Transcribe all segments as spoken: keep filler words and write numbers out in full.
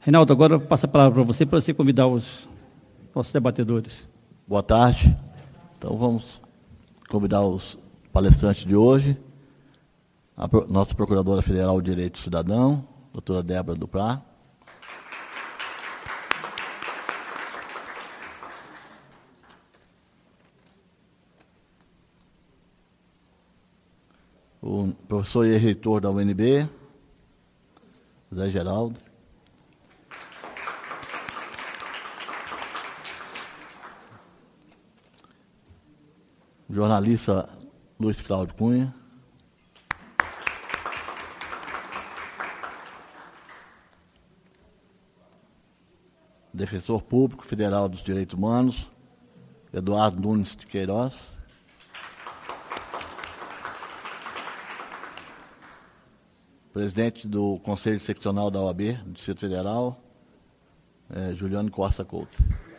Reinaldo, agora eu passo a palavra para você, para você convidar os nossos debatedores. Boa tarde. Então, vamos convidar os palestrantes de hoje. A nossa Procuradora Federal de Direito do Cidadão, doutora Débora Duprá. O professor e reitor da U N B, Zé Geraldo. Jornalista Luiz Cláudio Cunha. Defensor Público Federal dos Direitos Humanos, Eduardo Nunes de Queiroz. Presidente do Conselho Seccional da O A B, do Distrito Federal, é, Juliano Costa Couto.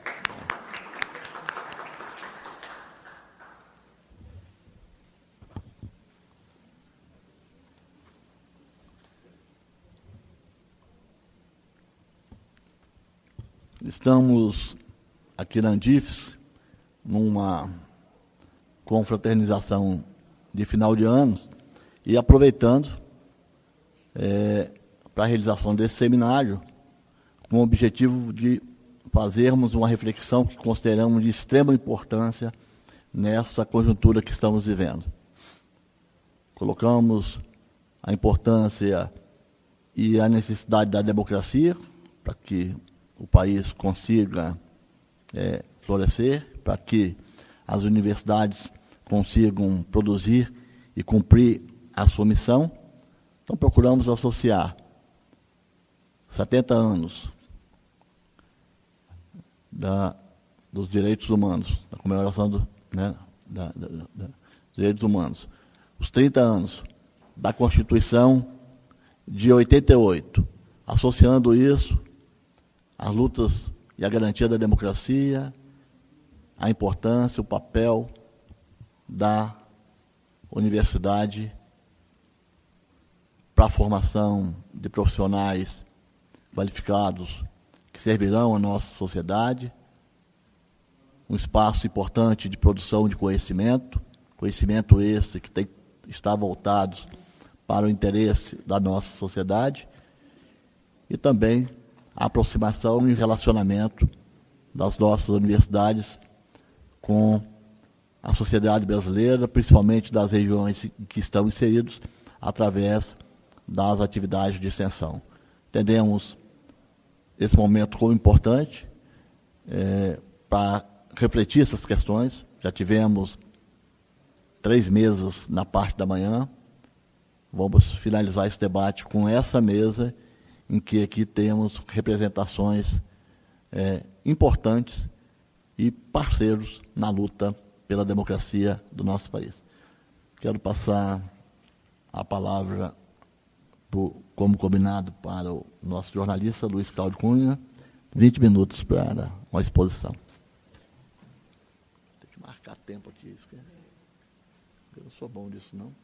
Estamos aqui na Andifes, numa confraternização de final de anos, e aproveitando é, para a realização desse seminário, com o objetivo de fazermos uma reflexão que consideramos de extrema importância nessa conjuntura que estamos vivendo. Colocamos a importância e a necessidade da democracia para que o país consiga é, florescer, para que as universidades consigam produzir e cumprir a sua missão. Então, procuramos associar setenta anos da, dos direitos humanos, da comemoração do, né, da, da, da, dos direitos humanos, os trinta anos da Constituição de oitenta e oito, associando isso as lutas e a garantia da democracia, a importância, o papel da universidade para a formação de profissionais qualificados que servirão à nossa sociedade, um espaço importante de produção de conhecimento, conhecimento esse que tem, está voltado para o interesse da nossa sociedade, e também a aproximação e relacionamento das nossas universidades com a sociedade brasileira, principalmente das regiões que estão inseridos, através das atividades de extensão. Entendemos esse momento como importante é, para refletir essas questões. Já tivemos três mesas na parte da manhã. Vamos finalizar esse debate com essa mesa, em que aqui temos representações é, importantes e parceiros na luta pela democracia do nosso país. Quero passar a palavra, por, como combinado, para o nosso jornalista Luiz Cláudio Cunha, vinte minutos para uma exposição. Tem que marcar tempo aqui. Isso que eu não sou bom disso, não.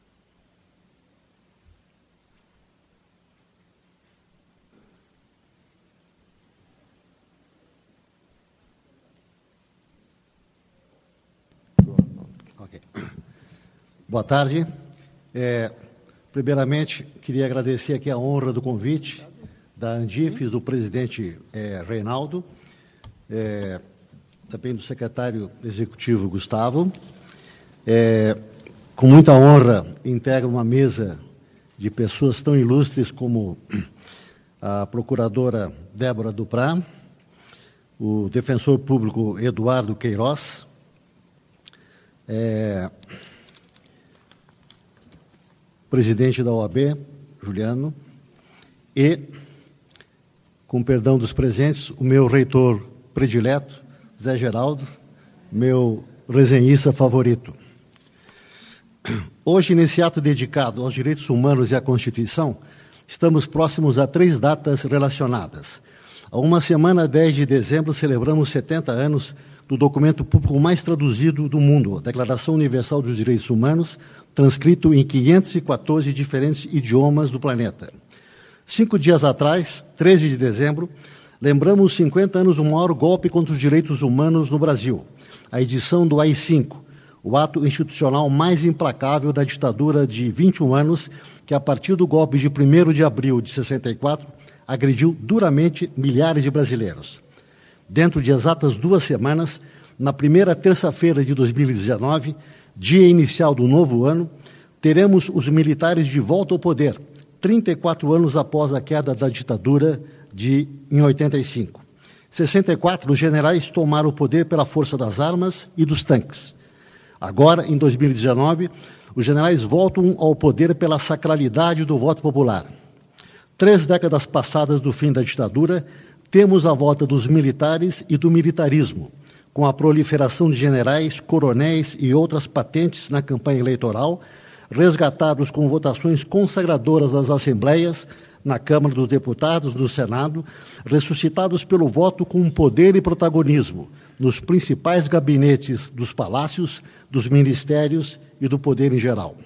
Okay. Boa tarde. É, primeiramente, queria agradecer aqui a honra do convite da Andifes, do presidente é, Reinaldo, é, também do secretário executivo Gustavo. É, com muita honra, integra uma mesa de pessoas tão ilustres como a procuradora Débora Duprá, o defensor público Eduardo Queiroz, É, presidente da O A B, Juliano, e, com perdão dos presentes, o meu reitor predileto, Zé Geraldo, meu resenhista favorito. Hoje, nesse ato dedicado aos direitos humanos e à Constituição, estamos próximos a três datas relacionadas. Há uma semana, dez de dezembro, celebramos setenta anos do documento público mais traduzido do mundo, a Declaração Universal dos Direitos Humanos, transcrito em quinhentos e quatorze diferentes idiomas do planeta. Cinco dias atrás, treze de dezembro, lembramos os cinquenta anos do maior golpe contra os direitos humanos no Brasil, a edição do A I cinco, o ato institucional mais implacável da ditadura de vinte e um anos, que a partir do golpe de primeiro de abril de sessenta e quatro, agrediu duramente milhares de brasileiros. Dentro de exatas duas semanas, na primeira terça-feira de dois mil e dezenove, dia inicial do novo ano, teremos os militares de volta ao poder, trinta e quatro anos após a queda da ditadura de, em oitenta e cinco. Em sessenta e quatro, os generais tomaram o poder pela força das armas e dos tanques. Agora, em dois mil e dezenove, os generais voltam ao poder pela sacralidade do voto popular. Três décadas passadas do fim da ditadura, temos a volta dos militares e do militarismo, com a proliferação de generais, coronéis e outras patentes na campanha eleitoral, resgatados com votações consagradoras das assembleias, na Câmara dos Deputados, no Senado, ressuscitados pelo voto com poder e protagonismo nos principais gabinetes dos palácios, dos ministérios e do poder em geral.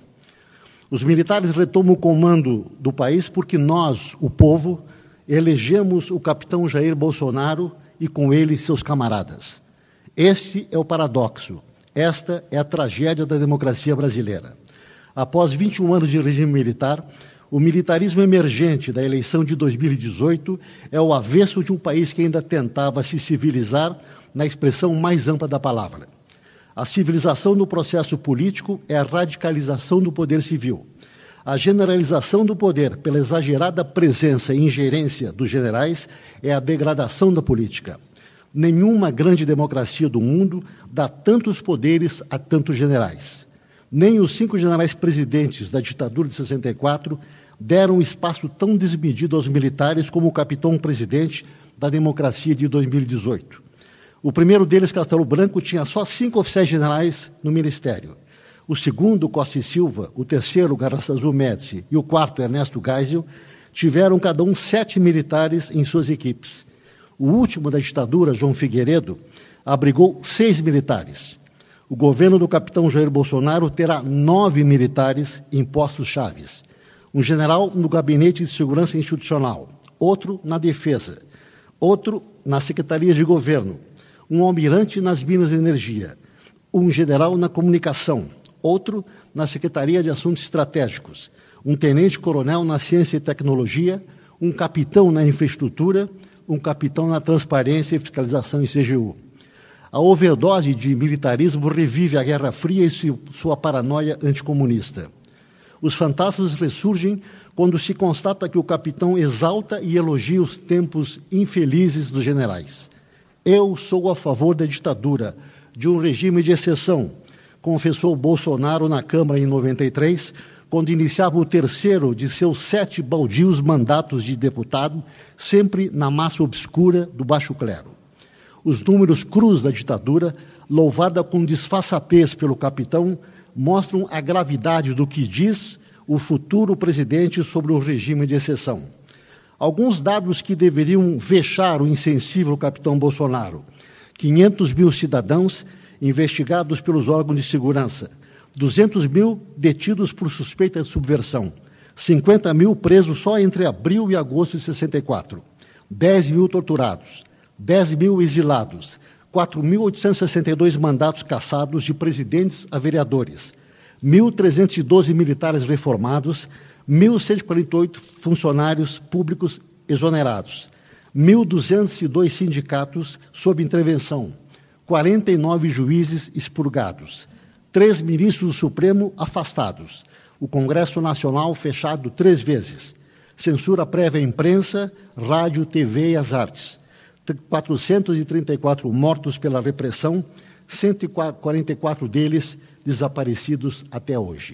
Os militares retomam o comando do país porque nós, o povo, elegemos o capitão Jair Bolsonaro e com ele seus camaradas. Este é o paradoxo, esta é a tragédia da democracia brasileira. Após vinte e um anos de regime militar, o militarismo emergente da eleição de dois mil e dezoito é o avesso de um país que ainda tentava se civilizar na expressão mais ampla da palavra. A civilização no processo político é a radicalização do poder civil. A generalização do poder pela exagerada presença e ingerência dos generais é a degradação da política. Nenhuma grande democracia do mundo dá tantos poderes a tantos generais. Nem os cinco generais presidentes da ditadura de sessenta e quatro deram um espaço tão desmedido aos militares como o capitão-presidente da democracia de dois mil e dezoito. O primeiro deles, Castelo Branco, tinha só cinco oficiais generais no ministério. O segundo, Costa e Silva, o terceiro, Garrastazu Médici, e o quarto, Ernesto Geisel, tiveram cada um sete militares em suas equipes. O último da ditadura, João Figueiredo, abrigou seis militares. O governo do capitão Jair Bolsonaro terá nove militares em postos chaves. Um general no Gabinete de Segurança Institucional, outro na Defesa, outro nas secretarias de governo, um almirante nas Minas de Energia, um general na Comunicação, outro na Secretaria de Assuntos Estratégicos, um tenente-coronel na Ciência e Tecnologia, um capitão na Infraestrutura, um capitão na Transparência e Fiscalização em C G U. A overdose de militarismo revive a Guerra Fria e sua paranoia anticomunista. Os fantasmas ressurgem quando se constata que o capitão exalta e elogia os tempos infelizes dos generais. Eu sou a favor da ditadura, de um regime de exceção, confessou Bolsonaro na Câmara em noventa e três, quando iniciava o terceiro de seus sete baldios mandatos de deputado, sempre na massa obscura do baixo clero. Os números crus da ditadura, louvada com disfarçatez pelo capitão, mostram a gravidade do que diz o futuro presidente sobre o regime de exceção. Alguns dados que deveriam vexar o insensível capitão Bolsonaro. quinhentos mil cidadãos investigados pelos órgãos de segurança, duzentos mil detidos por suspeita de subversão, cinquenta mil presos só entre abril e agosto de sessenta e quatro, dez mil torturados, dez mil exilados, quatro mil oitocentos e sessenta e dois mandatos cassados de presidentes a vereadores, mil trezentos e doze militares reformados, mil cento e quarenta e oito funcionários públicos exonerados, mil duzentos e dois sindicatos sob intervenção, quarenta e nove juízes expurgados, três ministros do Supremo afastados, o Congresso Nacional fechado três vezes, censura prévia à imprensa, rádio, T V e as artes, quatrocentos e trinta e quatro mortos pela repressão, cento e quarenta e quatro deles desaparecidos até hoje.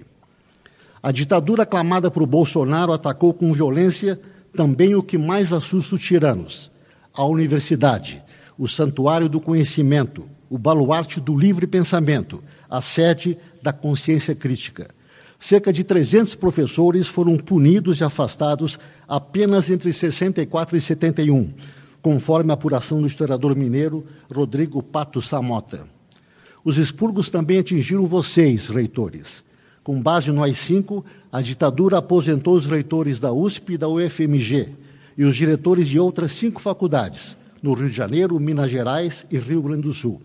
A ditadura aclamada por Bolsonaro atacou com violência também o que mais assusta os tiranos, a universidade, o santuário do conhecimento, o baluarte do livre pensamento, a sede da consciência crítica. Cerca de trezentos professores foram punidos e afastados apenas entre sessenta e quatro e setenta e um, conforme a apuração do historiador mineiro Rodrigo Pato Samota. Os expurgos também atingiram vocês, reitores. Com base no A I cinco, a ditadura aposentou os reitores da U S P e da U F M G e os diretores de outras cinco faculdades, no Rio de Janeiro, Minas Gerais e Rio Grande do Sul.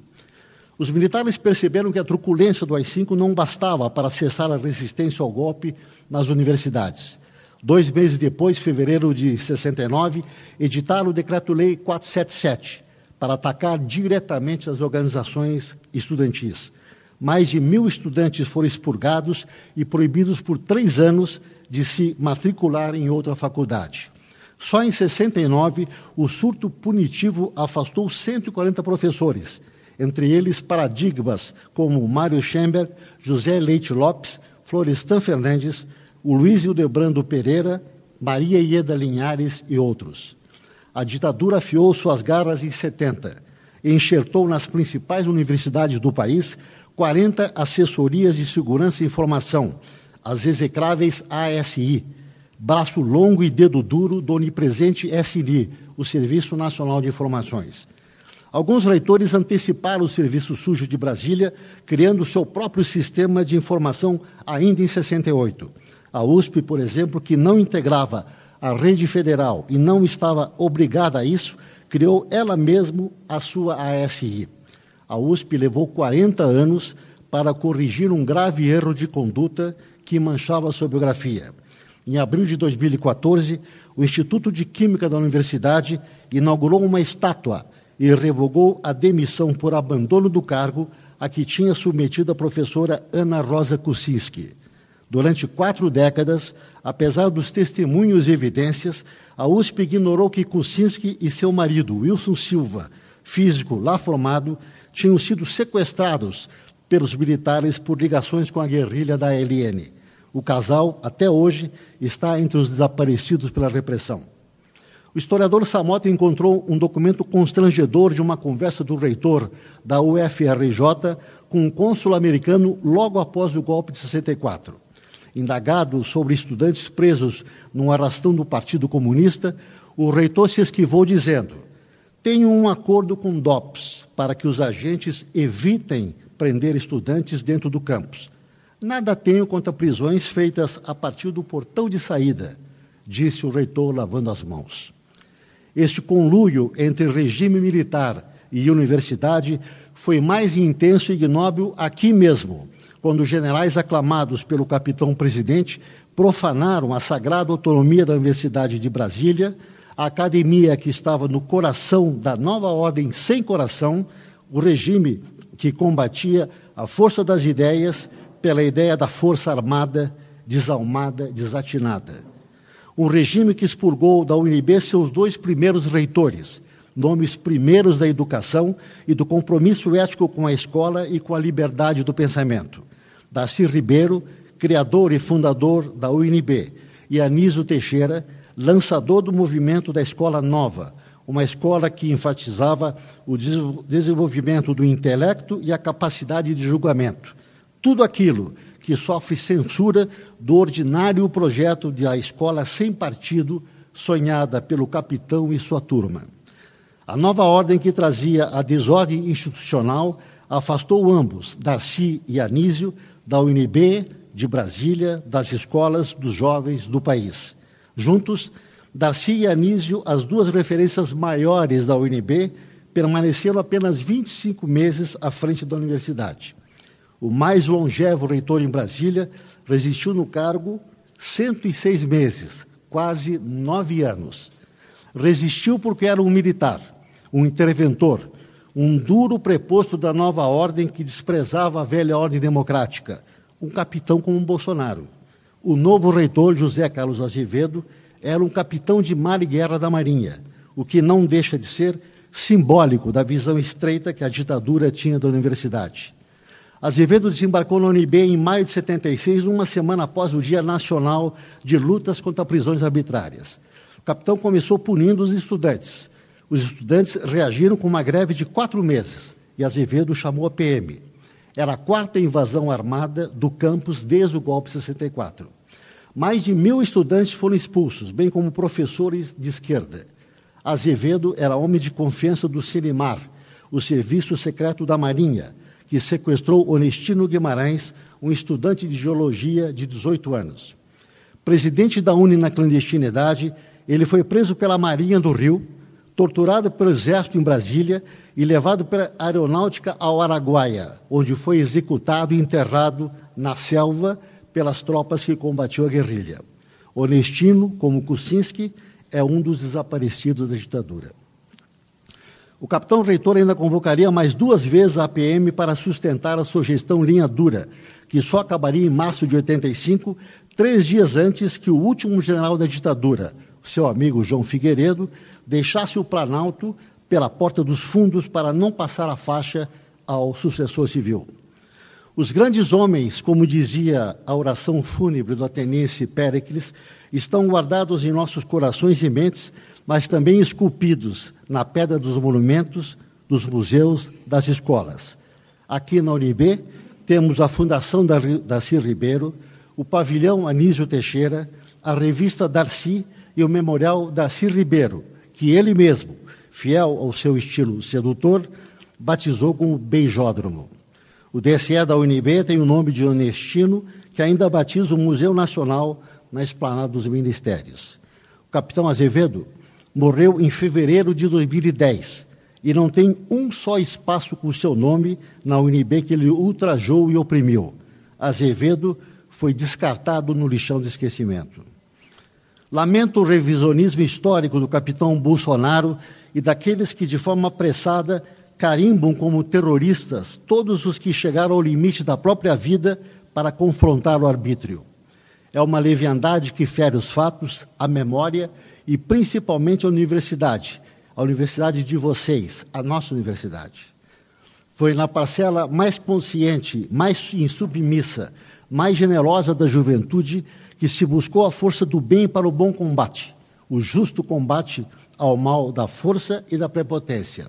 Os militares perceberam que a truculência do A I cinco não bastava para cessar a resistência ao golpe nas universidades. Dois meses depois, em fevereiro de sessenta e nove, editaram o Decreto-Lei quatrocentos e setenta e sete para atacar diretamente as organizações estudantis. Mais de mil estudantes foram expurgados e proibidos por três anos de se matricular em outra faculdade. Só em sessenta e nove, o surto punitivo afastou cento e quarenta professores, entre eles paradigmas como Mário Schember, José Leite Lopes, Florestan Fernandes, o Luiz Hildebrando Pereira, Maria Ieda Linhares e outros. A ditadura afiou suas garras em setenta e enxertou nas principais universidades do país quarenta assessorias de segurança e informação, as execráveis A S I, braço longo e dedo duro do onipresente S N I, o Serviço Nacional de Informações. Alguns reitores anteciparam o Serviço Sujo de Brasília, criando seu próprio sistema de informação ainda em sessenta e oito. A U S P, por exemplo, que não integrava a rede federal e não estava obrigada a isso, criou ela mesma a sua A S I. A U S P levou quarenta anos para corrigir um grave erro de conduta que manchava a sua biografia. Em abril de dois mil e quatorze, o Instituto de Química da Universidade inaugurou uma estátua e revogou a demissão por abandono do cargo a que tinha submetido a professora Ana Rosa Kuczynski. Durante quatro décadas, apesar dos testemunhos e evidências, a U S P ignorou que Kuczynski e seu marido, Wilson Silva, físico lá formado, tinham sido sequestrados pelos militares por ligações com a guerrilha da A L N. O casal, até hoje, está entre os desaparecidos pela repressão. O historiador Samota encontrou um documento constrangedor de uma conversa do reitor da U F R J com um cônsul americano logo após o golpe de sessenta e quatro. Indagado sobre estudantes presos num arrastão do Partido Comunista, o reitor se esquivou dizendo: tenho um acordo com o D O P S para que os agentes evitem prender estudantes dentro do campus. Nada tenho contra prisões feitas a partir do portão de saída, disse o reitor lavando as mãos. Este conluio entre regime militar e universidade foi mais intenso e ignóbil aqui mesmo, quando os generais aclamados pelo capitão-presidente profanaram a sagrada autonomia da Universidade de Brasília, a academia que estava no coração da nova ordem sem coração, o regime que combatia a força das ideias pela ideia da força armada, desalmada, desatinada. Um regime que expurgou da U N B seus dois primeiros reitores, nomes primeiros da educação e do compromisso ético com a escola e com a liberdade do pensamento. Darcy Ribeiro, criador e fundador da U N B, e Anísio Teixeira, lançador do movimento da Escola Nova, uma escola que enfatizava o desenvolvimento do intelecto e a capacidade de julgamento. Tudo aquilo que sofre censura do ordinário projeto da escola sem partido, sonhada pelo capitão e sua turma. A nova ordem que trazia a desordem institucional afastou ambos, Darcy e Anísio, da U N B, de Brasília, das escolas dos jovens do país. Juntos, Darcy e Anísio, as duas referências maiores da U N B, permaneceram apenas vinte e cinco meses à frente da universidade. O mais longevo reitor em Brasília resistiu no cargo cento e seis meses, quase nove anos. Resistiu porque era um militar, um interventor, um duro preposto da nova ordem que desprezava a velha ordem democrática, um capitão como Bolsonaro. O novo reitor, José Carlos Azevedo, era um capitão de mar e guerra da Marinha, o que não deixa de ser simbólico da visão estreita que a ditadura tinha da universidade. Azevedo desembarcou na U N B em maio de setenta e seis, uma semana após o Dia Nacional de Lutas contra Prisões Arbitrárias. O capitão começou punindo os estudantes. Os estudantes reagiram com uma greve de quatro meses e Azevedo chamou a P M. Era a quarta invasão armada do campus desde o golpe de sessenta e quatro. Mais de mil estudantes foram expulsos, bem como professores de esquerda. Azevedo era homem de confiança do Cinemar, o serviço secreto da Marinha, que sequestrou Onestino Guimarães, um estudante de geologia de dezoito anos. Presidente da UNE na clandestinidade, ele foi preso pela Marinha do Rio, torturado pelo Exército em Brasília e levado pela Aeronáutica ao Araguaia, onde foi executado e enterrado na selva pelas tropas que combatiam a guerrilha. Onestino, como Kuczynski, é um dos desaparecidos da ditadura. O capitão reitor ainda convocaria mais duas vezes a A P M para sustentar a sua gestão linha dura, que só acabaria em março de oitenta e cinco, três dias antes que o último general da ditadura, seu amigo João Figueiredo, deixasse o Planalto pela porta dos fundos para não passar a faixa ao sucessor civil. Os grandes homens, como dizia a oração fúnebre do ateniense Péricles, estão guardados em nossos corações e mentes, mas também esculpidos na pedra dos monumentos, dos museus, das escolas. Aqui na U N B, temos a Fundação Darcy Ribeiro, o Pavilhão Anísio Teixeira, a revista Darcy e o Memorial Darcy Ribeiro, que ele mesmo, fiel ao seu estilo sedutor, batizou como Beijódromo. O D S E da U N B tem o nome de Onestino, que ainda batiza o Museu Nacional na Esplanada dos Ministérios. O capitão Azevedo morreu em fevereiro de dois mil e dez e não tem um só espaço com seu nome na U N B que ele ultrajou e oprimiu. Azevedo foi descartado no lixão do esquecimento. Lamento o revisionismo histórico do capitão Bolsonaro e daqueles que, de forma apressada, carimbam como terroristas todos os que chegaram ao limite da própria vida para confrontar o arbítrio. É uma leviandade que fere os fatos, a memória e, principalmente, a universidade, a universidade de vocês, a nossa universidade. Foi na parcela mais consciente, mais insubmissa, mais generosa da juventude que se buscou a força do bem para o bom combate, o justo combate ao mal da força e da prepotência.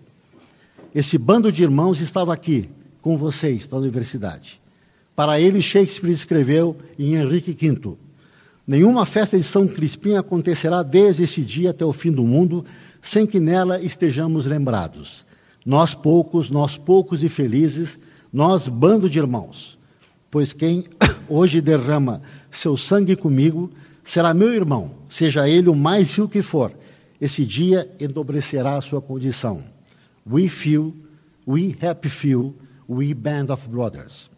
Esse bando de irmãos estava aqui, com vocês, na universidade. Para ele, Shakespeare escreveu em Henrique quinto, nenhuma festa de São Crispim acontecerá desde esse dia até o fim do mundo, sem que nela estejamos lembrados. Nós poucos, nós poucos e felizes, nós bando de irmãos. Pois quem hoje derrama seu sangue comigo será meu irmão, seja ele o mais vil que for. Esse dia endobrecerá a sua condição. We few, we happy few, we band of brothers.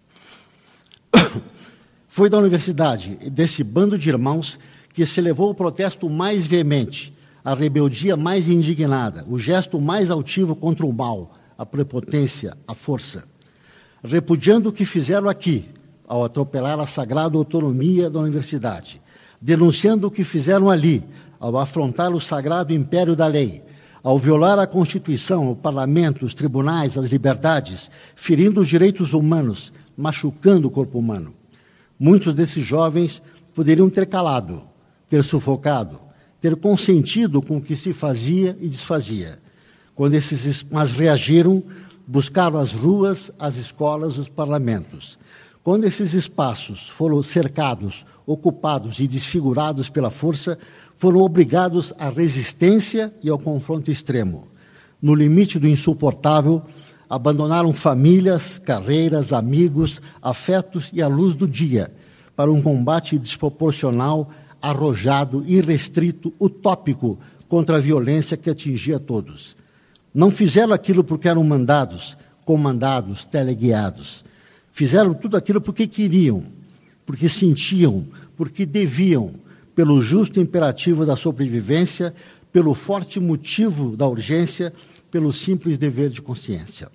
Foi da universidade, desse bando de irmãos, que se levou o protesto mais veemente, a rebeldia mais indignada, o gesto mais altivo contra o mal, a prepotência, a força. Repudiando o que fizeram aqui, ao atropelar a sagrada autonomia da universidade, denunciando o que fizeram ali, ao afrontar o sagrado império da lei, ao violar a Constituição, o Parlamento, os tribunais, as liberdades, ferindo os direitos humanos, machucando o corpo humano. Muitos desses jovens poderiam ter calado, ter sufocado, ter consentido com o que se fazia e desfazia. Quando esses, mas reagiram, buscaram as ruas, as escolas, os parlamentos. Quando esses espaços foram cercados, ocupados e desfigurados pela força, foram obrigados à resistência e ao confronto extremo. No limite do insuportável, abandonaram famílias, carreiras, amigos, afetos e a luz do dia para um combate desproporcional, arrojado, irrestrito, utópico contra a violência que atingia todos. Não fizeram aquilo porque eram mandados, comandados, teleguiados. Fizeram tudo aquilo porque queriam, porque sentiam, porque deviam, pelo justo imperativo da sobrevivência, pelo forte motivo da urgência, pelo simples dever de consciência.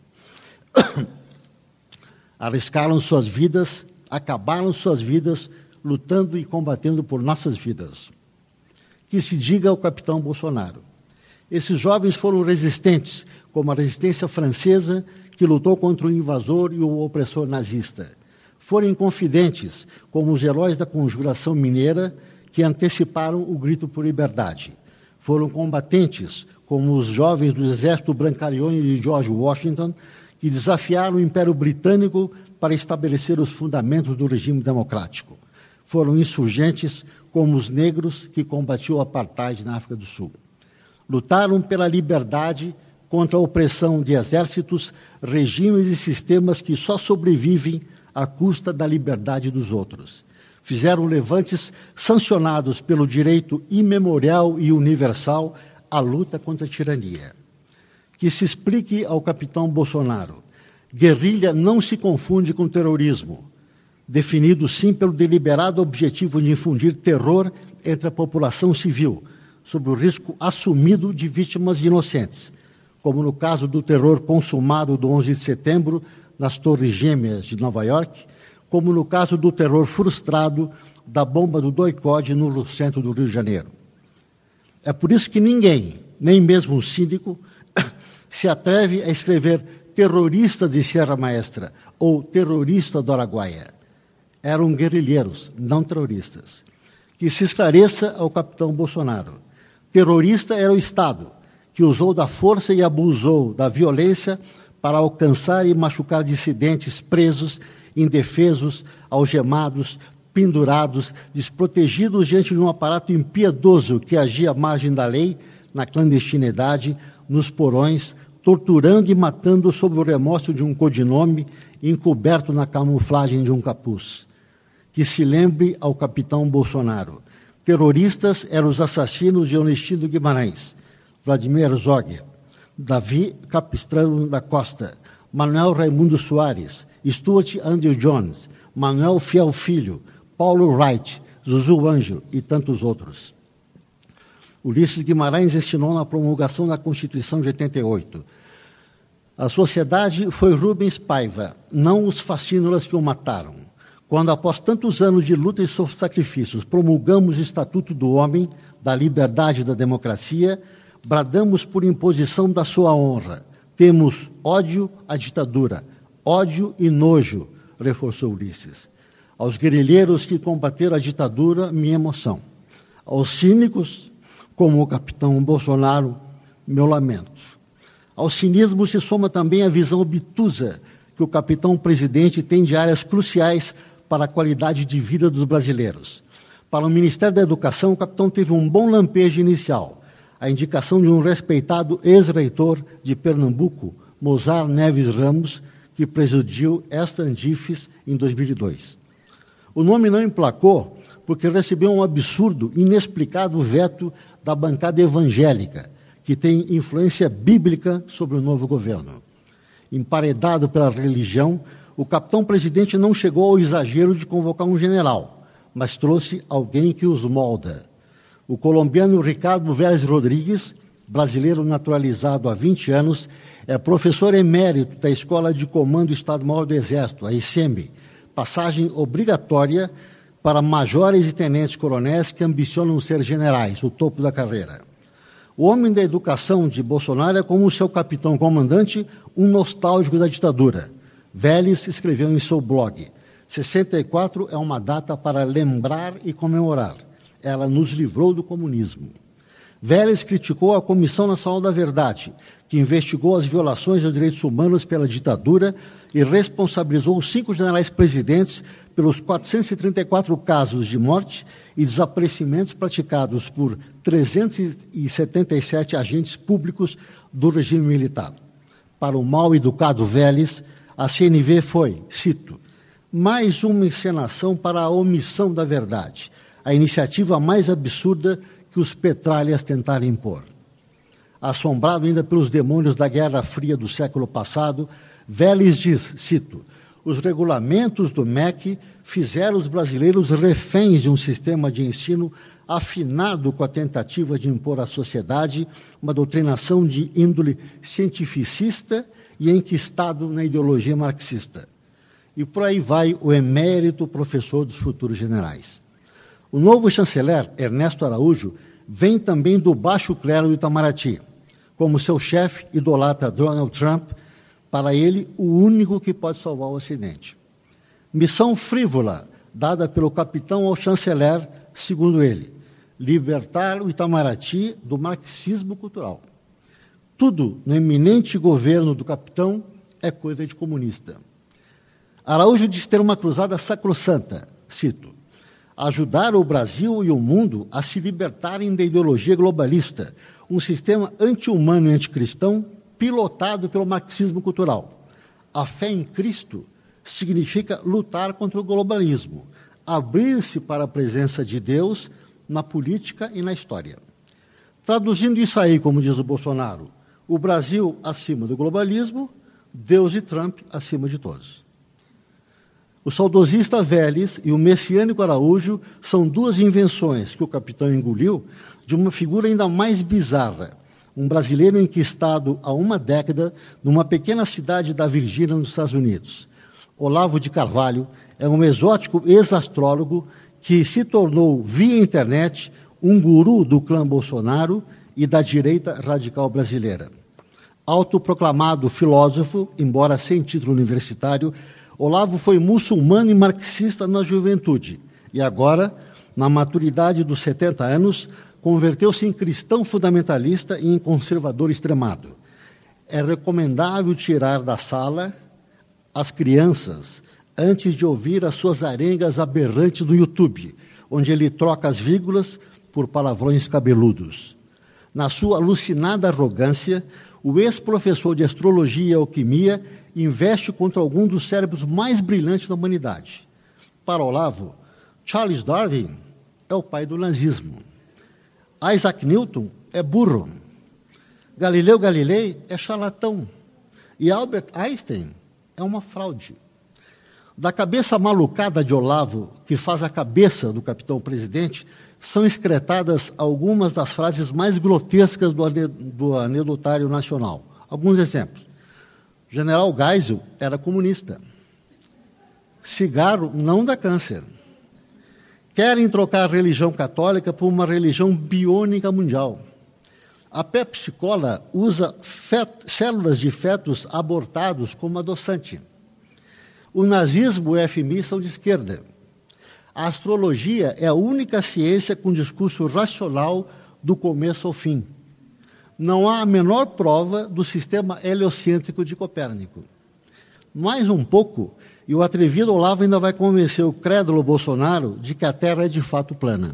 Arriscaram suas vidas, acabaram suas vidas, lutando e combatendo por nossas vidas. Que se diga ao capitão Bolsonaro. Esses jovens foram resistentes, como a resistência francesa, que lutou contra o invasor e o opressor nazista. Foram inconfidentes, como os heróis da Conjuração Mineira, que anteciparam o grito por liberdade. Foram combatentes, como os jovens do Exército Brancaleone de George Washington, que desafiaram o Império Britânico para estabelecer os fundamentos do regime democrático. Foram insurgentes, como os negros que combatiam o apartheid na África do Sul. Lutaram pela liberdade, contra a opressão de exércitos, regimes e sistemas que só sobrevivem à custa da liberdade dos outros. Fizeram levantes sancionados pelo direito imemorial e universal à luta contra a tirania. Que se explique ao capitão Bolsonaro. Guerrilha não se confunde com terrorismo, definido sim pelo deliberado objetivo de infundir terror entre a população civil, sob o risco assumido de vítimas inocentes, como no caso do terror consumado do onze de setembro nas Torres Gêmeas de Nova York, como no caso do terror frustrado da bomba do doicode no centro do Rio de Janeiro. É por isso que ninguém, nem mesmo um síndico, se atreve a escrever terroristas de Serra Maestra ou terrorista do Araguaia. Eram guerrilheiros, não terroristas. Que se esclareça ao capitão Bolsonaro. Terrorista era o Estado, que usou da força e abusou da violência para alcançar e machucar dissidentes presos, indefesos, algemados, pendurados, desprotegidos diante de um aparato impiedoso que agia à margem da lei, na clandestinidade, nos porões, torturando e matando sob o remorso de um codinome, encoberto na camuflagem de um capuz. Que se lembre ao capitão Bolsonaro. Terroristas eram os assassinos de Onestino Guimarães, Vladimir Herzog, Davi Capistrano da Costa, Manuel Raimundo Soares, Stuart Andrew Jones, Manuel Fiel Filho, Paulo Wright, Zuzu Ângelo e tantos outros. Ulisses Guimarães destinou na promulgação da Constituição de oitenta e oito. A sociedade foi Rubens Paiva, não os fascínoras que o mataram. Quando, após tantos anos de luta e sacrifícios, promulgamos o Estatuto do Homem, da Liberdade e da Democracia, bradamos por imposição da sua honra. Temos ódio à ditadura, ódio e nojo, reforçou Ulisses. Aos guerrilheiros que combateram a ditadura, minha emoção. Aos cínicos, como o capitão Bolsonaro, meu lamento. Ao cinismo se soma também a visão obtusa que o capitão presidente tem de áreas cruciais para a qualidade de vida dos brasileiros. Para o Ministério da Educação, o capitão teve um bom lampejo inicial, a indicação de um respeitado ex-reitor de Pernambuco, Mozar Neves Ramos, que presidiu esta Andifes em dois mil e dois. O nome não emplacou porque recebeu um absurdo, inexplicado veto da bancada evangélica, que tem influência bíblica sobre o novo governo. Emparedado pela religião, o capitão presidente não chegou ao exagero de convocar um general, mas trouxe alguém que os molda. O colombiano Ricardo Vélez Rodrigues, brasileiro naturalizado há vinte anos, é professor emérito da Escola de Comando do Estado-Maior do Exército, a I C E M, passagem obrigatória para majores e tenentes-coronéis que ambicionam ser generais, o topo da carreira. O homem da educação de Bolsonaro é, como o seu capitão comandante, um nostálgico da ditadura. Vélez escreveu em seu blog, sessenta e quatro é uma data para lembrar e comemorar. Ela nos livrou do comunismo. Vélez criticou a Comissão Nacional da Verdade, que investigou as violações dos direitos humanos pela ditadura e responsabilizou os cinco generais presidentes pelos quatrocentos e trinta e quatro casos de morte e desaparecimentos praticados por trezentos e setenta e sete agentes públicos do regime militar. Para o mal-educado Vélez, a C N V foi, cito, mais uma encenação para a omissão da verdade, a iniciativa mais absurda que os petralhas tentaram impor. Assombrado ainda pelos demônios da Guerra Fria do século passado, Vélez diz, cito, os regulamentos do M E C fizeram os brasileiros reféns de um sistema de ensino afinado com a tentativa de impor à sociedade uma doutrinação de índole cientificista e enquistado na ideologia marxista. E por aí vai o emérito professor dos futuros generais. O novo chanceler, Ernesto Araújo, vem também do baixo clero do Itamaraty. Como seu chefe idolatra Donald Trump, para ele, o único que pode salvar o Ocidente. Missão frívola, dada pelo capitão ao chanceler, segundo ele, libertar o Itamaraty do marxismo cultural. Tudo no eminente governo do capitão é coisa de comunista. Araújo diz ter uma cruzada sacrossanta, cito, ajudar o Brasil e o mundo a se libertarem da ideologia globalista, um sistema anti-humano e anticristão pilotado pelo marxismo cultural. A fé em Cristo significa lutar contra o globalismo, abrir-se para a presença de Deus na política e na história. Traduzindo isso aí, como diz o Bolsonaro, o Brasil acima do globalismo, Deus e Trump acima de todos. O saudosista Vélez e o messiânico Araújo são duas invenções que o capitão engoliu de uma figura ainda mais bizarra, um brasileiro enquistado há uma década numa pequena cidade da Virgínia, nos Estados Unidos. Olavo de Carvalho é um exótico ex-astrólogo que se tornou, via internet, um guru do clã Bolsonaro e da direita radical brasileira. Autoproclamado filósofo, embora sem título universitário, Olavo foi muçulmano e marxista na juventude e agora, na maturidade dos setenta anos, converteu-se em cristão fundamentalista e em conservador extremado. É recomendável tirar da sala as crianças antes de ouvir as suas arengas aberrantes do YouTube, onde ele troca as vírgulas por palavrões cabeludos. Na sua alucinada arrogância, o ex-professor de astrologia e alquimia investe contra algum dos cérebros mais brilhantes da humanidade. Para Olavo, Charles Darwin é o pai do nazismo. Isaac Newton é burro. Galileu Galilei é charlatão. E Albert Einstein é uma fraude. Da cabeça malucada de Olavo, que faz a cabeça do capitão-presidente, são excretadas algumas das frases mais grotescas do, do anedotário nacional. Alguns exemplos. General Geisel era comunista. Cigarro não dá câncer. Querem trocar a religião católica por uma religião biônica mundial. A Pepsi Cola usa fet, células de fetos abortados como adoçante. O nazismo e o F M I são de esquerda. A astrologia é a única ciência com discurso racional do começo ao fim. Não há a menor prova do sistema heliocêntrico de Copérnico. Mais um pouco, e o atrevido Olavo ainda vai convencer o crédulo Bolsonaro de que a Terra é de fato plana.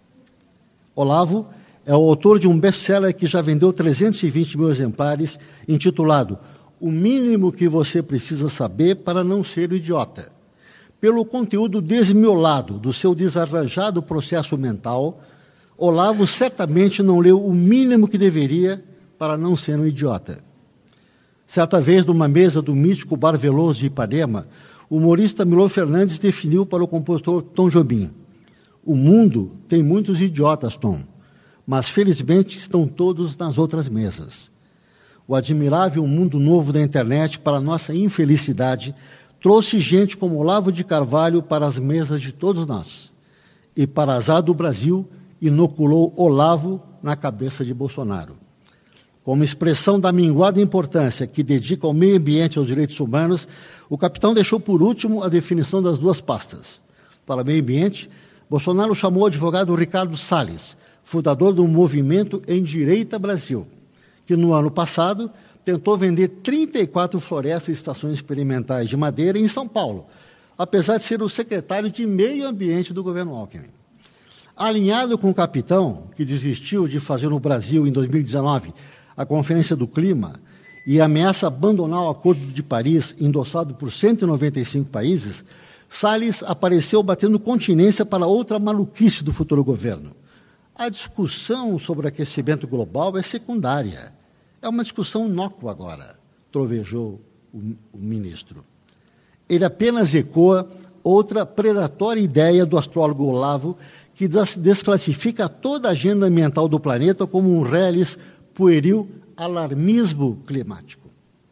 Olavo é o autor de um best-seller que já vendeu trezentos e vinte mil exemplares, intitulado O Mínimo que Você Precisa Saber para Não Ser Idiota. Pelo conteúdo desmiolado do seu desarranjado processo mental, Olavo certamente não leu o mínimo que deveria para não ser um idiota. Certa vez, numa mesa do mítico Bar Veloso de Ipanema, o humorista Milor Fernandes definiu para o compositor Tom Jobim: o mundo tem muitos idiotas, Tom, mas felizmente estão todos nas outras mesas. O admirável mundo novo da internet, para nossa infelicidade, trouxe gente como Olavo de Carvalho para as mesas de todos nós. E, para azar do Brasil, inoculou Olavo na cabeça de Bolsonaro. Como expressão da minguada importância que dedica ao meio ambiente e aos direitos humanos, o capitão deixou por último a definição das duas pastas. Para o meio ambiente, Bolsonaro chamou o advogado Ricardo Salles, fundador do movimento Em Direita Brasil, que no ano passado tentou vender trinta e quatro florestas e estações experimentais de madeira em São Paulo, apesar de ser o secretário de Meio Ambiente do governo Alckmin. Alinhado com o capitão, que desistiu de fazer no Brasil, em dois mil e dezenove, a Conferência do Clima e ameaça abandonar o Acordo de Paris, endossado por cento e noventa e cinco países, Salles apareceu batendo continência para outra maluquice do futuro governo. A discussão sobre aquecimento global é secundária. É uma discussão inócua agora, trovejou o, o ministro. Ele apenas ecoa outra predatória ideia do astrólogo Olavo, que desclassifica toda a agenda ambiental do planeta como um reles pueril alarmismo climático.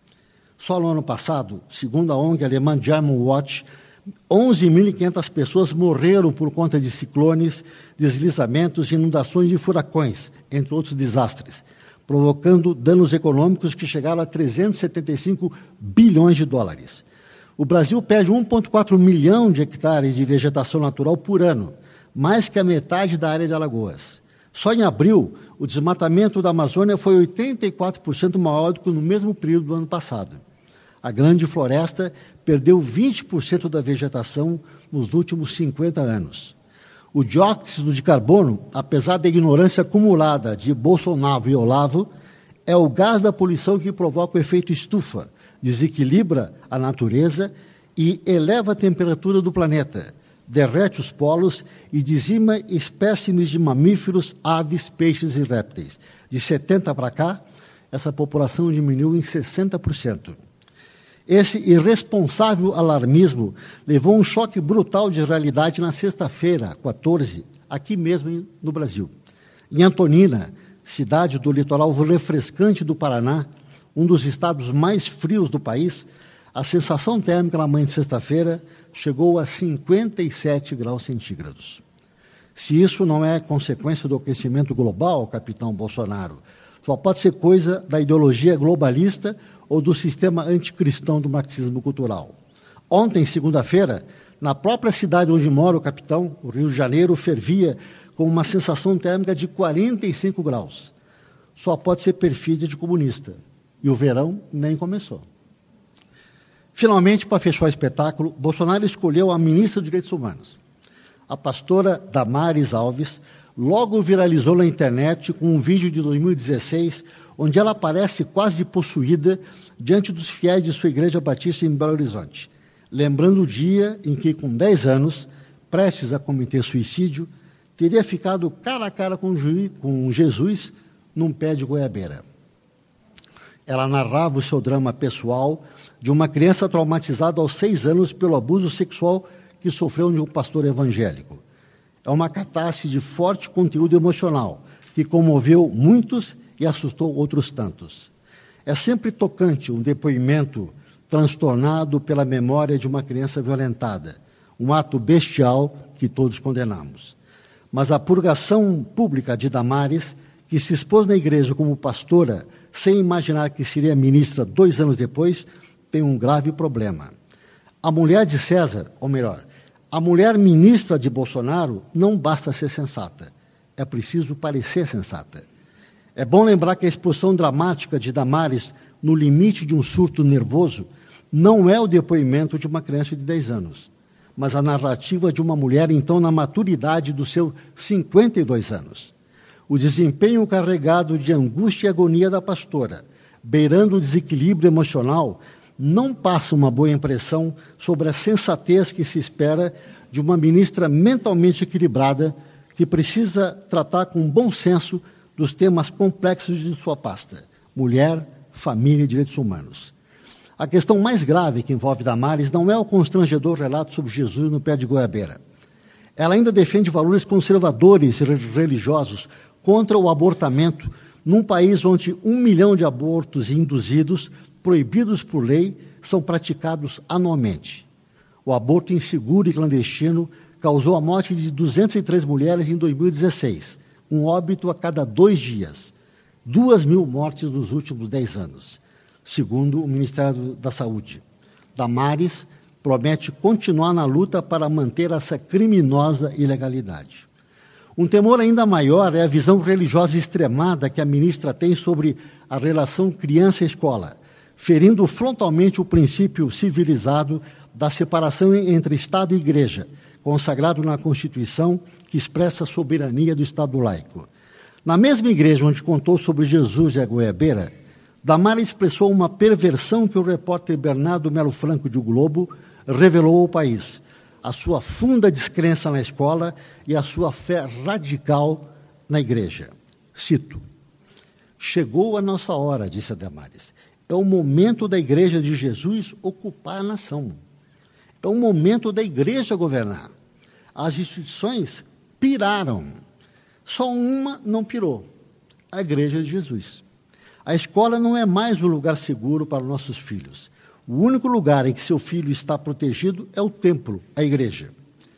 Só no ano passado, segundo a O N G alemã German Watch, onze mil e quinhentas pessoas morreram por conta de ciclones, deslizamentos, inundações e furacões, entre outros desastres, provocando danos econômicos que chegaram a trezentos e setenta e cinco bilhões de dólares. O Brasil perde um vírgula quatro milhão de hectares de vegetação natural por ano, mais que a metade da área de Alagoas. Só em abril, o desmatamento da Amazônia foi oitenta e quatro por cento maior do que no mesmo período do ano passado. A grande floresta perdeu vinte por cento da vegetação nos últimos cinquenta anos. O dióxido de carbono, apesar da ignorância acumulada de Bolsonaro e Olavo, É o gás da poluição que provoca o efeito estufa, desequilibra a natureza e eleva a temperatura do planeta, derrete os polos e dizima espécimes de mamíferos, aves, peixes e répteis. De setenta para cá, essa população diminuiu em sessenta por cento. Esse irresponsável alarmismo levou um choque brutal de realidade na sexta-feira, quatorze, aqui mesmo no Brasil. Em Antonina, cidade do litoral refrescante do Paraná, um dos estados mais frios do país, a sensação térmica na manhã de sexta-feira chegou a cinquenta e sete graus centígrados. Se isso não é consequência do aquecimento global, capitão Bolsonaro, só pode ser coisa da ideologia globalista ou do sistema anticristão do marxismo cultural. Ontem, segunda-feira, na própria cidade onde mora o capitão, o Rio de Janeiro, fervia com uma sensação térmica de quarenta e cinco graus. Só pode ser perfídia de comunista. E o verão nem começou. Finalmente, para fechar o espetáculo, Bolsonaro escolheu a ministra dos Direitos Humanos. A pastora Damares Alves logo viralizou na internet com um vídeo de dois mil e dezesseis, onde ela aparece quase possuída diante dos fiéis de sua igreja batista em Belo Horizonte, lembrando o dia em que, com dez anos, prestes a cometer suicídio, teria ficado cara a cara com, juiz, com Jesus num pé de goiabeira. Ela narrava o seu drama pessoal de uma criança traumatizada aos seis anos pelo abuso sexual que sofreu de um pastor evangélico. É uma catarse de forte conteúdo emocional, que comoveu muitos e assustou outros tantos. É sempre tocante um depoimento transtornado pela memória de uma criança violentada, um ato bestial que todos condenamos. Mas a purgação pública de Damares, que se expôs na igreja como pastora, sem imaginar que seria ministra dois anos depois, tem um grave problema. A mulher de César, ou melhor, a mulher ministra de Bolsonaro não basta ser sensata, é preciso parecer sensata. É bom lembrar que a exposição dramática de Damares no limite de um surto nervoso não é o depoimento de uma criança de dez anos, mas a narrativa de uma mulher, então, na maturidade dos seus cinquenta e dois anos. O desempenho carregado de angústia e agonia da pastora, beirando o desequilíbrio emocional, não passa uma boa impressão sobre a sensatez que se espera de uma ministra mentalmente equilibrada que precisa tratar com bom senso dos temas complexos de sua pasta: mulher, família e direitos humanos. A questão mais grave que envolve Damares não é o constrangedor relato sobre Jesus no pé de goiabeira. Ela ainda defende valores conservadores e religiosos contra o abortamento num país onde um milhão de abortos induzidos, proibidos por lei, são praticados anualmente. O aborto inseguro e clandestino causou a morte de duzentas e três mulheres em dois mil e dezesseis, um óbito a cada dois dias, duas mil mortes nos últimos dez anos, segundo o Ministério da Saúde. Damares promete continuar na luta para manter essa criminosa ilegalidade. Um temor ainda maior é a visão religiosa extremada que a ministra tem sobre a relação criança-escola, ferindo frontalmente o princípio civilizado da separação entre Estado e Igreja, consagrado na Constituição, que expressa a soberania do Estado laico. Na mesma igreja onde contou sobre Jesus e a goiabeira, Damares expressou uma perversão que o repórter Bernardo Melo Franco, de O Globo, revelou ao país: a sua funda descrença na escola e a sua fé radical na igreja. Cito: "Chegou a nossa hora", disse a Damares. "É o momento da Igreja de Jesus ocupar a nação. É o momento da Igreja governar. As instituições piraram. Só uma não pirou: a Igreja de Jesus. A escola não é mais um lugar seguro para nossos filhos. O único lugar em que seu filho está protegido é o templo, a igreja."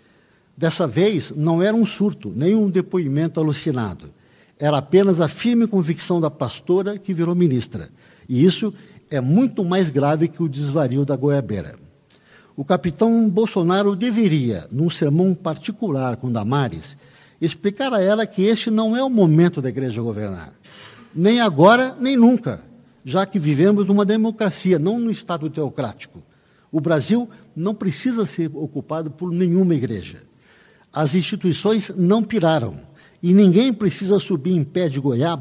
Dessa vez, não era um surto, nem um depoimento alucinado. Era apenas a firme convicção da pastora que virou ministra. E isso é muito mais grave que o desvario da goiabeira. O capitão Bolsonaro deveria, num sermão particular com Damares, explicar a ela que este não é o momento da igreja governar. Nem agora, nem nunca, já que vivemos numa democracia, não num Estado teocrático. O Brasil não precisa ser ocupado por nenhuma igreja. As instituições não piraram, e ninguém precisa subir em pé de goiaba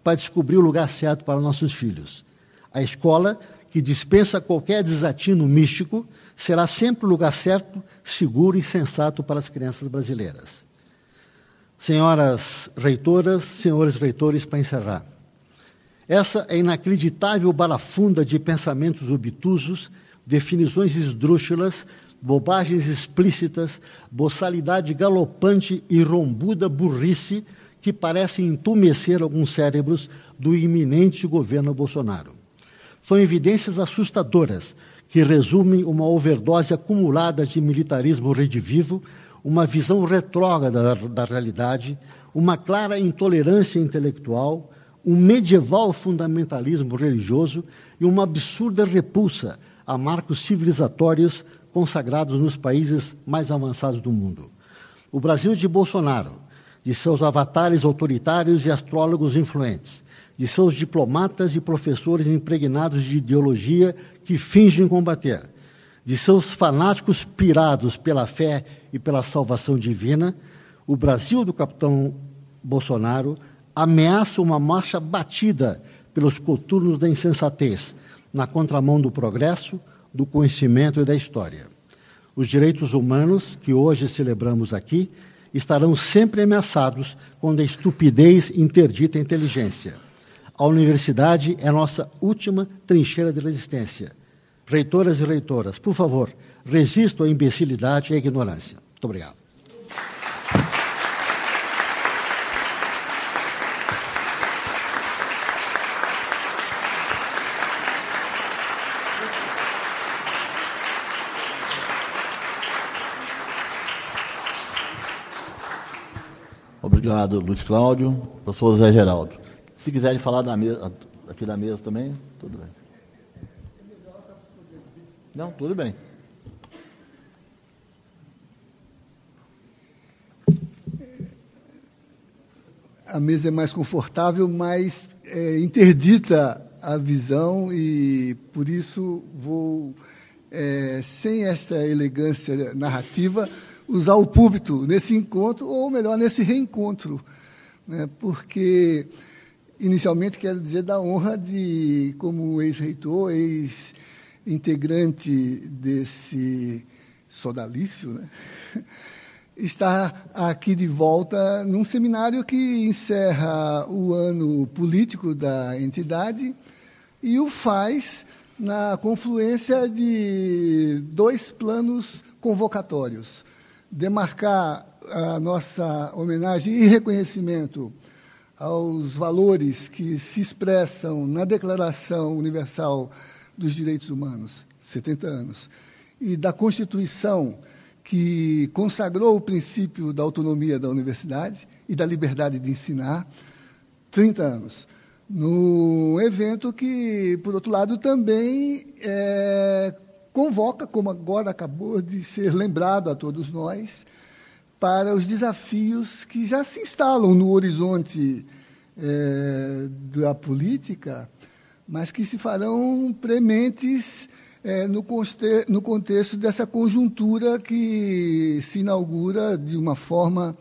para descobrir o lugar certo para nossos filhos. A escola, que dispensa qualquer desatino místico, será sempre o lugar certo, seguro e sensato para as crianças brasileiras. Senhoras reitoras, senhores reitores, para encerrar. Essa é inacreditável barafunda de pensamentos obtusos, definições esdrúxulas, bobagens explícitas, boçalidade galopante e rombuda burrice que parece entumecer alguns cérebros do iminente governo Bolsonaro. São evidências assustadoras que resumem uma overdose acumulada de militarismo redivivo, uma visão retrógrada da, da realidade, uma clara intolerância intelectual, um medieval fundamentalismo religioso e uma absurda repulsa a marcos civilizatórios consagrados nos países mais avançados do mundo. O Brasil de Bolsonaro, de seus avatares autoritários e astrólogos influentes, de seus diplomatas e professores impregnados de ideologia que fingem combater, de seus fanáticos pirados pela fé e pela salvação divina, o Brasil do capitão Bolsonaro ameaça uma marcha batida pelos coturnos da insensatez, na contramão do progresso, do conhecimento e da história. Os direitos humanos, que hoje celebramos aqui, estarão sempre ameaçados quando a estupidez interdita a inteligência. A universidade é a nossa última trincheira de resistência. Reitoras e reitoras, por favor, resistam à imbecilidade e à ignorância. Muito obrigado. Obrigado, Luiz Cláudio. Professor Zé Geraldo. Se quiserem falar da mesa, aqui da mesa também, tudo bem. Não, tudo bem. A mesa é mais confortável, mas é, interdita a visão e, por isso, vou, é, sem esta elegância narrativa, usar o púlpito nesse encontro, ou melhor, nesse reencontro, né? Porque, inicialmente, quero dizer da honra de, como ex-reitor, ex-integrante desse sodalício, né? Estar aqui de volta num seminário que encerra o ano político da entidade e o faz na confluência de dois planos convocatórios. Demarcar a nossa homenagem e reconhecimento aos valores que se expressam na Declaração Universal dos Direitos Humanos, setenta anos, e da Constituição, que consagrou o princípio da autonomia da universidade e da liberdade de ensinar, trinta anos. No evento que, por outro lado, também é, convoca, como agora acabou de ser lembrado a todos nós, para os desafios que já se instalam no horizonte é, da política, mas que se farão prementes é, no, conte- no contexto dessa conjuntura que se inaugura de uma forma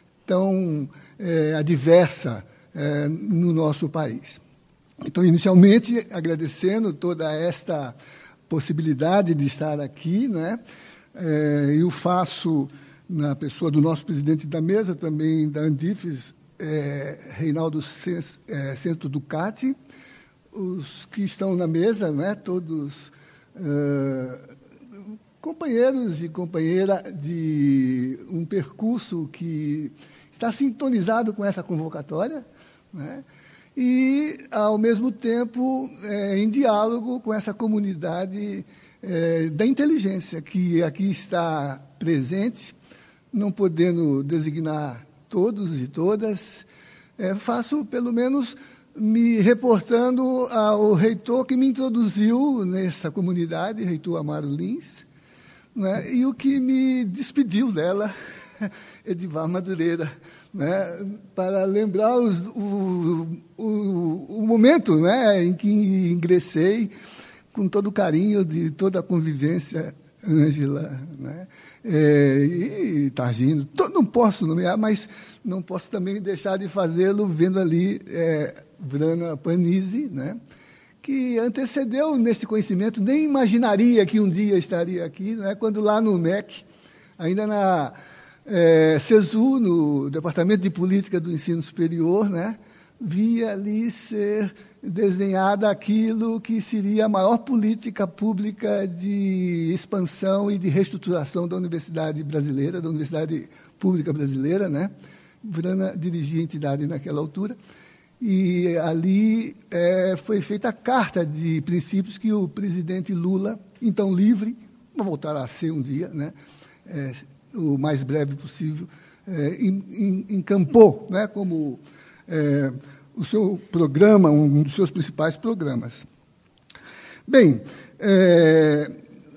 tão é, adversa é, no nosso país. Então, inicialmente, agradecendo toda esta possibilidade de estar aqui, né? É, eu faço na pessoa do nosso presidente da mesa, também da Andifes, é, Reinaldo Centro Ducati, os que estão na mesa, né? Todos é, companheiros e companheira de um percurso que está sintonizado com essa convocatória, né? E, ao mesmo tempo, é, em diálogo com essa comunidade é, da inteligência, que aqui está presente, não podendo designar todos e todas, é, faço, pelo menos, me reportando ao reitor que me introduziu nessa comunidade, reitor Amaro Lins, né, e o que me despediu dela, Edivar Madureira, né, para lembrar os, o, o, o momento, né, em que ingressei, com todo o carinho de toda a convivência Ângela, né? É, e Targino, não posso nomear, mas não posso também deixar de fazê-lo vendo ali é, Vrana Panizzi, né? Que antecedeu nesse conhecimento, nem imaginaria que um dia estaria aqui, né? Quando lá no M E C, ainda na é, CESU, no Departamento de Política do Ensino Superior, né? Via ali ser desenhada aquilo que seria a maior política pública de expansão e de reestruturação da Universidade Brasileira, da Universidade Pública Brasileira, né? Vrana dirigia a entidade naquela altura, e ali é, foi feita a carta de princípios que o presidente Lula, então livre, vai voltar a ser um dia, né? É, o mais breve possível, é, encampou, né? Como é, o seu programa, um dos seus principais programas. Bem, é,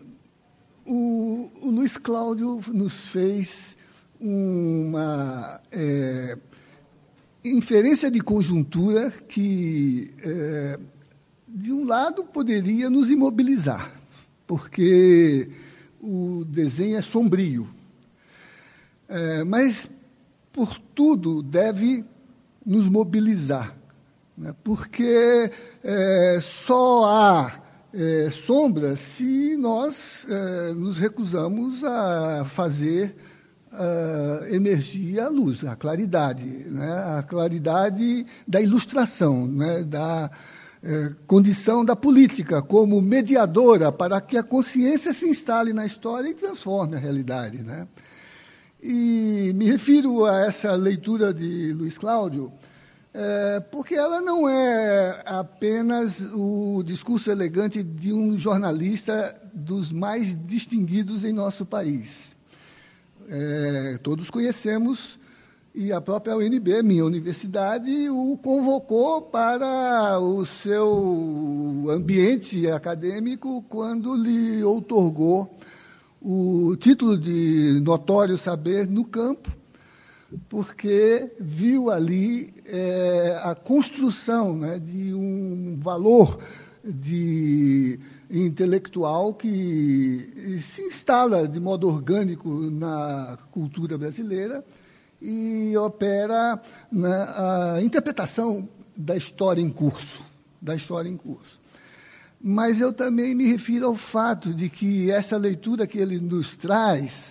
o, o Luiz Cláudio nos fez uma é, inferência de conjuntura que, é, de um lado, poderia nos imobilizar, porque o desenho é sombrio, é, mas, por tudo, deve nos mobilizar, né? Porque é, só há é, sombra se nós é, nos recusamos a fazer a, emergir a luz, a claridade, né? A claridade da ilustração, né? Da é, condição da política como mediadora para que a consciência se instale na história e transforme a realidade, né? E me refiro a essa leitura de Luiz Cláudio é, porque ela não é apenas o discurso elegante de um jornalista dos mais distinguidos em nosso país. É, todos conhecemos, e a própria U N B, minha universidade, o convocou para o seu ambiente acadêmico quando lhe outorgou o título de notório saber no campo, porque viu ali é, a construção, né, de um valor de intelectual que se instala de modo orgânico na cultura brasileira e opera na interpretação da história em curso, da história em curso. Mas eu também me refiro ao fato de que essa leitura que ele nos traz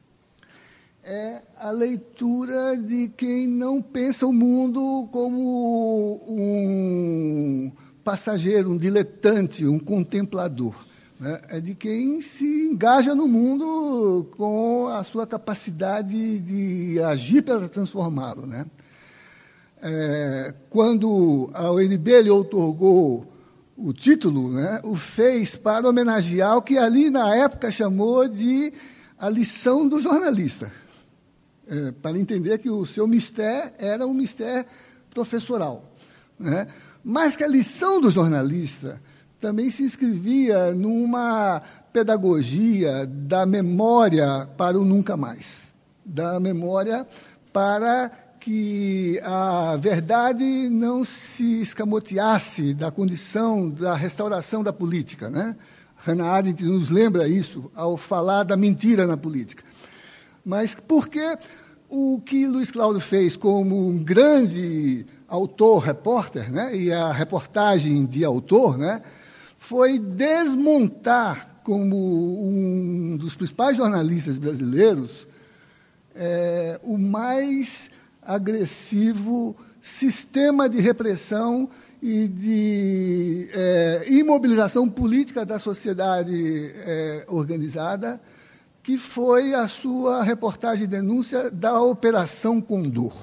é a leitura de quem não pensa o mundo como um passageiro, um diletante, um contemplador, né? É de quem se engaja no mundo com a sua capacidade de agir para transformá-lo, né? É, quando a U N B lhe outorgou o título, né, o fez para homenagear o que ali, na época, chamou de a lição do jornalista, é, para entender que o seu mistério era um mistério professoral, né? Mas que a lição do jornalista também se inscrevia numa pedagogia da memória para o nunca mais, da memória para que a verdade não se escamoteasse da condição da restauração da política, né? Hannah Arendt nos lembra isso ao falar da mentira na política. Mas porque o que Luiz Cláudio fez como um grande autor, repórter, né? E a reportagem de autor, né? Foi desmontar, como um dos principais jornalistas brasileiros, é, o mais agressivo sistema de repressão e de é, imobilização política da sociedade é, organizada, que foi a sua reportagem e denúncia da Operação Condor.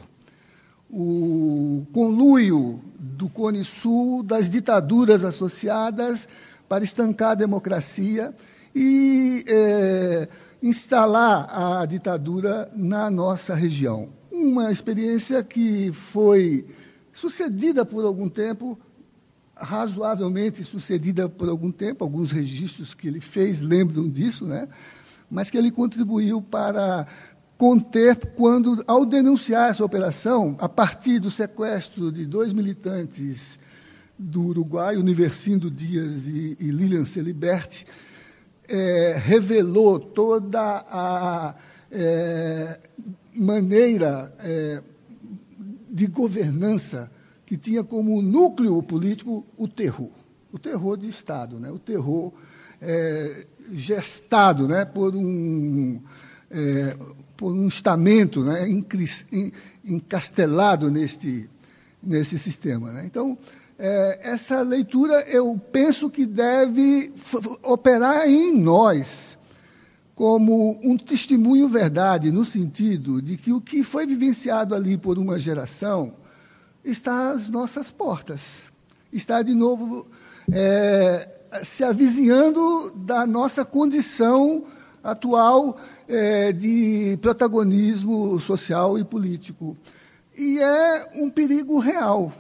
O conluio do Cone Sul, das ditaduras associadas para estancar a democracia e é, instalar a ditadura na nossa região. Uma experiência que foi sucedida por algum tempo, razoavelmente sucedida por algum tempo, alguns registros que ele fez lembram disso, né? Mas que ele contribuiu para conter quando, ao denunciar essa operação, a partir do sequestro de dois militantes do Uruguai, Universindo Dias e, e Lilian Celiberti, é, revelou toda a é, maneira é, de governança que tinha como núcleo político o terror, o terror de Estado, né? O terror é, gestado, né, por um é, por um estamento, né, encastelado neste nesse sistema, né? Então, é, essa leitura eu penso que deve operar em nós como um testemunho verdade, no sentido de que o que foi vivenciado ali por uma geração está às nossas portas, está de novo é, se avizinhando da nossa condição atual é, de protagonismo social e político. E é um perigo real.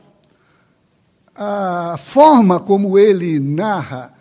A forma como ele narra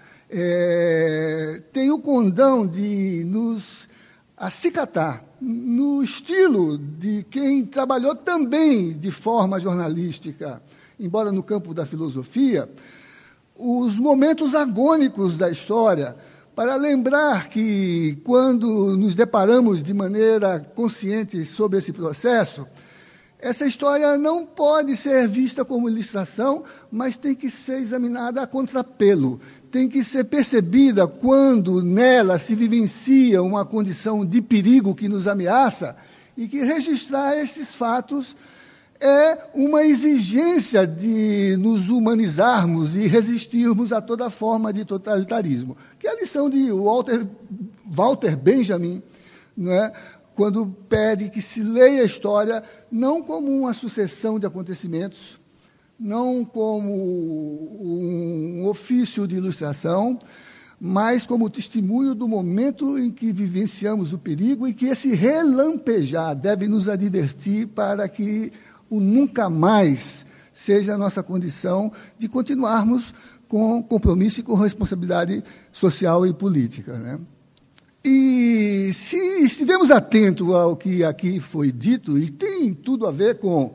é, tem o condão de nos acicatar no estilo de quem trabalhou também de forma jornalística, embora no campo da filosofia, os momentos agônicos da história, para lembrar que, quando nos deparamos de maneira consciente sobre esse processo, essa história não pode ser vista como ilustração, mas tem que ser examinada a contrapelo, tem que ser percebida quando nela se vivencia uma condição de perigo que nos ameaça, e que registrar esses fatos é uma exigência de nos humanizarmos e resistirmos a toda forma de totalitarismo, que é a lição de Walter, Walter Benjamin, né, quando pede que se leia a história não como uma sucessão de acontecimentos, não como um ofício de ilustração, mas como testemunho do momento em que vivenciamos o perigo, e que esse relampejar deve nos advertir para que o nunca mais seja a nossa condição de continuarmos com compromisso e com responsabilidade social e política, né? E se estivermos atentos ao que aqui foi dito, e tem tudo a ver com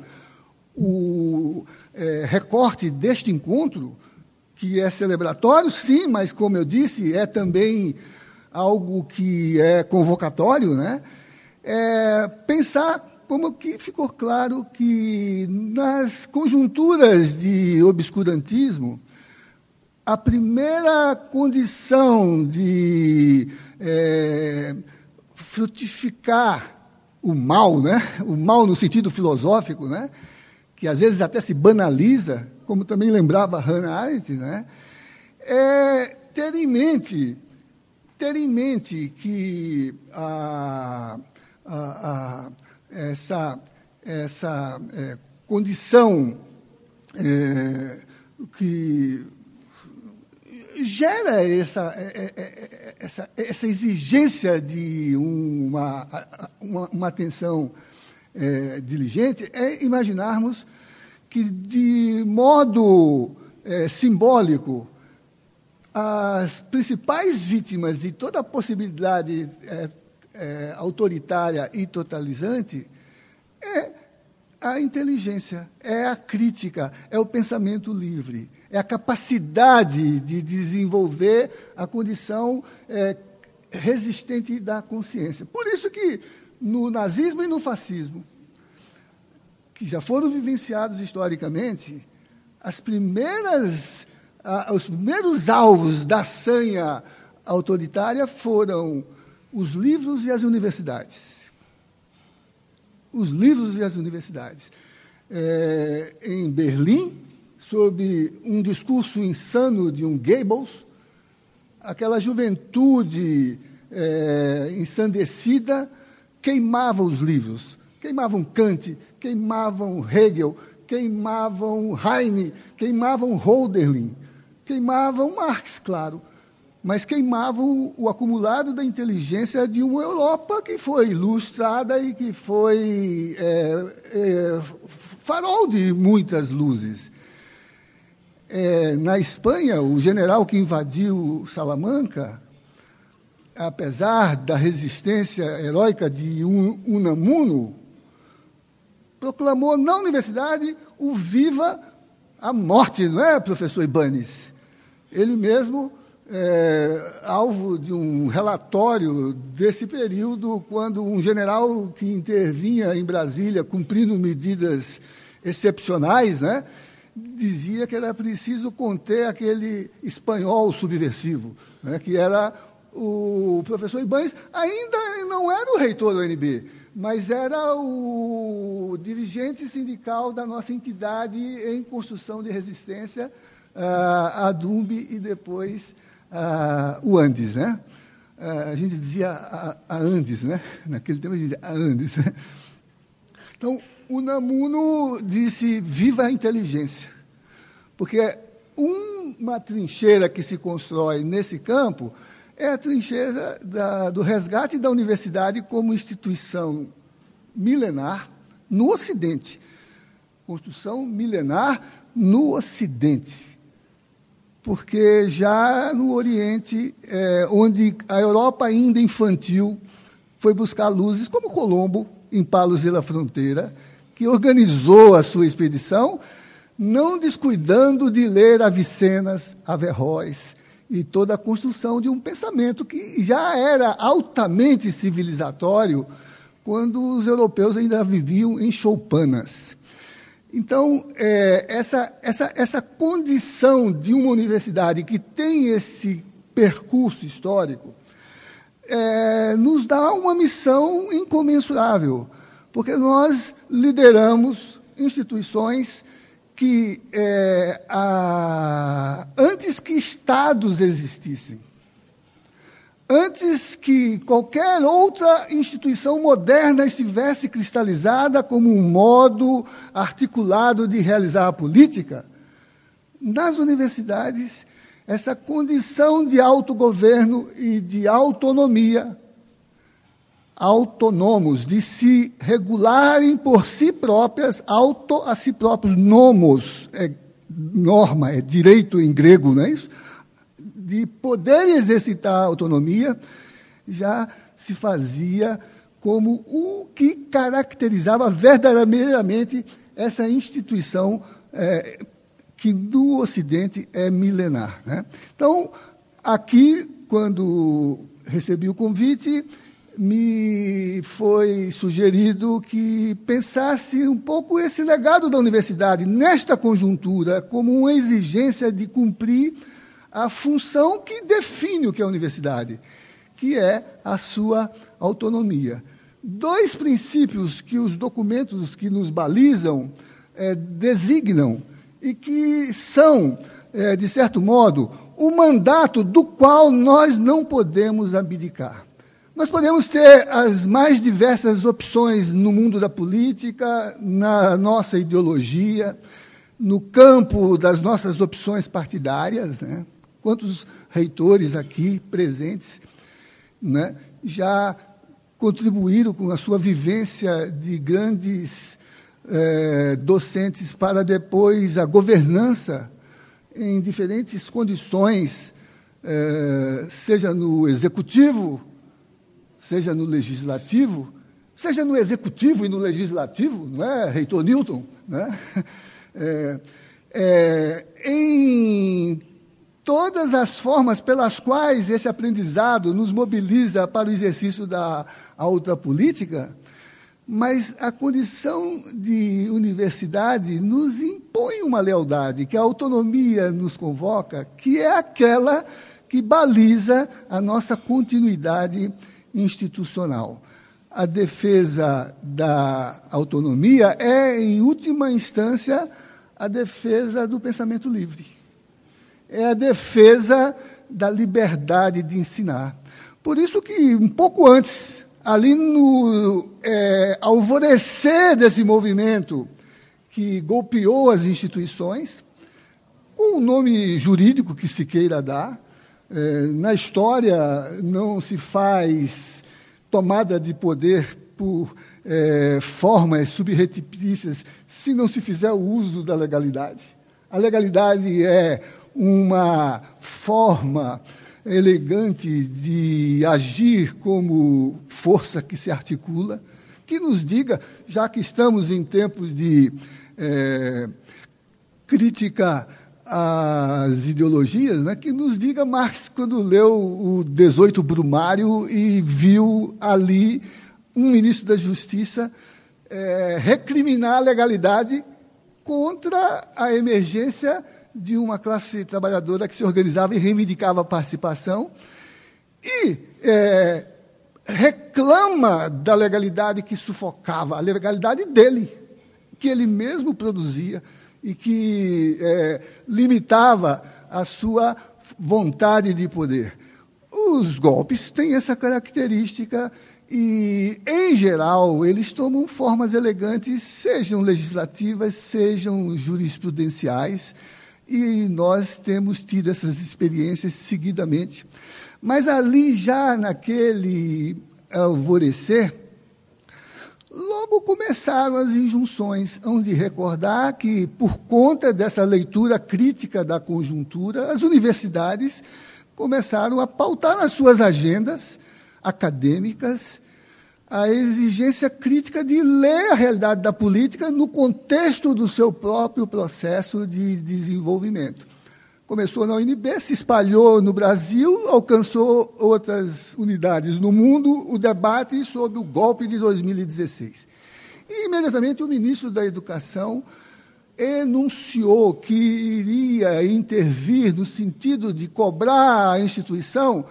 o é, recorte deste encontro, que é celebratório, sim, mas, como eu disse, é também algo que é convocatório, né? É pensar como que ficou claro que, nas conjunturas de obscurantismo, a primeira condição de é, frutificar o mal, né? O mal no sentido filosófico, né? Que às vezes até se banaliza, como também lembrava Hannah Arendt, né? É ter em mente, ter em mente que a, a, a, essa, essa é, condição é, que gera essa, essa, essa exigência de uma, uma, uma atenção é, diligente, é imaginarmos que, de modo é, simbólico, as principais vítimas de toda a possibilidade é, é, autoritária e totalizante é a inteligência, é a crítica, é o pensamento livre, é a capacidade de desenvolver a condição é, resistente da consciência. Por isso que, no nazismo e no fascismo, que já foram vivenciados historicamente, as primeiras, ah, os primeiros alvos da sanha autoritária foram os livros e as universidades. Os livros e as universidades. É, em Berlim, sob um discurso insano de um Goebbels, aquela juventude é, ensandecida queimava os livros, queimavam Kant, queimavam Hegel, queimavam Heine, queimavam Hölderlin, queimavam Marx, claro, mas queimavam o acumulado da inteligência de uma Europa que foi ilustrada e que foi é, é, farol de muitas luzes. É, na Espanha, o general que invadiu Salamanca, apesar da resistência heróica de Unamuno, proclamou na universidade o viva a morte, não é, professor Ibanes? Ele mesmo é, alvo de um relatório desse período, quando um general que intervinha em Brasília, cumprindo medidas excepcionais, né, dizia que era preciso conter aquele espanhol subversivo, né, que era o professor Ibáñez. Ainda não era o reitor do U N B, mas era o dirigente sindical da nossa entidade em construção de resistência, a D U M B e depois a, o Andes, né? A gente dizia a, a Andes, né? Naquele tempo a gente dizia a Andes. Né? Então, o Unamuno disse: viva a inteligência, porque uma trincheira que se constrói nesse campo é a trincheira da, do resgate da universidade como instituição milenar no Ocidente. Construção milenar no Ocidente. Porque já no Oriente, é, onde a Europa ainda infantil foi buscar luzes, como Colombo, em Palos de la Fronteira, que organizou a sua expedição, não descuidando de ler Avicenas, Averroes, e toda a construção de um pensamento que já era altamente civilizatório quando os europeus ainda viviam em choupanas. Então, é, essa, essa, essa condição de uma universidade que tem esse percurso histórico é, nos dá uma missão incomensurável, porque nós lideramos instituições que, é, a, antes que estados existissem, antes que qualquer outra instituição moderna estivesse cristalizada como um modo articulado de realizar a política, nas universidades, essa condição de autogoverno e de autonomia, autônomos, de se regularem por si próprias, auto a si próprios, nomos, é norma, é direito em grego, não é isso? De poder exercitar a autonomia, já se fazia como o que caracterizava verdadeiramente essa instituição é, que no Ocidente é milenar. Né? Então, aqui, quando recebi o convite, me foi sugerido que pensasse um pouco esse legado da universidade, nesta conjuntura, como uma exigência de cumprir a função que define o que é a universidade, que é a sua autonomia. Dois princípios que os documentos que nos balizam é, designam e que são, é, de certo modo, o mandato do qual nós não podemos abdicar. Nós podemos ter as mais diversas opções no mundo da política, na nossa ideologia, no campo das nossas opções partidárias, né? Quantos reitores aqui presentes, né, já contribuíram com a sua vivência de grandes eh, docentes para depois a governança em diferentes condições, eh, seja no executivo, seja no legislativo, seja no executivo e no legislativo, não é, reitor Newton? Né? É, é, em todas as formas pelas quais esse aprendizado nos mobiliza para o exercício da outra política, mas a condição de universidade nos impõe uma lealdade, que a autonomia nos convoca, que é aquela que baliza a nossa continuidade institucional. A defesa da autonomia é, em última instância, a defesa do pensamento livre. É a defesa da liberdade de ensinar. Por isso que, um pouco antes, ali no é, alvorecer desse movimento que golpeou as instituições, com o nome jurídico que se queira dar, é, na história não se faz tomada de poder por é, formas subreptícias se não se fizer o uso da legalidade. A legalidade é uma forma elegante de agir como força que se articula, que nos diga, já que estamos em tempos de é, crítica as ideologias, né, que nos diga Marx quando leu o dezoito Brumário e viu ali um ministro da Justiça é, recriminar a legalidade contra a emergência de uma classe trabalhadora que se organizava e reivindicava a participação e é, reclama da legalidade que sufocava, a legalidade dele, que ele mesmo produzia e que é, limitava a sua vontade de poder. Os golpes têm essa característica e, em geral, eles tomam formas elegantes, sejam legislativas, sejam jurisprudenciais, e nós temos tido essas experiências seguidamente. Mas ali, já naquele alvorecer, logo começaram as injunções, onde recordar que, por conta dessa leitura crítica da conjuntura, as universidades começaram a pautar nas suas agendas acadêmicas a exigência crítica de ler a realidade da política no contexto do seu próprio processo de desenvolvimento. Começou na U N B, se espalhou no Brasil, alcançou outras unidades no mundo, o debate sobre o golpe de dois mil e dezesseis. E, imediatamente, o ministro da Educação enunciou que iria intervir no sentido de cobrar à instituição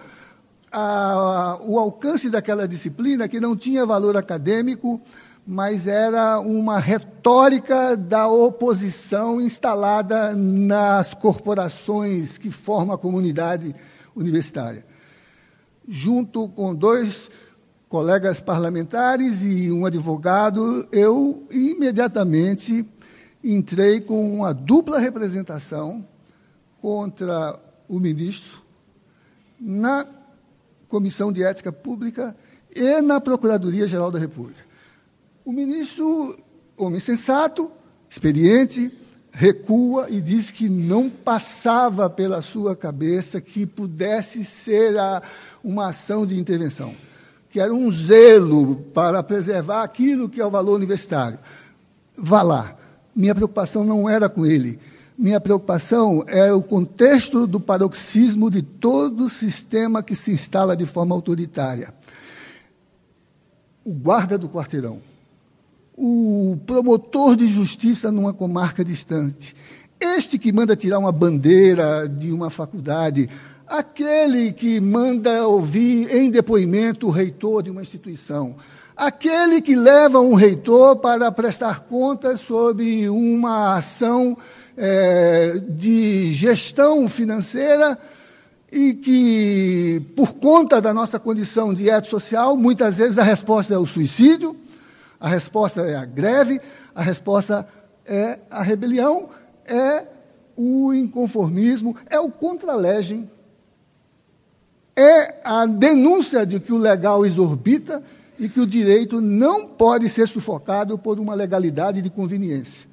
a, o alcance daquela disciplina, que não tinha valor acadêmico, mas era uma retórica da oposição instalada nas corporações que formam a comunidade universitária. Junto com dois colegas parlamentares e um advogado, eu imediatamente entrei com uma dupla representação contra o ministro na Comissão de Ética Pública e na Procuradoria-Geral da República. O ministro, homem sensato, experiente, recua e diz que não passava pela sua cabeça que pudesse ser a, uma ação de intervenção, que era um zelo para preservar aquilo que é o valor universitário. Vá lá. Minha preocupação não era com ele. Minha preocupação é o contexto do paroxismo de todo o sistema que se instala de forma autoritária. O guarda do quarteirão, o promotor de justiça numa comarca distante, este que manda tirar uma bandeira de uma faculdade, aquele que manda ouvir em depoimento o reitor de uma instituição, aquele que leva um reitor para prestar contas sobre uma ação é, de gestão financeira e que, por conta da nossa condição de ética social, muitas vezes a resposta é o suicídio, a resposta é a greve, a resposta é a rebelião, é o inconformismo, é o contra-legem, é a denúncia de que o legal exorbita e que o direito não pode ser sufocado por uma legalidade de conveniência.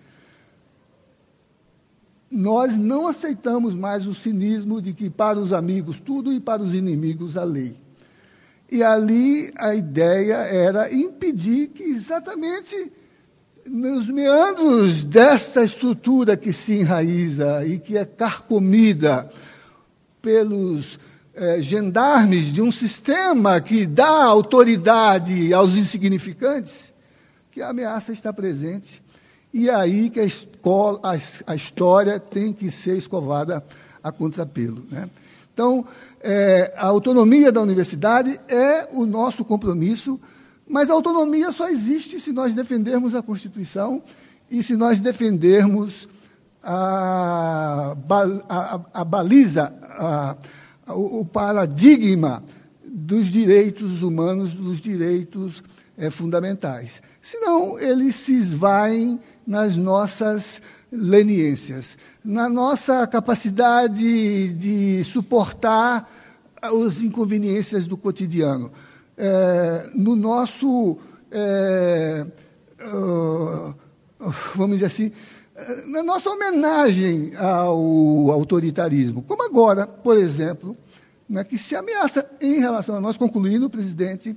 Nós não aceitamos mais o cinismo de que para os amigos tudo e para os inimigos a lei. E ali a ideia era impedir que exatamente nos meandros dessa estrutura que se enraiza e que é carcomida pelos eh, gendarmes de um sistema que dá autoridade aos insignificantes, que a ameaça está presente. E é aí que a, escola, a, a história tem que ser escovada a contrapelo, né? Então, é, a autonomia da universidade é o nosso compromisso, mas a autonomia só existe se nós defendermos a Constituição e se nós defendermos a, a, a baliza, a, a, o paradigma dos direitos humanos, dos direitos é, fundamentais. Senão, eles se esvaem nas nossas leniências, na nossa capacidade de suportar as inconveniências do cotidiano, é, no nosso, é, uh, vamos dizer assim, na nossa homenagem ao autoritarismo, como agora, por exemplo, né, que se ameaça em relação a nós, concluindo, presidente,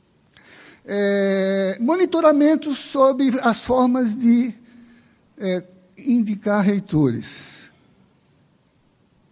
é, monitoramento sobre as formas de é, indicar reitores.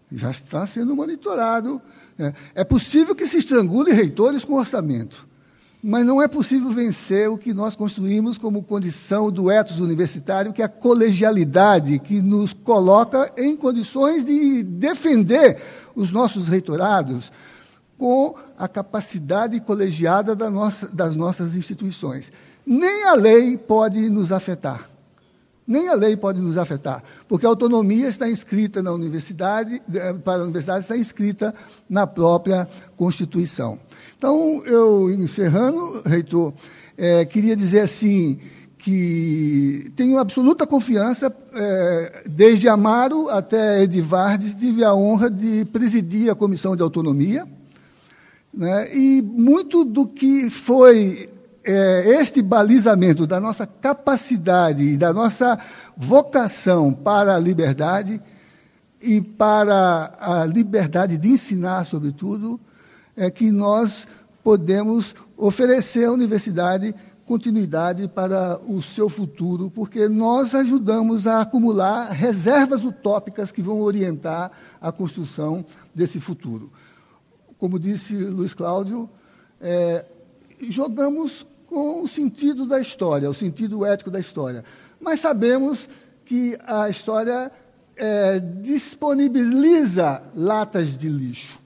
já está sendo monitorado. É possível que se estrangule reitores com orçamento, mas não é possível vencer o que nós construímos como condição do ethos universitário, que é a colegialidade, que nos coloca em condições de defender os nossos reitorados com a capacidade colegiada da nossa, das nossas instituições. Nem a lei pode nos afetar. Nem a lei pode nos afetar, porque a autonomia está inscrita na universidade, para a universidade está inscrita na própria Constituição. Então, eu, encerrando, reitor, é, queria dizer assim, que tenho absoluta confiança, é, desde Amaro até Edivardes, tive a honra de presidir a Comissão de Autonomia, né, e muito do que foi É, este balizamento da nossa capacidade e da nossa vocação para a liberdade e para a liberdade de ensinar, sobretudo, é que nós podemos oferecer à universidade continuidade para o seu futuro, porque nós ajudamos a acumular reservas utópicas que vão orientar a construção desse futuro. Como disse Luiz Cláudio, é, jogamos com o sentido da história, o sentido ético da história. Mas sabemos que a história é, disponibiliza latas de lixo.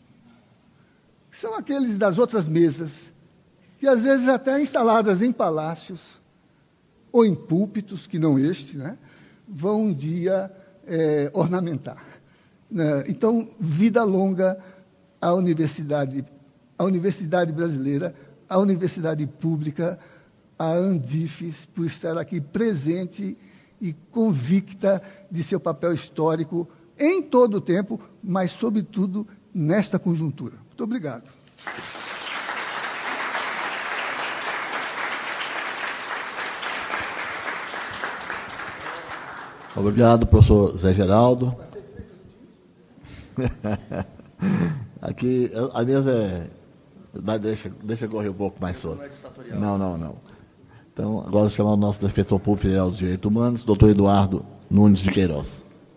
São aqueles das outras mesas, que às vezes até instaladas em palácios ou em púlpitos, que não este, né, vão um dia é, ornamentar. Né? Então, vida longa à universidade, à universidade brasileira, a universidade pública, a Andifes, por estar aqui presente e convicta de seu papel histórico em todo o tempo, mas, sobretudo, nesta conjuntura. Muito obrigado. Obrigado, professor Zé Geraldo. Aqui, a mesa é... Deixa, deixa correr um pouco mais solto. Não, não, não. Então, agora chamar o nosso defensor público federal dos direitos humanos, doutor Eduardo Nunes de Queiroz.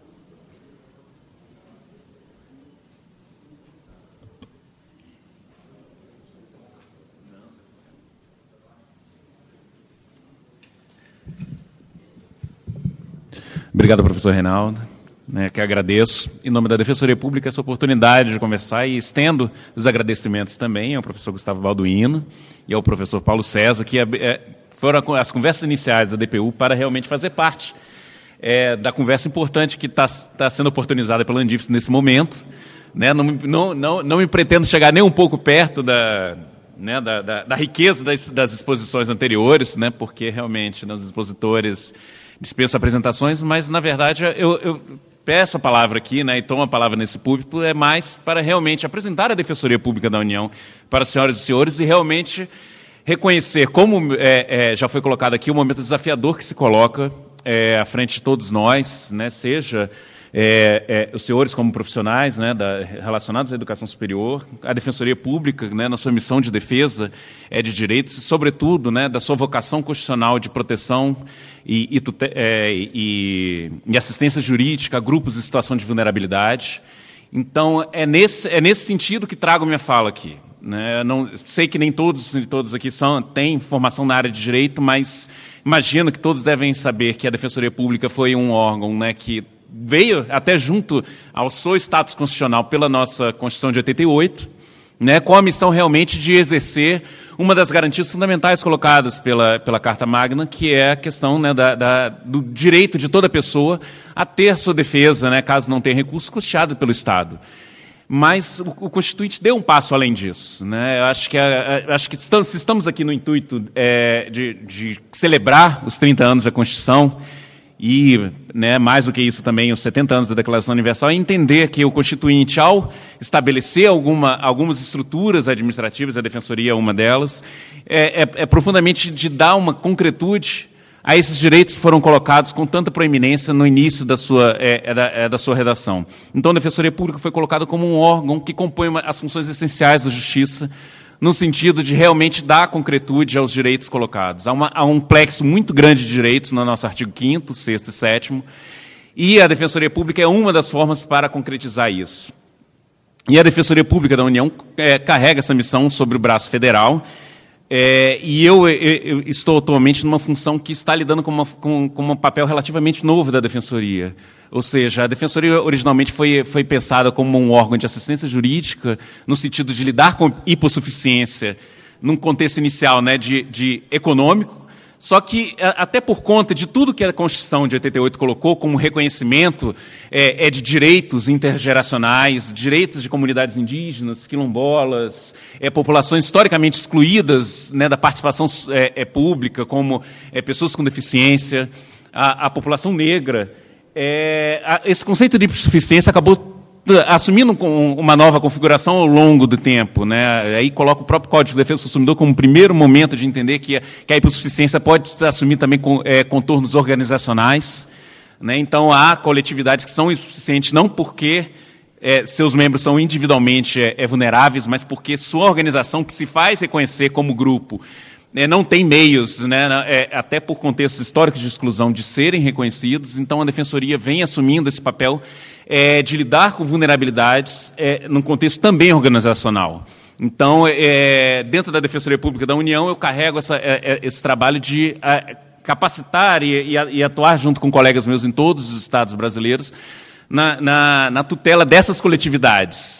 Obrigado, professor Reinaldo. Né, que agradeço, em nome da Defensoria Pública, essa oportunidade de conversar e estendo os agradecimentos também ao professor Gustavo Balduino e ao professor Paulo César, que é, foram as conversas iniciais da D P U para realmente fazer parte é, da conversa importante que está tá sendo oportunizada pela Andifes nesse momento. Né, não, não, não, não me pretendo chegar nem um pouco perto da, né, da, da, da riqueza das, das exposições anteriores, né, porque realmente os expositores dispensam apresentações, mas, na verdade, eu... eu peço a palavra aqui, né, e tomo a palavra nesse púlpito, é mais para realmente apresentar a Defensoria Pública da União para as senhoras e senhores e realmente reconhecer, como é, é, já foi colocado aqui, o momento desafiador que se coloca é, à frente de todos nós, né, seja é, é, os senhores como profissionais, né, da, relacionados à educação superior, a Defensoria Pública, né, na sua missão de defesa é, de direitos, e, sobretudo, né, da sua vocação constitucional de proteção e, e, é, e, e assistência jurídica a grupos em situação de vulnerabilidade. Então, é nesse, é nesse sentido que trago minha fala aqui. Né? Não, sei que nem todos, todos aqui são, têm formação na área de direito, mas imagino que todos devem saber que a Defensoria Pública foi um órgão, né, que veio até junto ao seu status constitucional pela nossa Constituição de oitenta e oito, né, com a missão realmente de exercer uma das garantias fundamentais colocadas pela, pela Carta Magna, que é a questão, né, da, da, do direito de toda pessoa a ter sua defesa, né, caso não tenha recurso, custeado pelo Estado. Mas o, o Constituinte deu um passo além disso. Né? Eu acho que, a, a, acho que estamos, se estamos aqui no intuito é, de, de celebrar os trinta anos da Constituição, e, né, mais do que isso também, os setenta anos da Declaração Universal, é entender que o Constituinte, ao estabelecer alguma, algumas estruturas administrativas, a Defensoria é uma delas, é, é, é profundamente de dar uma concretude a esses direitos que foram colocados com tanta proeminência no início da sua, é, é da, é da sua redação. Então, a Defensoria Pública foi colocada como um órgão que compõe uma, as funções essenciais da Justiça, no sentido de realmente dar concretude aos direitos colocados. Há, uma, há um plexo muito grande de direitos no nosso artigo quinto, sexto e sétimo, E a Defensoria Pública é uma das formas para concretizar isso. E a Defensoria Pública da União é, carrega essa missão sobre o braço federal, é, e eu, eu, eu estou atualmente numa função que está lidando com, uma, com, com um papel relativamente novo da Defensoria. Ou seja, a Defensoria originalmente foi, foi pensada como um órgão de assistência jurídica, no sentido de lidar com hipossuficiência, num contexto inicial, né, de, de econômico, só que, até por conta de tudo que a Constituição de oitenta e oito colocou como reconhecimento é, é de direitos intergeracionais, direitos de comunidades indígenas, quilombolas, é, populações historicamente excluídas, né, da participação é, é, pública, como é, pessoas com deficiência, a, a população negra, é, a, esse conceito de hipossuficiência acabou assumindo uma nova configuração ao longo do tempo, né? Aí coloca o próprio Código de Defesa do Consumidor como um primeiro momento de entender que a, que a hipossuficiência pode assumir também com, é, contornos organizacionais, né? Então, há coletividades que são insuficientes não porque é, seus membros são individualmente é, é, vulneráveis, mas porque sua organização, que se faz reconhecer como grupo, é, não tem meios, né, é, até por contextos históricos de exclusão, de serem reconhecidos. Então, a Defensoria vem assumindo esse papel É, de lidar com vulnerabilidades é, num contexto também organizacional. Então, é, dentro da Defensoria Pública da União, eu carrego essa, é, esse trabalho de é, capacitar e, e, e atuar junto com colegas meus em todos os estados brasileiros na, na, na tutela dessas coletividades.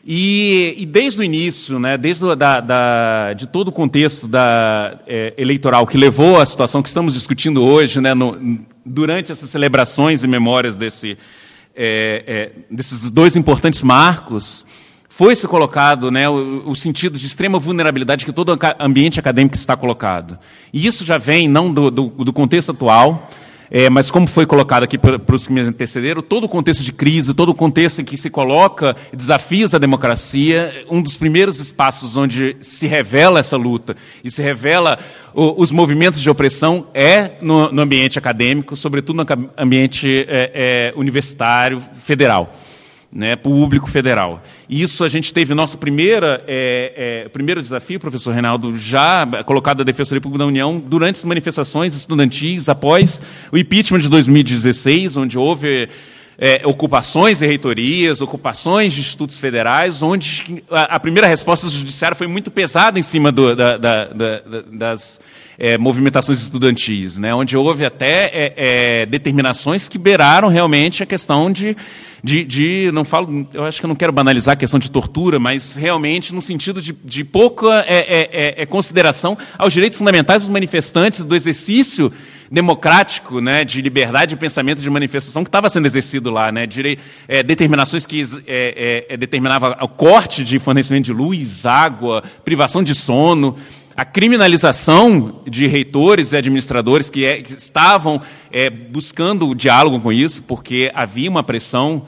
E, e desde o início, né, desde o, da, da, de todo o contexto da, é, eleitoral que levou à situação que estamos discutindo hoje, né, no, durante essas celebrações e memórias desse... É, é, desses dois importantes marcos, foi-se colocado, né, o, o sentido de extrema vulnerabilidade que todo ambiente acadêmico está colocado. E isso já vem, não do, do, do contexto atual, é, mas como foi colocado aqui para os que me antecederam, todo o contexto de crise, todo o contexto em que se coloca desafios à democracia, um dos primeiros espaços onde se revela essa luta e se revela o, os movimentos de opressão é no, no ambiente acadêmico, sobretudo no ambiente é, é, universitário federal, né, público federal. E isso a gente teve nosso primeira, é, é, primeiro desafio, professor Reinaldo, já colocado da Defensoria Pública da União durante as manifestações estudantis após o impeachment de dois mil e dezesseis, onde houve é, ocupações de reitorias, ocupações de institutos federais, onde a, a primeira resposta do judiciário foi muito pesada em cima do, da, da, da, das é, movimentações estudantis, né, onde houve até é, é, determinações que beiraram realmente a questão de De, de, não falo, eu acho que eu não quero banalizar a questão de tortura, mas realmente no sentido de, de pouca é, é, é, consideração aos direitos fundamentais dos manifestantes, do exercício democrático, né, de liberdade de pensamento, de manifestação que estava sendo exercido lá, né, direi, é, determinações que é, é, determinavam o corte de fornecimento de luz, água, privação de sono, a criminalização de reitores e administradores que, é, que estavam é, buscando o diálogo com isso, porque havia uma pressão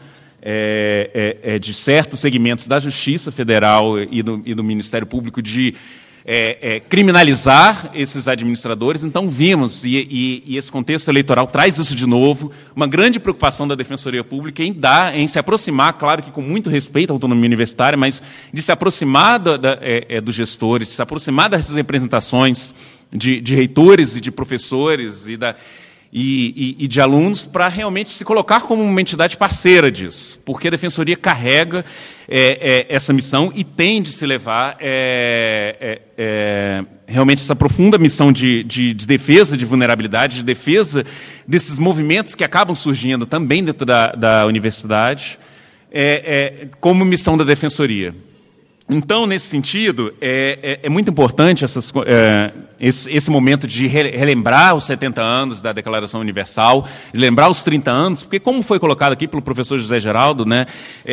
é, é, de certos segmentos da Justiça Federal e do, e do Ministério Público de é, é, criminalizar esses administradores. Então, vimos, e, e, e esse contexto eleitoral traz isso de novo, uma grande preocupação da Defensoria Pública em dar, em se aproximar, claro que com muito respeito à autonomia universitária, mas de se aproximar da, da, é, dos gestores, de se aproximar dessas representações de, de reitores e de professores e, da, e, e, e de alunos, para realmente se colocar como uma entidade parceira disso, porque a Defensoria carrega É, é, essa missão e tem de se levar é, é, é, realmente essa profunda missão de, de, de defesa de vulnerabilidade, de defesa desses movimentos que acabam surgindo também dentro da, da universidade, é, é, como missão da Defensoria. Então, nesse sentido, é, é, é muito importante essas, é, esse, esse momento de relembrar os setenta anos da Declaração Universal, lembrar os trinta anos, porque, como foi colocado aqui pelo professor José Geraldo, né,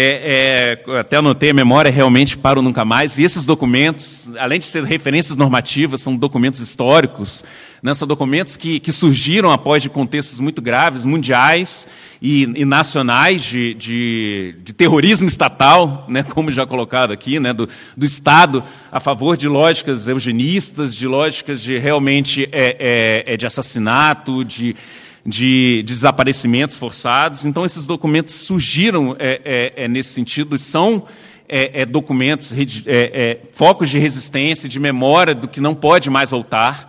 é, é, até anotei, a memória é realmente para o nunca mais, e esses documentos, além de ser referências normativas, são documentos históricos, né, são documentos que, que surgiram após de contextos muito graves, mundiais e, e nacionais, de, de, de terrorismo estatal, né, como já colocado aqui, né, do, do Estado a favor de lógicas eugenistas, de lógicas de realmente é, é, de assassinato, de, de, de desaparecimentos forçados. Então, esses documentos surgiram é, é, é, nesse sentido, são é, é, documentos, é, é, focos de resistência, de memória do que não pode mais voltar.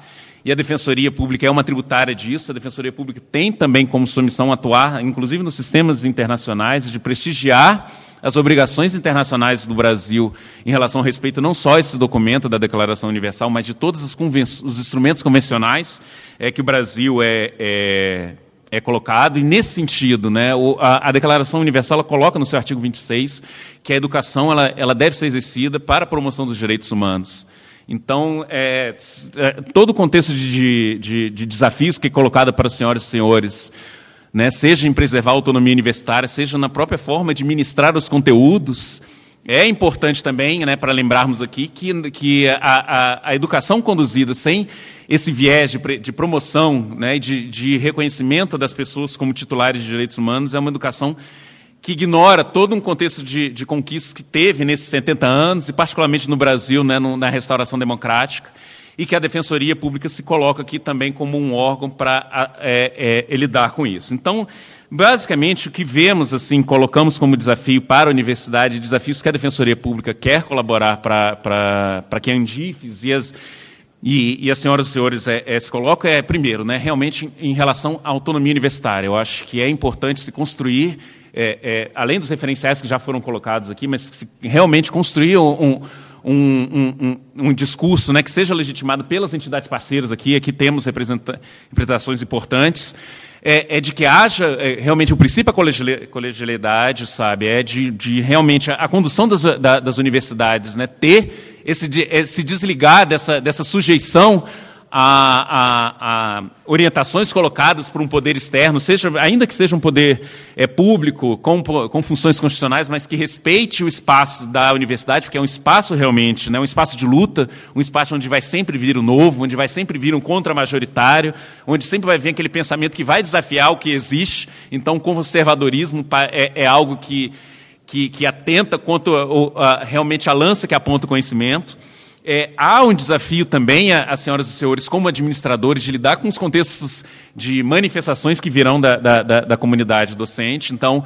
e a Defensoria Pública é uma tributária disso. A Defensoria Pública tem também como sua missão atuar, inclusive nos sistemas internacionais, de prestigiar as obrigações internacionais do Brasil em relação ao respeito não só a esse documento da Declaração Universal, mas de todos os, os instrumentos convencionais é, que o Brasil é, é, é colocado. E, nesse sentido, né, o, a, a Declaração Universal ela coloca no seu artigo vinte e seis que a educação ela, ela deve ser exercida para a promoção dos direitos humanos. Então, é, é, todo o contexto de, de, de desafios que é colocado para as senhoras e senhores, né, seja em preservar a autonomia universitária, seja na própria forma de ministrar os conteúdos, é importante também, né, para lembrarmos aqui que, que a, a, a educação conduzida sem esse viés de, de promoção, né, de, de reconhecimento das pessoas como titulares de direitos humanos é uma educação que ignora todo um contexto de, de conquistas que teve nesses setenta anos, e particularmente no Brasil, né, no, na restauração democrática, e que a Defensoria Pública se coloca aqui também como um órgão para é, é, lidar com isso. Então, basicamente, o que vemos, assim, colocamos como desafio para a universidade, desafios que a Defensoria Pública quer colaborar para, para, para que a Andifes e as, e, e as senhoras e senhores é, é, se colocam, é, primeiro, né, realmente em, em relação à autonomia universitária. Eu acho que é importante se construir, É, é, além dos referenciais que já foram colocados aqui, mas se realmente construir um, um, um, um, um discurso, né, que seja legitimado pelas entidades parceiras aqui, aqui temos representações importantes, é, é de que haja é, realmente o princípio da colegialidade, sabe, é de, de realmente a, a condução das, da, das universidades, né, ter esse, de, se desligar dessa, dessa sujeição A, a, a orientações colocadas por um poder externo, seja, ainda que seja um poder é, público, com, com funções constitucionais, mas que respeite o espaço da universidade, porque é um espaço realmente, né, um espaço de luta, um espaço onde vai sempre vir o novo, onde vai sempre vir um contra-majoritário, onde sempre vai vir aquele pensamento que vai desafiar o que existe. Então, o conservadorismo é, é algo que, que, que atenta contra o, a, realmente a lança que aponta o conhecimento. É, há um desafio também, as senhoras e senhores, como administradores, de lidar com os contextos de manifestações que virão da, da, da, da comunidade docente, então,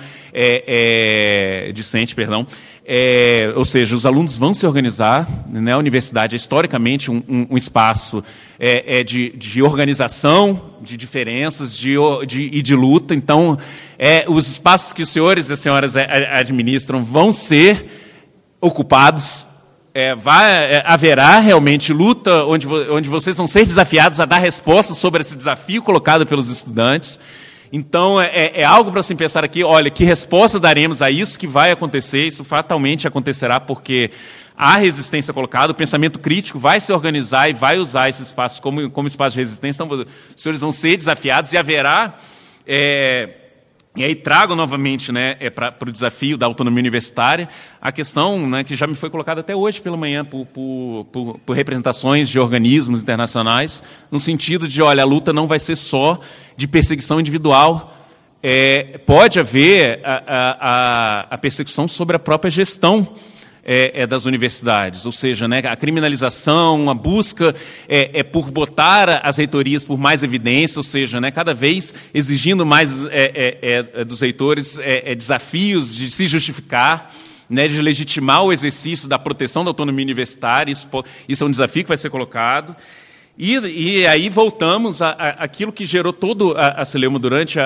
é, é, discente, perdão, é, ou seja, os alunos vão se organizar, né, a universidade é historicamente um, um, um espaço é, é de, de organização, de diferenças de, de, e de luta, então, é, os espaços que os senhores e as senhoras administram vão ser ocupados. É, vai, é, haverá realmente luta onde, onde vocês vão ser desafiados a dar respostas sobre esse desafio colocado pelos estudantes. Então, é, é algo para se pensar aqui, olha, que resposta daremos a isso que vai acontecer? Isso fatalmente acontecerá porque há resistência colocada, o pensamento crítico vai se organizar e vai usar esse espaço como, como espaço de resistência. Então, os senhores vão ser desafiados e haverá... É, E aí trago novamente, né, é, para o desafio da autonomia universitária a questão, né, que já me foi colocada até hoje pela manhã por, por, por, por representações de organismos internacionais, no sentido de, olha, a luta não vai ser só de perseguição individual, é, pode haver a, a, a perseguição sobre a própria gestão É, é das universidades, ou seja, né, a criminalização, a busca é, é por botar as reitorias por mais evidência, ou seja, né, cada vez exigindo mais é, é, é, dos reitores é, é, desafios de se justificar, né, de legitimar o exercício da proteção da autonomia universitária. Isso, isso é um desafio que vai ser colocado. E, e aí voltamos àquilo que gerou todo a, a celeuma durante a,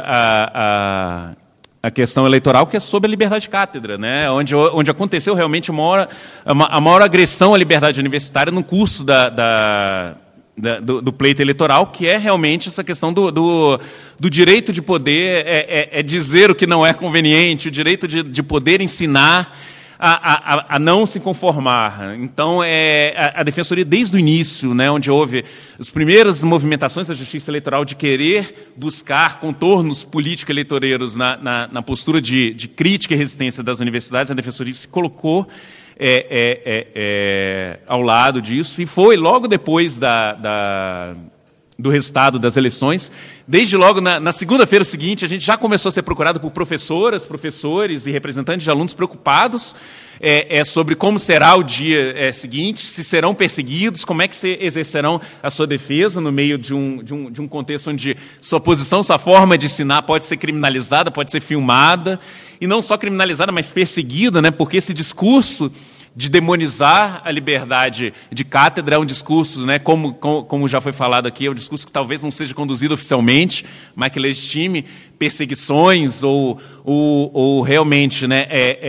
a, a questão eleitoral, que é sobre a liberdade de cátedra, né? onde, onde aconteceu realmente uma maior, a maior agressão à liberdade universitária no curso da, da, da, do, do pleito eleitoral, que é realmente essa questão do, do, do direito de poder é, é, é dizer o que não é conveniente, o direito de, de poder ensinar A, a, a não se conformar. Então, é, a, a Defensoria, desde o início, né, onde houve as primeiras movimentações da Justiça Eleitoral de querer buscar contornos político-eleitoreiros na, na, na postura de, de crítica e resistência das universidades, a Defensoria se colocou é, é, é, é, ao lado disso, e foi logo depois da... da do resultado das eleições. Desde logo, na, na segunda-feira seguinte, a gente já começou a ser procurado por professoras, professores e representantes de alunos preocupados é, é, sobre como será o dia é, seguinte, se serão perseguidos, como é que se exercerão a sua defesa no meio de um, de um, de um contexto onde sua posição, sua forma de ensinar pode ser criminalizada, pode ser filmada, e não só criminalizada, mas perseguida, né, porque esse discurso de demonizar a liberdade de cátedra. É um discurso, né, como, como já foi falado aqui, é um discurso que talvez não seja conduzido oficialmente, mas que legitime perseguições ou, ou, ou realmente, né,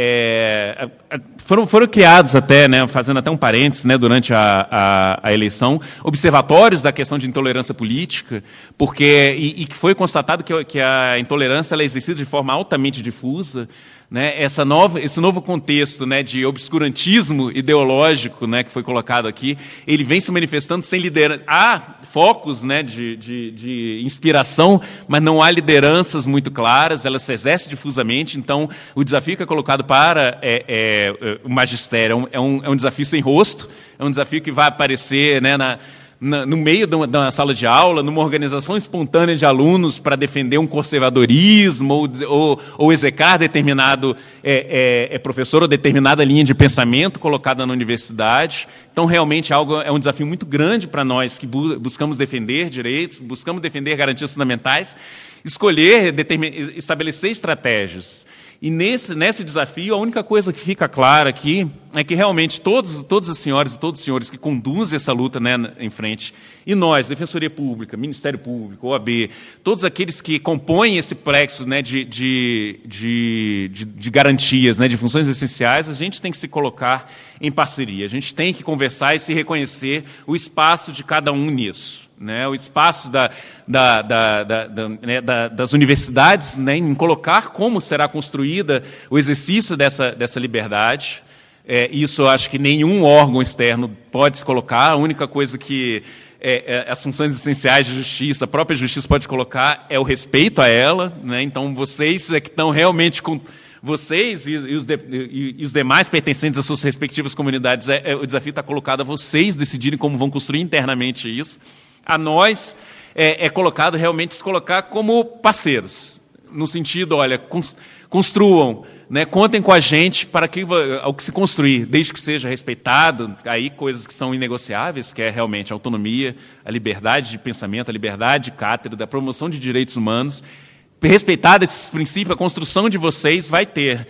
é, é, foram, foram criados até, né, fazendo até um parênteses, né, durante a, a, a eleição, observatórios da questão de intolerância política, porque, e, e que foi constatado que, que a intolerância ela é exercida de forma altamente difusa. Né, essa nova, esse novo contexto, né, de obscurantismo ideológico, né, que foi colocado aqui, ele vem se manifestando sem liderança. Há focos, né, de, de, de inspiração, mas não há lideranças muito claras, ela se exerce difusamente. Então, o desafio que é colocado para é, é, o magistério é um, é um desafio sem rosto, é um desafio que vai aparecer, né, na... no meio da sala de aula, numa organização espontânea de alunos para defender um conservadorismo ou, ou, ou execar determinado é, é, é professor ou determinada linha de pensamento colocada na universidade. Então, realmente, algo, é um desafio muito grande para nós que bu buscamos defender direitos, buscamos defender garantias fundamentais, escolher, estabelecer estratégias. E nesse, nesse desafio, a única coisa que fica clara aqui é que realmente todos, todas as senhoras e todos os senhores que conduzem essa luta, né, em frente, e nós, Defensoria Pública, Ministério Público, O A B, todos aqueles que compõem esse plexo, né, de, de, de, de, de garantias, né, de funções essenciais, a gente tem que se colocar em parceria, a gente tem que conversar e se reconhecer o espaço de cada um nisso. Né, o espaço da, da, da, da, da, né, da, das universidades, né, em colocar como será construída o exercício dessa, dessa liberdade. É, isso eu acho que nenhum órgão externo pode se colocar. A única coisa que é, é, as funções essenciais de justiça, a própria justiça pode colocar é o respeito a ela. Né, então, vocês é que estão realmente com... Vocês e, e, os de, e, e os demais pertencentes às suas respectivas comunidades, é, é, o desafio está colocado a vocês decidirem como vão construir internamente isso. A nós é, é colocado realmente se colocar como parceiros, no sentido, olha, construam, né, contem com a gente para que, ao que se construir, desde que seja respeitado, aí coisas que são inegociáveis, que é realmente a autonomia, a liberdade de pensamento, a liberdade de cátedra, a promoção de direitos humanos. Respeitado esses princípios, a construção de vocês vai ter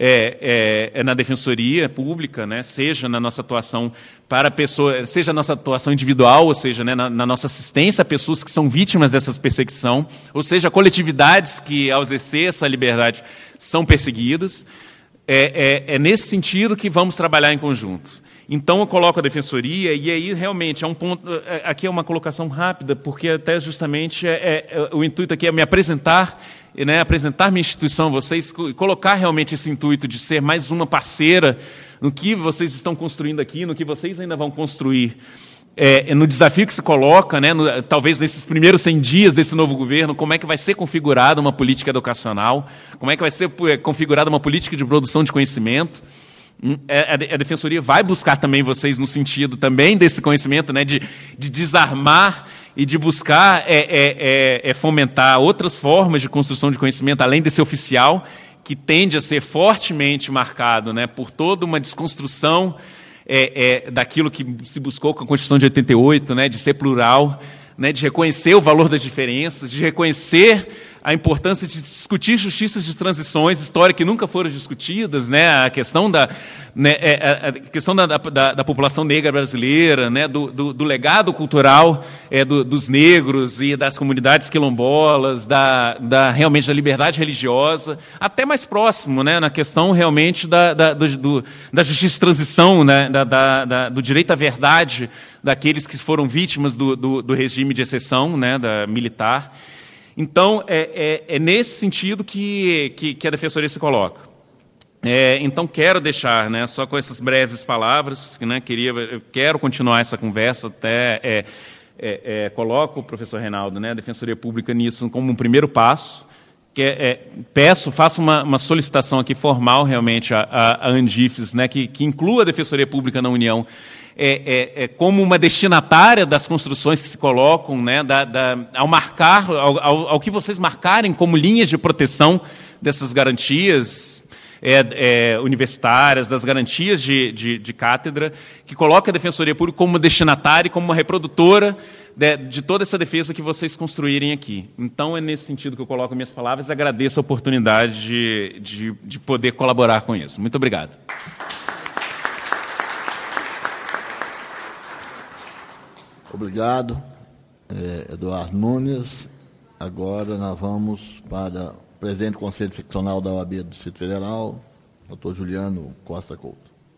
é, é, na Defensoria Pública, né, seja na nossa atuação para pessoas, seja a nossa atuação individual, ou seja, né, na, na nossa assistência a pessoas que são vítimas dessa perseguição, ou seja, coletividades que, ao exercer essa liberdade, são perseguidas. É, é, é nesse sentido que vamos trabalhar em conjunto. Então, eu coloco a Defensoria, e aí, realmente, é um ponto... Aqui é uma colocação rápida, porque até justamente é, é, o intuito aqui é me apresentar, né, apresentar minha instituição a vocês, colocar realmente esse intuito de ser mais uma parceira no que vocês estão construindo aqui, no que vocês ainda vão construir. É, no desafio que se coloca, né, no, talvez nesses primeiros cem dias desse novo governo, como é que vai ser configurada uma política educacional, como é que vai ser configurada uma política de produção de conhecimento. A Defensoria vai buscar também vocês no sentido também desse conhecimento, né, de, de desarmar e de buscar é, é, é, fomentar outras formas de construção de conhecimento, além desse oficial, que tende a ser fortemente marcado, né, por toda uma desconstrução é, é, daquilo que se buscou com a Constituição de oitenta e oito, né, de ser plural, né, de reconhecer o valor das diferenças, de reconhecer a importância de discutir justiças de transições históricas que nunca foram discutidas, né, a questão da, né, a questão da, da, da população negra brasileira, né, do, do, do legado cultural é, do, dos negros e das comunidades quilombolas, da, da, realmente da liberdade religiosa, até mais próximo, né, na questão realmente da, da, do, do, da justiça de transição, né, da, da, da, do direito à verdade daqueles que foram vítimas do, do, do regime de exceção, né, da militar. Então, é, é, é nesse sentido que, que, que a Defensoria se coloca. É, então, quero deixar, né, só com essas breves palavras, que, né, queria, eu quero continuar essa conversa, até é, é, é, coloco o professor Reinaldo, né, a Defensoria Pública nisso como um primeiro passo, que é, é, peço, faço uma, uma solicitação aqui formal, realmente, à, à Andifes, né, que, que inclua a Defensoria Pública na União, É, é, é como uma destinatária das construções que se colocam, né, da, da, ao marcar, ao, ao, ao que vocês marcarem como linhas de proteção dessas garantias é, é, universitárias, das garantias de, de, de cátedra, que coloca a Defensoria Pública como destinatária e como uma reprodutora de, de toda essa defesa que vocês construírem aqui. Então, é nesse sentido que eu coloco minhas palavras e agradeço a oportunidade de, de, de poder colaborar com isso. Muito obrigado. Obrigado, é, Eduardo Nunes. Agora nós vamos para o presidente do Conselho Seccional da O A B do Distrito Federal, doutor Juliano Costa Couto.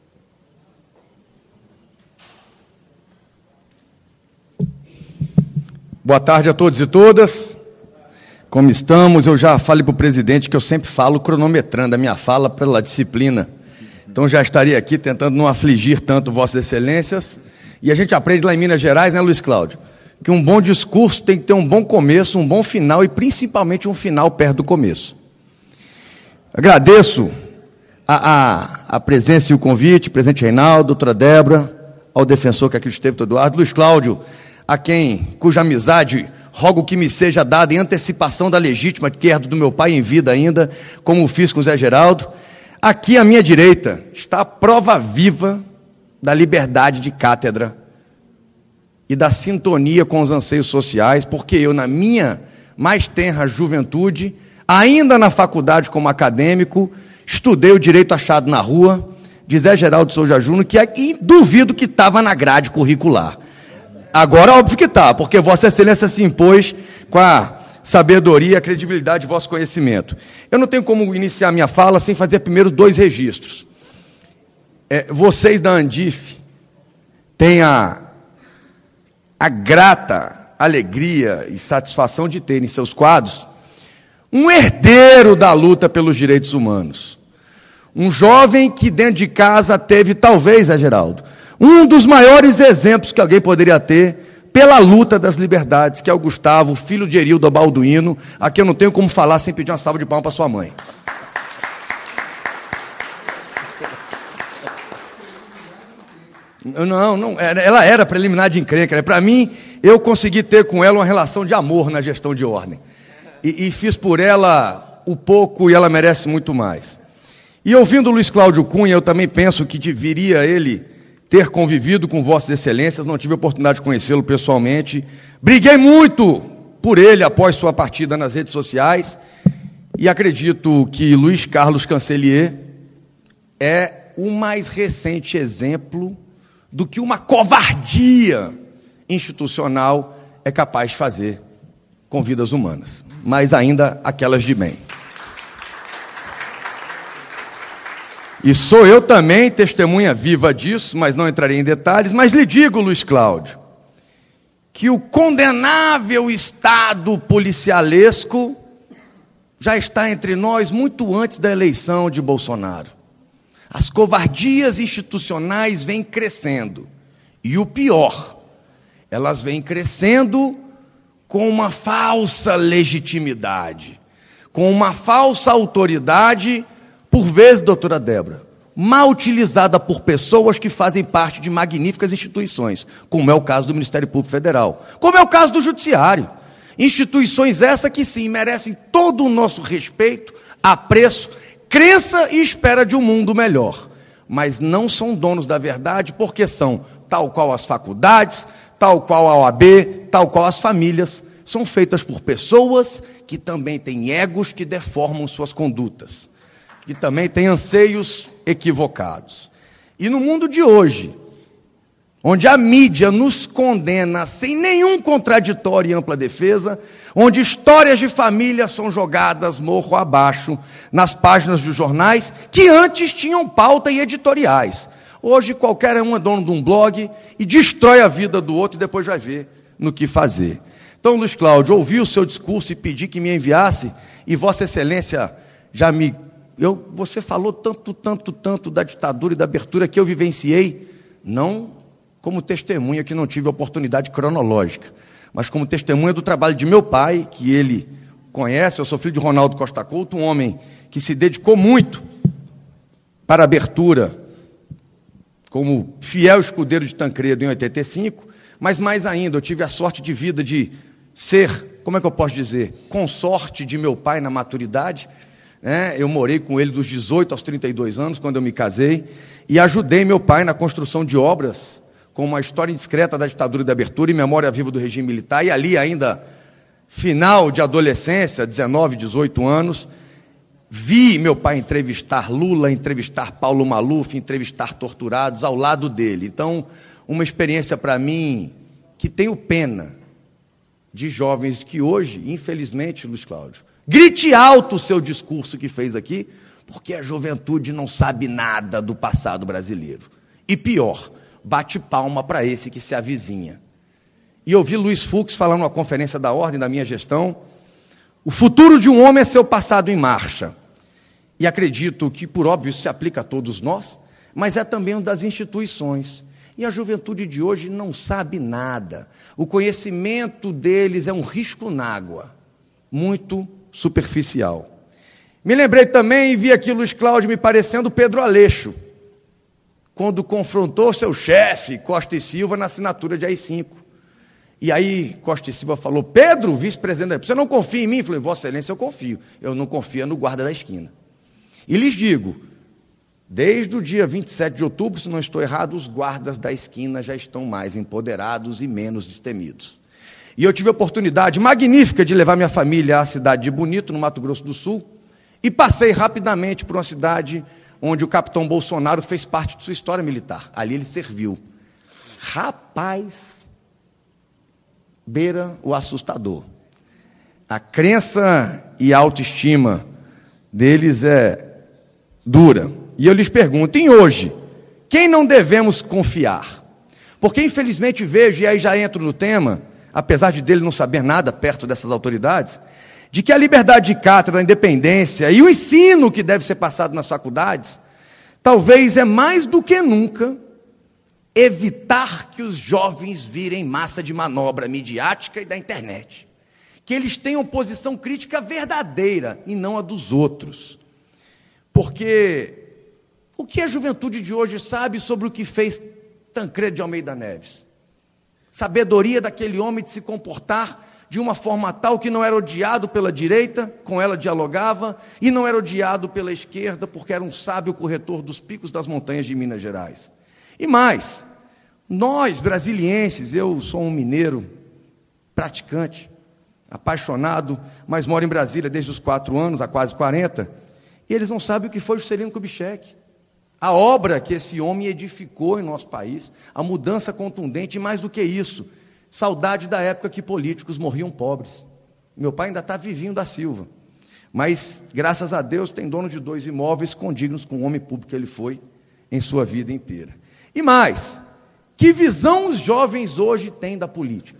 Boa tarde a todos e todas. Como estamos? Eu já falei para o presidente que eu sempre falo cronometrando a minha fala pela disciplina. Então já estaria aqui tentando não afligir tanto Vossas Excelências. E a gente aprende lá em Minas Gerais, né, Luiz Cláudio, que um bom discurso tem que ter um bom começo, um bom final e principalmente um final perto do começo. Agradeço a, a, a presença e o convite, presidente Reinaldo, doutora Débora, ao defensor que aqui esteve, doutor Eduardo, Luiz Cláudio, a quem, cuja amizade rogo que me seja dada em antecipação da legítima, que herdo do meu pai em vida ainda, como fiz com o Zé Geraldo. Aqui à minha direita está a prova viva da liberdade de cátedra e da sintonia com os anseios sociais, porque eu, na minha mais tenra juventude, ainda na faculdade como acadêmico, estudei o direito achado na rua, de Zé Geraldo de Souza Júnior, que é, e duvido que estava na grade curricular. Agora, óbvio que está, porque Vossa Excelência se impôs com a sabedoria e a credibilidade de vosso conhecimento. Eu não tenho como iniciar minha fala sem fazer primeiro dois registros. É, vocês da Andif têm a, a grata alegria e satisfação de ter em seus quadros um herdeiro da luta pelos direitos humanos. Um jovem que dentro de casa teve, talvez, Zé Geraldo, um dos maiores exemplos que alguém poderia ter pela luta das liberdades, que é o Gustavo, filho de Erildo Balduino, a quem eu não tenho como falar sem pedir uma salva de palmas para sua mãe. Não, não, ela era preliminar de encrenca. Para mim, eu consegui ter com ela uma relação de amor na gestão de ordem. E, e fiz por ela o pouco e ela merece muito mais. E ouvindo o Luiz Cláudio Cunha, eu também penso que deveria ele ter convivido com Vossas Excelências, não tive a oportunidade de conhecê-lo pessoalmente. Briguei muito por ele após sua partida nas redes sociais e acredito que Luiz Carlos Cancelier é o mais recente exemplo do que uma covardia institucional é capaz de fazer com vidas humanas, mas ainda aquelas de bem. E sou eu também testemunha viva disso, mas não entrarei em detalhes, mas lhe digo, Luiz Cláudio, que o condenável estado policialesco já está entre nós muito antes da eleição de Bolsonaro. As covardias institucionais vêm crescendo. E o pior, elas vêm crescendo com uma falsa legitimidade, com uma falsa autoridade, por vezes, doutora Débora, mal utilizada por pessoas que fazem parte de magníficas instituições, como é o caso do Ministério Público Federal, como é o caso do Judiciário. Instituições essas que, sim, merecem todo o nosso respeito, apreço, crença e espera de um mundo melhor. Mas não são donos da verdade porque são, tal qual as faculdades, tal qual a O A B, tal qual as famílias, são feitas por pessoas que também têm egos que deformam suas condutas, que também têm anseios equivocados. E no mundo de hoje, onde a mídia nos condena sem nenhum contraditório e ampla defesa, onde histórias de família são jogadas morro abaixo nas páginas dos jornais, que antes tinham pauta e editoriais. Hoje qualquer um é dono de um blog e destrói a vida do outro e depois vai ver no que fazer. Então, Luiz Cláudio, ouvi o seu discurso e pedi que me enviasse, e Vossa Excelência já me... Eu, você falou tanto, tanto, tanto da ditadura e da abertura que eu vivenciei, não como testemunha, que não tive oportunidade cronológica, mas como testemunha do trabalho de meu pai, que ele conhece. Eu sou filho de Ronaldo Costa Couto, um homem que se dedicou muito para a abertura, como fiel escudeiro de Tancredo em oitenta e cinco, mas mais ainda, eu tive a sorte de vida de ser, como é que eu posso dizer, consorte de meu pai na maturidade. É, eu morei com ele dos dezoito aos trinta e dois anos, quando eu me casei, e ajudei meu pai na construção de obras, com uma história indiscreta da ditadura e da abertura e memória viva do regime militar, e ali ainda, final de adolescência, dezenove, dezoito anos, vi meu pai entrevistar Lula, entrevistar Paulo Maluf, entrevistar torturados ao lado dele. Então, uma experiência para mim que tenho pena de jovens que hoje, infelizmente, Luiz Cláudio, grite alto o seu discurso que fez aqui, porque a juventude não sabe nada do passado brasileiro. E pior, bate palma para esse que se avizinha. E eu vi Luiz Fux falar numa conferência da Ordem da minha gestão, o futuro de um homem é seu passado em marcha. E acredito que, por óbvio, isso se aplica a todos nós, mas é também um das instituições. E a juventude de hoje não sabe nada. O conhecimento deles é um risco n'água, muito superficial. Me lembrei também e vi aqui Luiz Cláudio me parecendo Pedro Aleixo, quando confrontou seu chefe, Costa e Silva, na assinatura de A I cinco. E aí Costa e Silva falou: Pedro, vice-presidente, você não confia em mim? Eu falei: Vossa Excelência, eu confio. Eu não confio no guarda da esquina. E lhes digo, desde o dia vinte e sete de outubro, se não estou errado, os guardas da esquina já estão mais empoderados e menos destemidos. E eu tive a oportunidade magnífica de levar minha família à cidade de Bonito, no Mato Grosso do Sul, e passei rapidamente por uma cidade onde o capitão Bolsonaro fez parte de sua história militar. Ali ele serviu. Rapaz, beira o assustador. A crença e a autoestima deles é dura. E eu lhes pergunto, e hoje, quem não devemos confiar? Porque infelizmente vejo, e aí já entro no tema, apesar de dele não saber nada perto dessas autoridades, de que a liberdade de cátedra, a independência e o ensino que deve ser passado nas faculdades, talvez é mais do que nunca evitar que os jovens virem massa de manobra midiática e da internet. Que eles tenham posição crítica verdadeira e não a dos outros. Porque o que a juventude de hoje sabe sobre o que fez Tancredo de Almeida Neves? Sabedoria daquele homem de se comportar de uma forma tal que não era odiado pela direita, com ela dialogava, e não era odiado pela esquerda, porque era um sábio corretor dos picos das montanhas de Minas Gerais. E mais, nós, brasilienses, eu sou um mineiro praticante, apaixonado, mas moro em Brasília desde os quatro anos, há quase quarenta, e eles não sabem o que foi Juscelino Kubitschek. A obra que esse homem edificou em nosso país, a mudança contundente, e mais do que isso, saudade da época que políticos morriam pobres. Meu pai ainda está vivinho da Silva, mas, graças a Deus, tem dono de dois imóveis condignos com o homem público que ele foi em sua vida inteira. E mais, que visão os jovens hoje têm da política?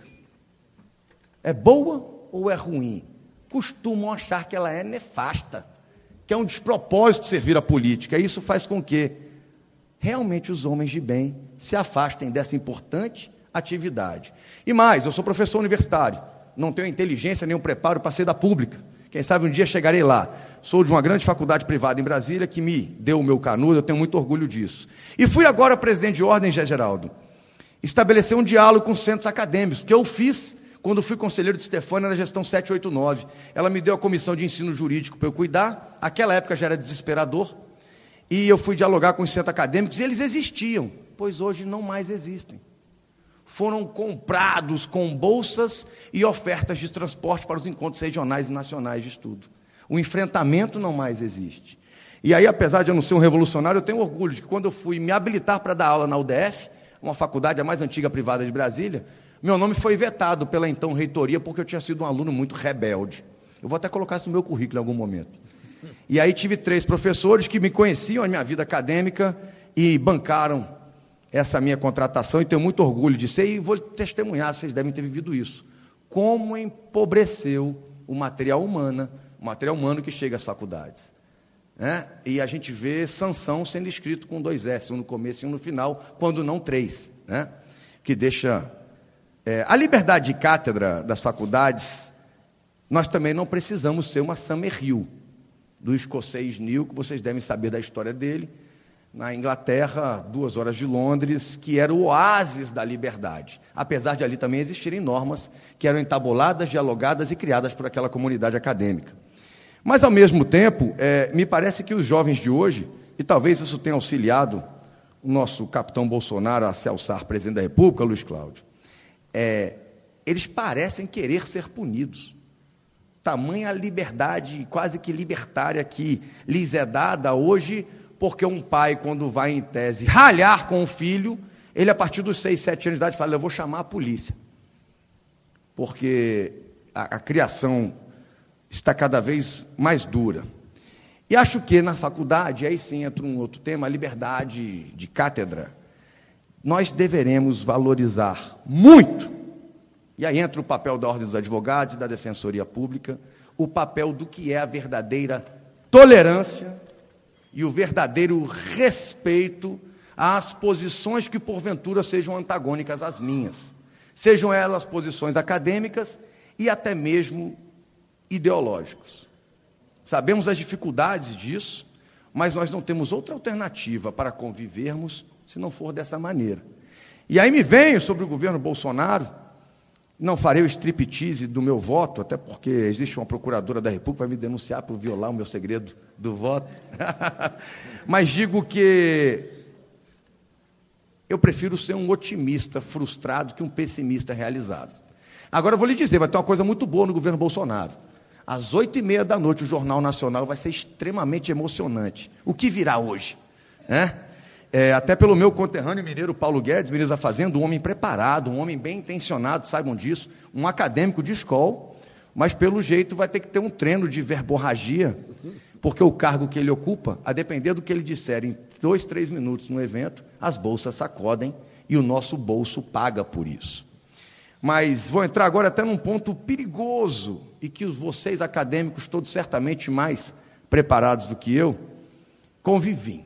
É boa ou é ruim? Costumam achar que ela é nefasta, que é um despropósito servir a política. Isso faz com que realmente os homens de bem se afastem dessa importante atividade. E mais, eu sou professor universitário, não tenho inteligência nem o preparo para ser da pública. Quem sabe um dia chegarei lá. Sou de uma grande faculdade privada em Brasília que me deu o meu canudo, eu tenho muito orgulho disso. E fui agora presidente de ordem, Gé Geraldo, estabelecer um diálogo com os centros acadêmicos, que eu fiz quando fui conselheiro de Stefânia na gestão sete oito nove. Ela me deu a comissão de ensino jurídico para eu cuidar, aquela época já era desesperador, e eu fui dialogar com os centros acadêmicos, e eles existiam, pois hoje não mais existem. Foram comprados com bolsas e ofertas de transporte para os encontros regionais e nacionais de estudo. O enfrentamento não mais existe. E aí, apesar de eu não ser um revolucionário, eu tenho orgulho de que quando eu fui me habilitar para dar aula na U D F, uma faculdade a mais antiga privada de Brasília, meu nome foi vetado pela então reitoria porque eu tinha sido um aluno muito rebelde. Eu vou até colocar isso no meu currículo em algum momento. E aí tive três professores que me conheciam a minha vida acadêmica e bancaram essa minha contratação, e tenho muito orgulho de ser, e vou testemunhar, vocês devem ter vivido isso, como empobreceu o material humano, o material humano que chega às faculdades. Né? E a gente vê Sansão sendo escrito com dois S, um no começo e um no final, quando não três, né? Que deixa... É, a liberdade de cátedra das faculdades, nós também não precisamos ser uma Summerhill, do escocês Neil, que vocês devem saber da história dele, na Inglaterra, duas horas de Londres, que era o oásis da liberdade, apesar de ali também existirem normas que eram entabuladas, dialogadas e criadas por aquela comunidade acadêmica. Mas, ao mesmo tempo, é, me parece que os jovens de hoje, e talvez isso tenha auxiliado o nosso capitão Bolsonaro a se alçar presidente da República, Luiz Cláudio, é, eles parecem querer ser punidos. Tamanha liberdade quase que libertária que lhes é dada hoje, porque um pai, quando vai em tese ralhar com o filho, ele a partir dos seis, sete anos de idade fala: eu vou chamar a polícia. porque a, a criação está cada vez mais dura. E acho que na faculdade, aí sim entra um outro tema, a liberdade de cátedra, nós deveremos valorizar muito, e aí entra o papel da Ordem dos Advogados e da Defensoria Pública, o papel do que é a verdadeira tolerância e o verdadeiro respeito às posições que, porventura, sejam antagônicas às minhas, sejam elas posições acadêmicas e até mesmo ideológicas. Sabemos as dificuldades disso, mas nós não temos outra alternativa para convivermos se não for dessa maneira. E aí me venho sobre o governo Bolsonaro, não farei o striptease do meu voto, até porque existe uma procuradora da República que vai me denunciar por violar o meu segredo do voto, mas digo que eu prefiro ser um otimista frustrado que um pessimista realizado. Agora eu vou lhe dizer, vai ter uma coisa muito boa no governo Bolsonaro. Às oito e meia da noite, o Jornal Nacional vai ser extremamente emocionante. O que virá hoje? Né? É, até pelo meu conterrâneo mineiro Paulo Guedes, ministro da Fazenda, um homem preparado, um homem bem intencionado, saibam disso, um acadêmico de escola, mas pelo jeito vai ter que ter um treino de verborragia, porque o cargo que ele ocupa, a depender do que ele disser em dois, três minutos no evento, as bolsas sacodem e o nosso bolso paga por isso. Mas vou entrar agora até num ponto perigoso, e que vocês acadêmicos, todos certamente mais preparados do que eu, convivem.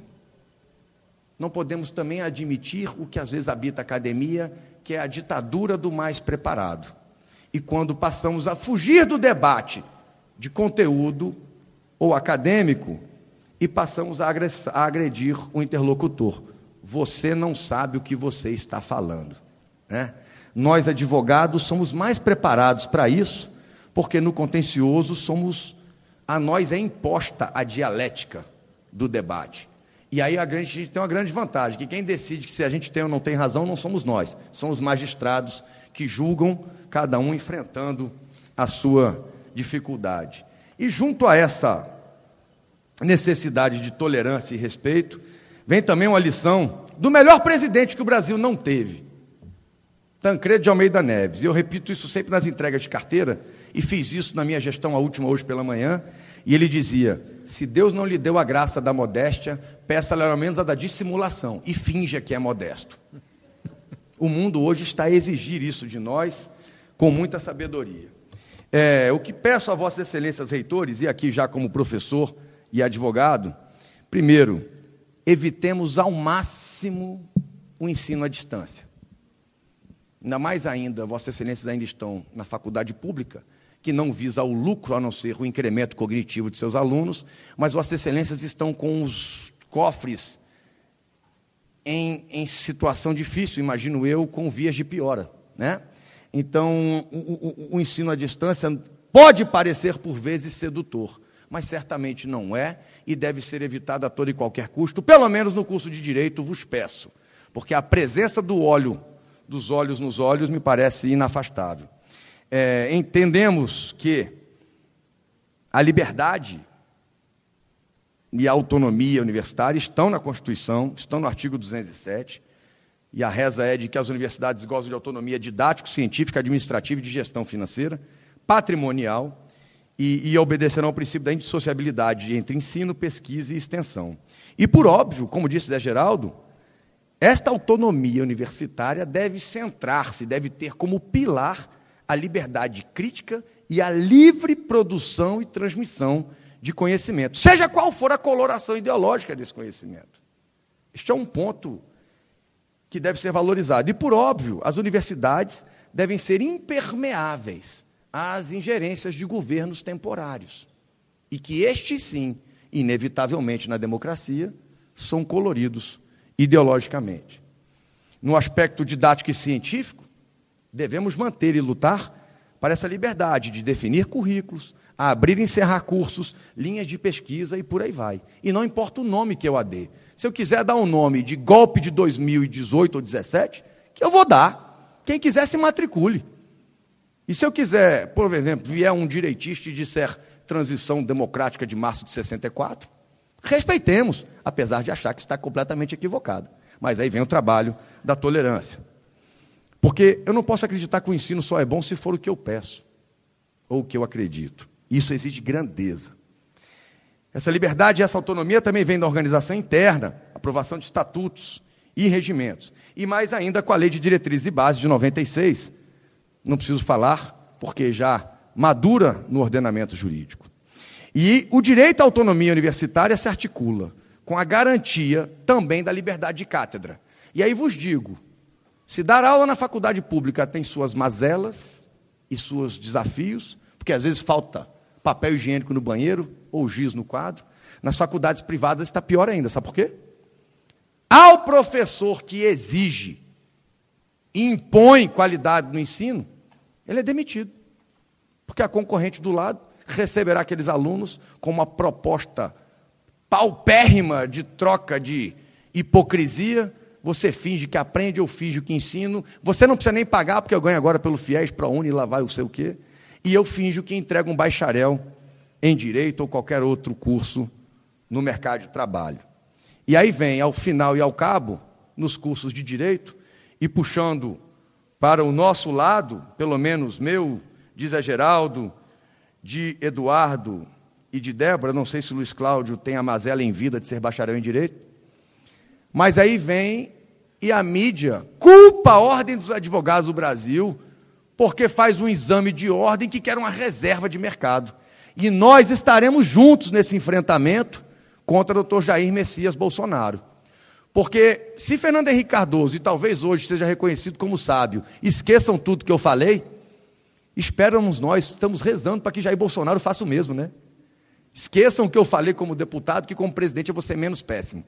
Não podemos também admitir o que às vezes habita a academia, que é a ditadura do mais preparado. E quando passamos a fugir do debate de conteúdo ou acadêmico, e passamos a agredir o interlocutor. Você não sabe o que você está falando, né? Nós, advogados, somos mais preparados para isso, porque no contencioso somos, a nós é imposta a dialética do debate. E aí a, grande, a gente tem uma grande vantagem, que quem decide que se a gente tem ou não tem razão não somos nós, são os magistrados que julgam, cada um enfrentando a sua dificuldade. E junto a essa necessidade de tolerância e respeito, vem também uma lição do melhor presidente que o Brasil não teve, Tancredo de Almeida Neves. E eu repito isso sempre nas entregas de carteira, e fiz isso na minha gestão, a última hoje pela manhã, e ele dizia: se Deus não lhe deu a graça da modéstia, peça-lhe ao menos a da dissimulação, e finja que é modesto. O mundo hoje está a exigir isso de nós, com muita sabedoria. É, o que peço a vossas excelências reitores, e aqui já como professor e advogado, primeiro, evitemos ao máximo o ensino à distância. Ainda mais ainda, vossas excelências ainda estão na faculdade pública, que não visa o lucro, a não ser o incremento cognitivo de seus alunos, mas vossas excelências estão com os cofres em, em situação difícil, imagino eu, com vias de piora, né? Então, o, o, o ensino à distância pode parecer, por vezes, sedutor, mas certamente não é, e deve ser evitado a todo e qualquer custo, pelo menos no curso de Direito, vos peço, porque a presença do óleo, dos olhos nos olhos, me parece inafastável. É, entendemos que a liberdade e a autonomia universitária estão na Constituição, estão no artigo duzentos e sete, e a reza é de que as universidades gozam de autonomia didático, científica, administrativa e de gestão financeira, patrimonial, e, e obedecerão ao princípio da indissociabilidade entre ensino, pesquisa e extensão. E, por óbvio, como disse Zé Geraldo, esta autonomia universitária deve centrar-se, deve ter como pilar a liberdade crítica e a livre produção e transmissão de conhecimento, seja qual for a coloração ideológica desse conhecimento. Este é um ponto que deve ser valorizado. E, por óbvio, as universidades devem ser impermeáveis às ingerências de governos temporários, e que estes, sim, inevitavelmente na democracia, são coloridos ideologicamente. No aspecto didático e científico, devemos manter e lutar para essa liberdade de definir currículos, abrir e encerrar cursos, linhas de pesquisa e por aí vai. E não importa o nome que eu a dê. Se eu quiser dar um nome de golpe de dois mil e dezoito ou dezessete, que eu vou dar. Quem quiser se matricule. E se eu quiser, por exemplo, vier um direitista e disser transição democrática de março de sessenta e quatro, respeitemos, apesar de achar que está completamente equivocado. Mas aí vem o trabalho da tolerância. Porque eu não posso acreditar que o ensino só é bom se for o que eu peço, ou o que eu acredito. Isso exige grandeza. Essa liberdade e essa autonomia também vem da organização interna, aprovação de estatutos e regimentos. E mais ainda com a Lei de Diretrizes e Bases de noventa e seis, não preciso falar, porque já madura no ordenamento jurídico. E o direito à autonomia universitária se articula com a garantia também da liberdade de cátedra. E aí vos digo, se dar aula na faculdade pública tem suas mazelas e seus desafios, porque às vezes falta papel higiênico no banheiro ou giz no quadro, nas faculdades privadas está pior ainda. Sabe por quê? Ao professor que exige e impõe qualidade no ensino, ele é demitido. Porque a concorrente do lado receberá aqueles alunos com uma proposta paupérrima de troca de hipocrisia. Você finge que aprende, eu finjo que ensino. Você não precisa nem pagar, porque eu ganho agora pelo FIES, ProUni, lá vai o sei o quê. E eu finjo que entrego um bacharel em Direito ou qualquer outro curso no mercado de trabalho. E aí vem, ao final e ao cabo, nos cursos de Direito, e puxando para o nosso lado, pelo menos meu, de Zé Geraldo, de Eduardo e de Débora, não sei se o Luiz Cláudio tem a mazela em vida de ser bacharel em Direito, mas aí vem e a mídia culpa a Ordem dos Advogados do Brasil porque faz um exame de ordem que quer uma reserva de mercado. E nós estaremos juntos nesse enfrentamento contra o doutor Jair Messias Bolsonaro. Porque se Fernando Henrique Cardoso, e talvez hoje seja reconhecido como sábio, esqueçam tudo que eu falei, esperamos nós, estamos rezando para que Jair Bolsonaro faça o mesmo, né? Esqueçam o que eu falei como deputado, que como presidente eu vou ser menos péssimo.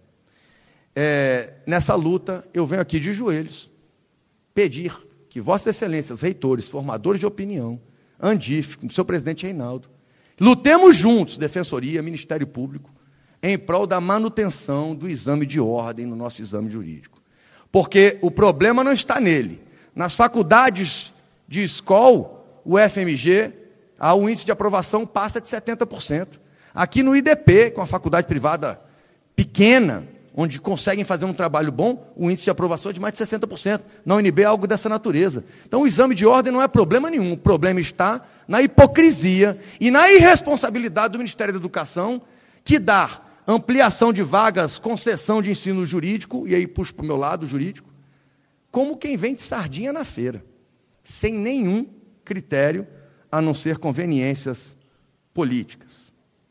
É, nessa luta, eu venho aqui de joelhos pedir que Vossas Excelências, reitores, formadores de opinião, Andif, do seu presidente Reinaldo, lutemos juntos, Defensoria, Ministério Público, em prol da manutenção do exame de ordem no nosso exame jurídico. Porque o problema não está nele. Nas faculdades de escola, o F M G, o índice de aprovação passa de setenta por cento. Aqui no I D P, com a faculdade privada pequena, onde conseguem fazer um trabalho bom, o índice de aprovação é de mais de sessenta por cento. Na U N B é algo dessa natureza. Então, o exame de ordem não é problema nenhum. O problema está na hipocrisia e na irresponsabilidade do Ministério da Educação, que dá ampliação de vagas, concessão de ensino jurídico, e aí puxo para o meu lado jurídico, como quem vende sardinha na feira, sem nenhum critério, a não ser conveniências políticas.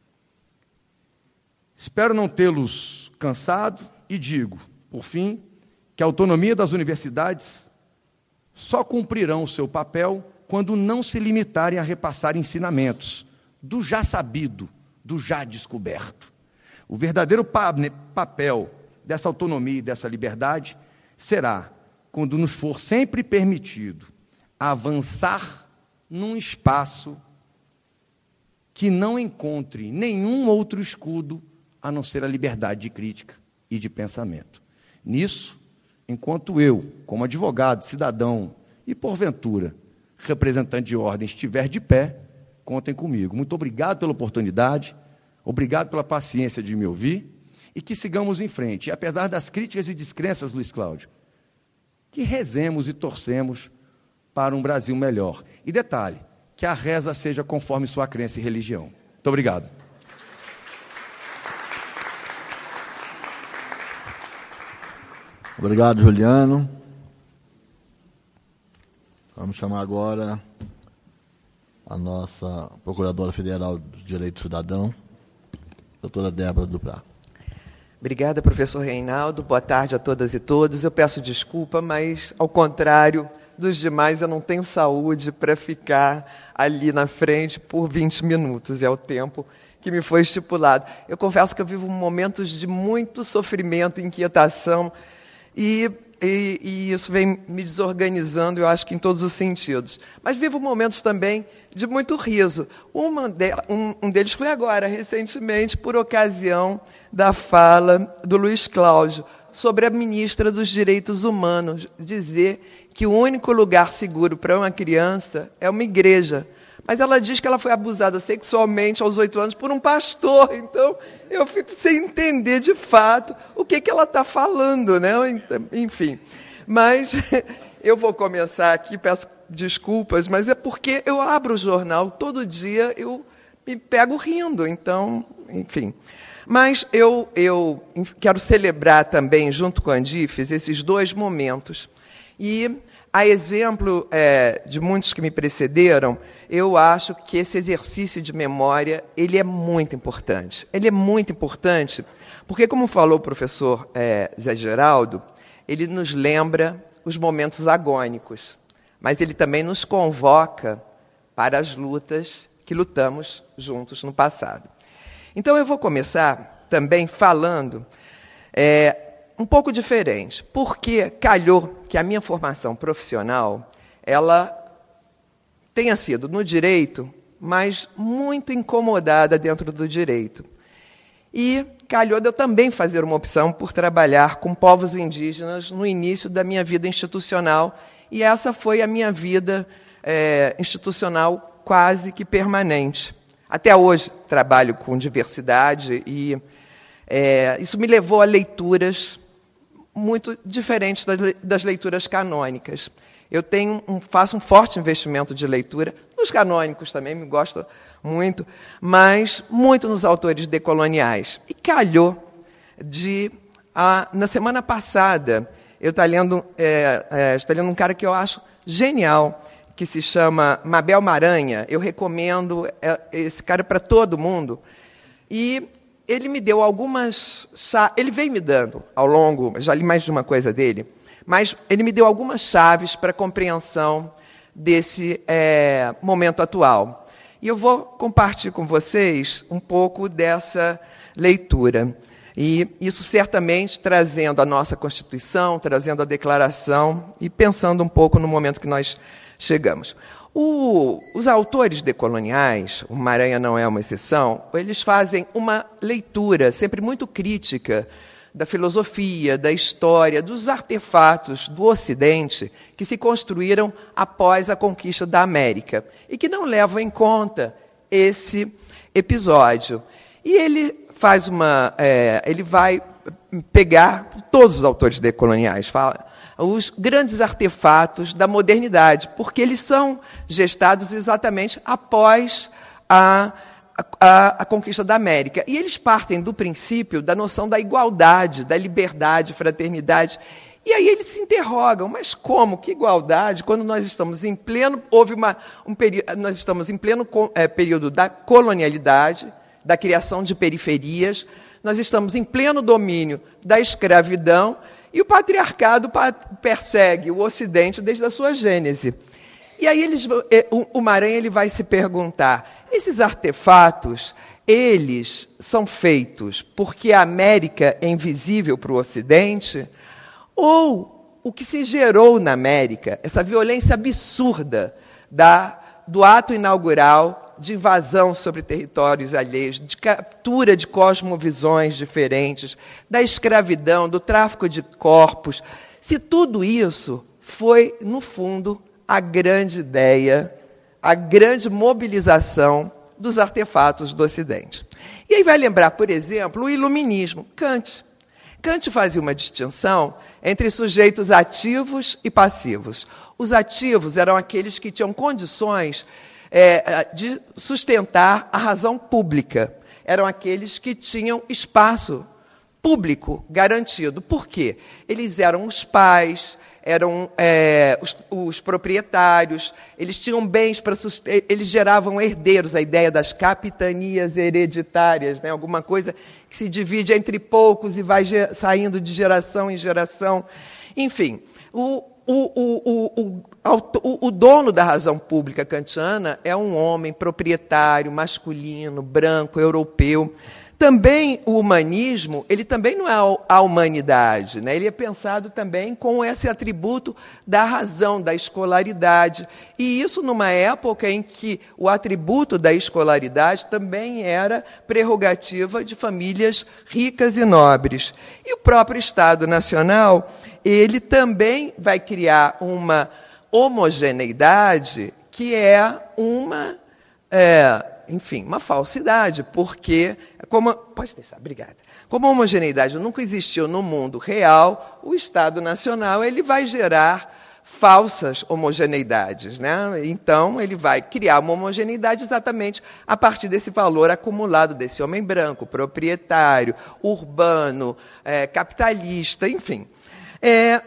Espero não tê-los cansado e digo, por fim, que a autonomia das universidades só cumprirão o seu papel quando não se limitarem a repassar ensinamentos do já sabido, do já descoberto. O verdadeiro pa- papel dessa autonomia e dessa liberdade será quando nos for sempre permitido avançar num espaço que não encontre nenhum outro escudo a não ser a liberdade de crítica e de pensamento. Nisso, enquanto eu, como advogado, cidadão e, porventura, representante de ordem, estiver de pé, contem comigo. Muito obrigado pela oportunidade, obrigado pela paciência de me ouvir, e que sigamos em frente. E, apesar das críticas e descrenças, Luiz Cláudio, que rezemos e torcemos para um Brasil melhor. E detalhe, que a reza seja conforme sua crença e religião. Muito obrigado. Obrigado, Juliano. Vamos chamar agora a nossa Procuradora Federal do Direito Cidadão, doutora Débora Duprá. Obrigada, professor Reinaldo. Boa tarde a todas e todos. Eu peço desculpa, mas, ao contrário dos demais, eu não tenho saúde para ficar ali na frente por vinte minutos. É o tempo que me foi estipulado. Eu confesso que eu vivo momentos de muito sofrimento, inquietação, E, e, e isso vem me desorganizando, eu acho que em todos os sentidos. Mas vivo momentos também de muito riso. Uma de, um, um deles foi agora, recentemente, por ocasião da fala do Luiz Cláudio sobre a ministra dos Direitos Humanos, dizer que o único lugar seguro para uma criança é uma igreja. Mas ela diz que ela foi abusada sexualmente aos oito anos por um pastor. Então, eu fico sem entender, de fato, o que, que ela está falando, né? Enfim. Mas eu vou começar aqui, peço desculpas, mas é porque eu abro o jornal todo dia, eu me pego rindo, então, enfim. Mas eu, eu quero celebrar também, junto com a Andifes, esses dois momentos. E, a exemplo é, de muitos que me precederam, eu acho que esse exercício de memória ele é muito importante. Ele é muito importante porque, como falou o professor é, Zé Geraldo, ele nos lembra os momentos agônicos, mas ele também nos convoca para as lutas que lutamos juntos no passado. Então, eu vou começar também falando é, um pouco diferente, porque calhou que a minha formação profissional ela tenha sido no direito, mas muito incomodada dentro do direito. E calhou de eu também fazer uma opção por trabalhar com povos indígenas no início da minha vida institucional, e essa foi a minha vida é, institucional quase que permanente. Até hoje trabalho com diversidade e é, isso me levou a leituras muito diferentes das leituras canônicas. Eu tenho um, faço um forte investimento de leitura, nos canônicos também, me gosto muito, mas muito nos autores decoloniais. E calhou de... A, na semana passada, eu estou lendo, é, é, estou lendo um cara que eu acho genial, que se chama Mabel Maranha. Eu recomendo esse cara para todo mundo. E ele me deu algumas... Ele veio me dando, ao longo... Já li mais de uma coisa dele, mas ele me deu algumas chaves para a compreensão desse é, momento atual. E eu vou compartilhar com vocês um pouco dessa leitura. E isso certamente trazendo a nossa Constituição, trazendo a Declaração e pensando um pouco no momento que nós chegamos. O, os autores decoloniais, o Maranha não é uma exceção, eles fazem uma leitura sempre muito crítica da filosofia, da história, dos artefatos do Ocidente que se construíram após a conquista da América e que não levam em conta esse episódio. E ele faz uma, é, ele vai pegar todos os autores decoloniais, fala os grandes artefatos da modernidade, porque eles são gestados exatamente após a A, a conquista da América. E eles partem do princípio da noção da igualdade, da liberdade, fraternidade. E aí eles se interrogam, mas como? Que igualdade? Quando nós estamos em pleno, houve uma, um período, nós estamos em pleno é, período da colonialidade, da criação de periferias, nós estamos em pleno domínio da escravidão e o patriarcado persegue o Ocidente desde a sua gênese. E aí eles, o Maranha ele vai se perguntar, esses artefatos, eles são feitos porque a América é invisível para o Ocidente? Ou o que se gerou na América, essa violência absurda da, do ato inaugural de invasão sobre territórios alheios, de captura de cosmovisões diferentes, da escravidão, do tráfico de corpos, se tudo isso foi, no fundo, a grande ideia, a grande mobilização dos artefatos do Ocidente. E aí vai lembrar, por exemplo, o iluminismo, Kant. Kant fazia uma distinção entre sujeitos ativos e passivos. Os ativos eram aqueles que tinham condições é, de sustentar a razão pública. Eram aqueles que tinham espaço público garantido. Por quê? Eles eram os pais, eram é, os, os proprietários, eles tinham bens para sustentar, eles geravam herdeiros, a ideia das capitanias hereditárias, né? Alguma coisa que se divide entre poucos e vai saindo de geração em geração. Enfim, o, o, o, o, o, o dono da razão pública kantiana é um homem proprietário, masculino, branco, europeu. Também o humanismo, ele também não é a humanidade, né? Ele é pensado também com esse atributo da razão, da escolaridade. E isso numa época em que o atributo da escolaridade também era prerrogativa de famílias ricas e nobres. E o próprio Estado Nacional, ele também vai criar uma homogeneidade que é uma... É, enfim, uma falsidade, porque, como, pode deixar, obrigada. Como a homogeneidade nunca existiu no mundo real, o Estado Nacional ele vai gerar falsas homogeneidades, né? Então, ele vai criar uma homogeneidade exatamente a partir desse valor acumulado desse homem branco, proprietário, urbano, é, capitalista, enfim. É,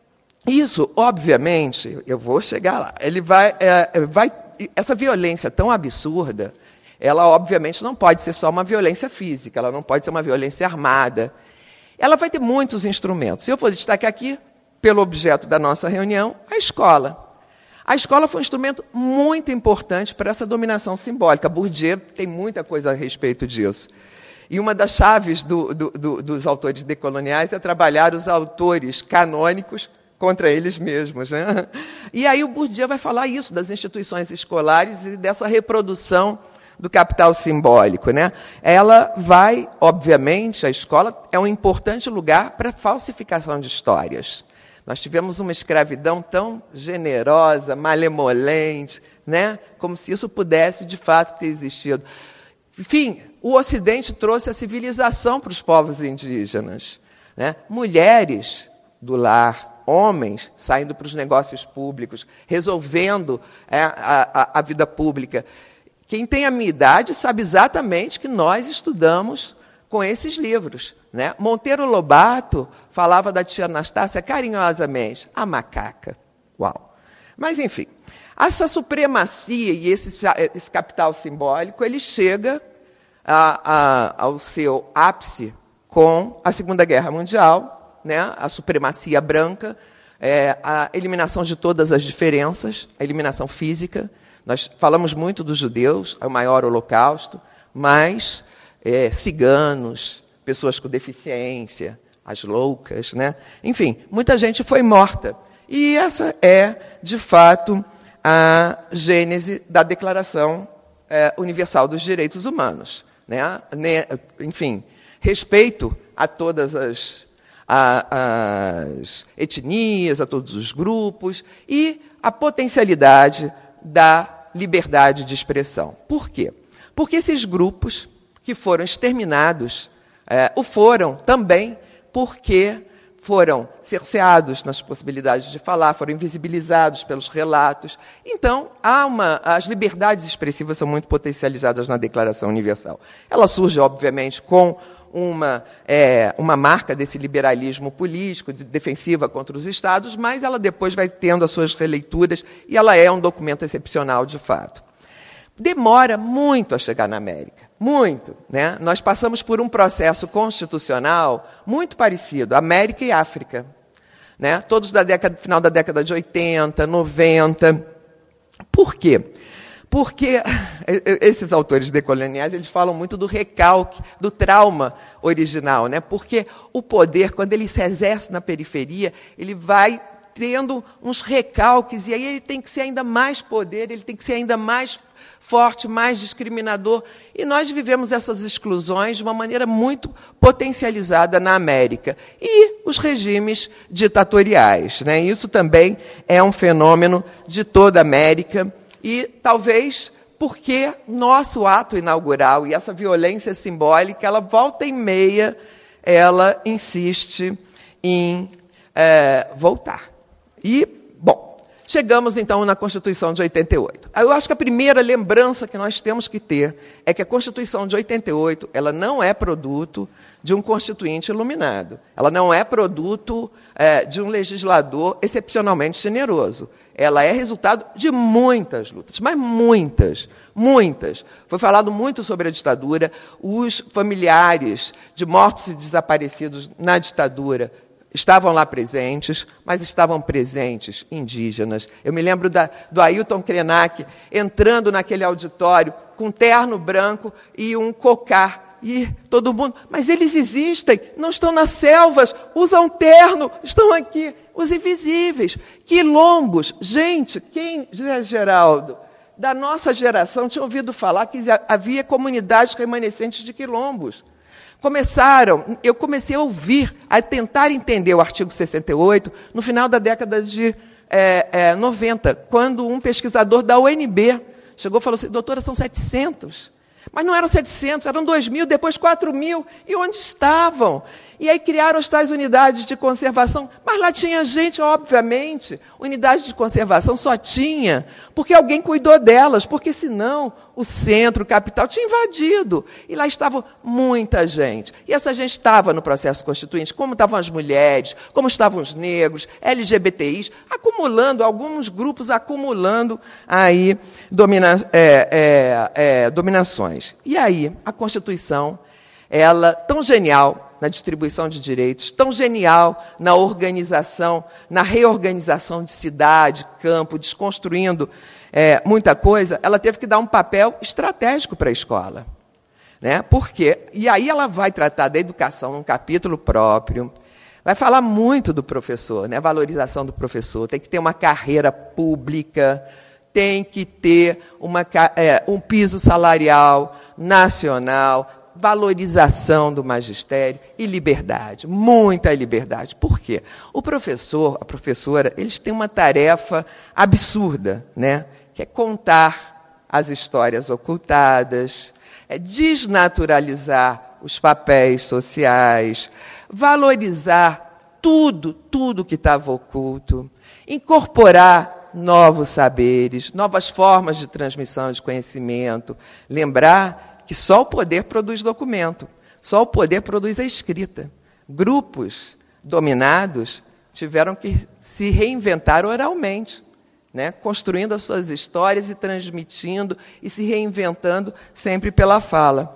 isso, obviamente, eu vou chegar lá, ele vai, é, vai, essa violência tão absurda, ela, obviamente, não pode ser só uma violência física, ela não pode ser uma violência armada. Ela vai ter muitos instrumentos. Eu vou destacar aqui, pelo objeto da nossa reunião, a escola. A escola foi um instrumento muito importante para essa dominação simbólica. Bourdieu tem muita coisa a respeito disso. E uma das chaves do, do, do, dos autores decoloniais é trabalhar os autores canônicos contra eles mesmos, né? E aí o Bourdieu vai falar isso, das instituições escolares e dessa reprodução do capital simbólico, né? Ela vai, obviamente, a escola é um importante lugar para falsificação de histórias. Nós tivemos uma escravidão tão generosa, malemolente, né? Como se isso pudesse, de fato, ter existido. Enfim, o Ocidente trouxe a civilização para os povos indígenas, né? Mulheres do lar, homens saindo para os negócios públicos, resolvendo é, a, a, a vida pública. Quem tem a minha idade sabe exatamente que nós estudamos com esses livros, né? Monteiro Lobato falava da tia Anastácia carinhosamente, a macaca. Uau! Mas, enfim, essa supremacia e esse, esse capital simbólico, ele chega a, a, ao seu ápice com a Segunda Guerra Mundial, né? A supremacia branca, é, a eliminação de todas as diferenças, a eliminação física. Nós falamos muito dos judeus, é o maior holocausto, mas é, ciganos, pessoas com deficiência, as loucas, né? Enfim, muita gente foi morta. E essa é, de fato, a gênese da Declaração é, Universal dos Direitos Humanos, né? Enfim, respeito a todas as, a, as etnias, a todos os grupos, e a potencialidade da liberdade de expressão. Por quê? Porque esses grupos que foram exterminados é, o foram também porque foram cerceados nas possibilidades de falar, foram invisibilizados pelos relatos. Então, há uma, as liberdades expressivas são muito potencializadas na Declaração Universal. Ela surge, obviamente, com uma, é, uma marca desse liberalismo político, de defensiva contra os Estados, mas ela depois vai tendo as suas releituras e ela é um documento excepcional, de fato. Demora muito a chegar na América, muito, né? Nós passamos por um processo constitucional muito parecido, América e África, né? Todos da década, final da década de oitenta, noventa. Por quê? Porque esses autores decoloniais, eles falam muito do recalque, do trauma original, né? Porque o poder, quando ele se exerce na periferia, ele vai tendo uns recalques, e aí ele tem que ser ainda mais poder, ele tem que ser ainda mais forte, mais discriminador. E nós vivemos essas exclusões de uma maneira muito potencializada na América. E os regimes ditatoriais, né? Isso também é um fenômeno de toda a América. E talvez porque nosso ato inaugural e essa violência simbólica, ela volta e meia, ela insiste em é, voltar. E, bom, chegamos então na Constituição de oitenta e oito. Eu acho que a primeira lembrança que nós temos que ter é que a Constituição de oitenta e oito, ela não é produto de um constituinte iluminado. Ela não é produto é, de um legislador excepcionalmente generoso. Ela é resultado de muitas lutas, mas muitas, muitas. Foi falado muito sobre a ditadura. Os familiares de mortos e desaparecidos na ditadura estavam lá presentes, mas estavam presentes indígenas. Eu me lembro da, do Ailton Krenak entrando naquele auditório com um terno branco e um cocar. E todo mundo, mas eles existem, não estão nas selvas, usam terno, estão aqui, os invisíveis, quilombos. Gente, quem, José Geraldo, da nossa geração, tinha ouvido falar que havia comunidades remanescentes de quilombos. Começaram, eu comecei a ouvir, a tentar entender o artigo sessenta e oito no final da década de é, é, noventa, quando um pesquisador da U N B chegou e falou assim, doutora, são setecentos. Mas não eram setecentos, eram dois mil, depois quatro mil. E onde estavam? E aí criaram as tais unidades de conservação. Mas lá tinha gente, obviamente. Unidade de conservação só tinha porque alguém cuidou delas, porque senão o centro, o capital, tinha invadido. E lá estava muita gente. E essa gente estava no processo constituinte, como estavam as mulheres, como estavam os negros, L G B T Is, acumulando, alguns grupos acumulando aí domina, é, é, é, dominações. E aí, a Constituição, ela, tão genial na distribuição de direitos, tão genial na organização, na reorganização de cidade, campo, desconstruindo é, muita coisa, ela teve que dar um papel estratégico para a escola. Né? Por quê? E aí ela vai tratar da educação num capítulo próprio, vai falar muito do professor, né? Valorização do professor, tem que ter uma carreira pública, tem que ter uma, é, um piso salarial nacional, valorização do magistério e liberdade, muita liberdade. Por quê? O professor, a professora, eles têm uma tarefa absurda, né? Que é contar as histórias ocultadas, é desnaturalizar os papéis sociais, valorizar tudo, tudo que estava oculto, incorporar novos saberes, novas formas de transmissão de conhecimento, lembrar que só o poder produz documento, só o poder produz a escrita. Grupos dominados tiveram que se reinventar oralmente, né? Construindo as suas histórias e transmitindo e se reinventando sempre pela fala.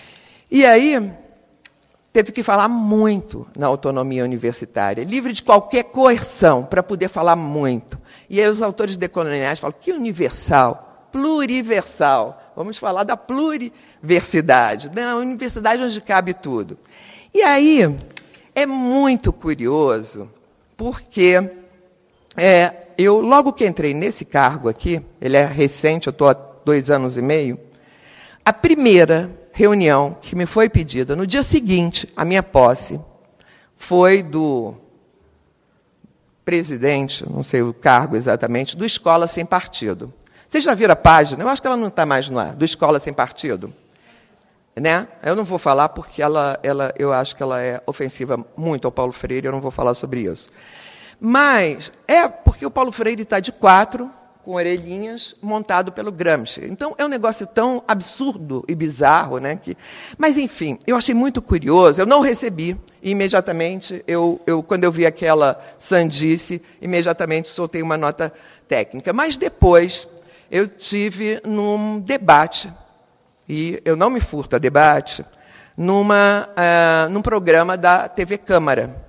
E aí, teve que falar muito na autonomia universitária, livre de qualquer coerção, para poder falar muito. E aí os autores decoloniais falam, que universal, pluriversal. Vamos falar da pluriversidade, da universidade onde cabe tudo. E aí, é muito curioso, porque é, eu, logo que entrei nesse cargo aqui, ele é recente, eu estou há dois anos e meio, a primeira reunião que me foi pedida, no dia seguinte à minha posse, foi do presidente, não sei o cargo exatamente, do Escola Sem Partido. Vocês já viram a página? Eu acho que ela não está mais no ar, do Escola Sem Partido. Né? Eu não vou falar porque ela, ela, eu acho que ela é ofensiva muito ao Paulo Freire, eu não vou falar sobre isso. Mas é porque o Paulo Freire está de quatro, com orelhinhas, montado pelo Gramsci. Então, é um negócio tão absurdo e bizarro, né? Que... Mas, enfim, eu achei muito curioso, eu não recebi, e imediatamente, eu, eu, quando eu vi aquela sandice, imediatamente soltei uma nota técnica. Mas depois, eu tive num debate, e eu não me furto a debate, numa, uh, num programa da T V Câmara.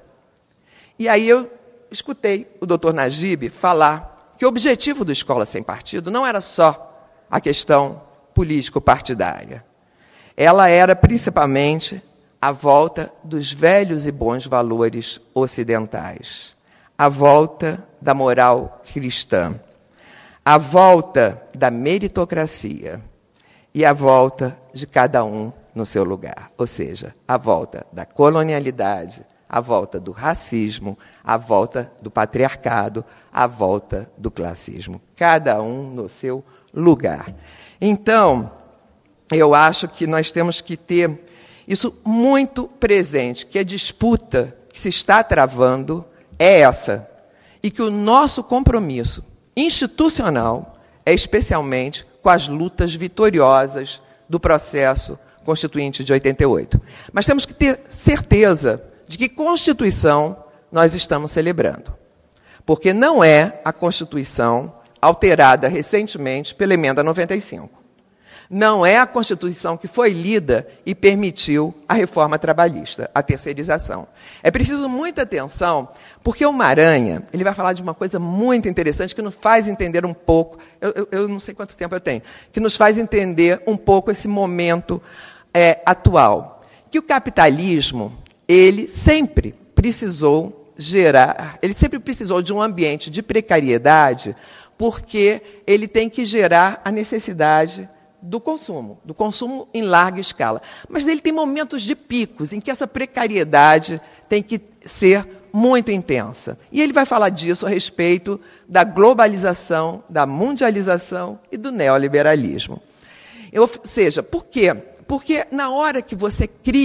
E aí eu escutei o doutor Najib falar que o objetivo do Escola Sem Partido não era só a questão político-partidária. Ela era, principalmente, a volta dos velhos e bons valores ocidentais, a volta da moral cristã, a volta da meritocracia e a volta de cada um no seu lugar. Ou seja, a volta da colonialidade, a volta do racismo, a volta do patriarcado, a volta do classismo. Cada um no seu lugar. Então, eu acho que nós temos que ter isso muito presente, que a disputa que se está travando é essa, e que o nosso compromisso institucional é especialmente com as lutas vitoriosas do processo constituinte de oitenta e oito. Mas temos que ter certeza de que Constituição nós estamos celebrando. Porque não é a Constituição alterada recentemente pela Emenda noventa e cinco. Não é a Constituição que foi lida e permitiu a reforma trabalhista, a terceirização. É preciso muita atenção, porque o Maranha ele vai falar de uma coisa muito interessante que nos faz entender um pouco, eu, eu, eu não sei quanto tempo eu tenho, que nos faz entender um pouco esse momento é, atual. Que o capitalismo, ele sempre precisou gerar, ele sempre precisou de um ambiente de precariedade, porque ele tem que gerar a necessidade do consumo, do consumo em larga escala. Mas ele tem momentos de picos em que essa precariedade tem que ser muito intensa. E ele vai falar disso a respeito da globalização, da mundialização e do neoliberalismo. Ou seja, por quê? Porque na hora que você cria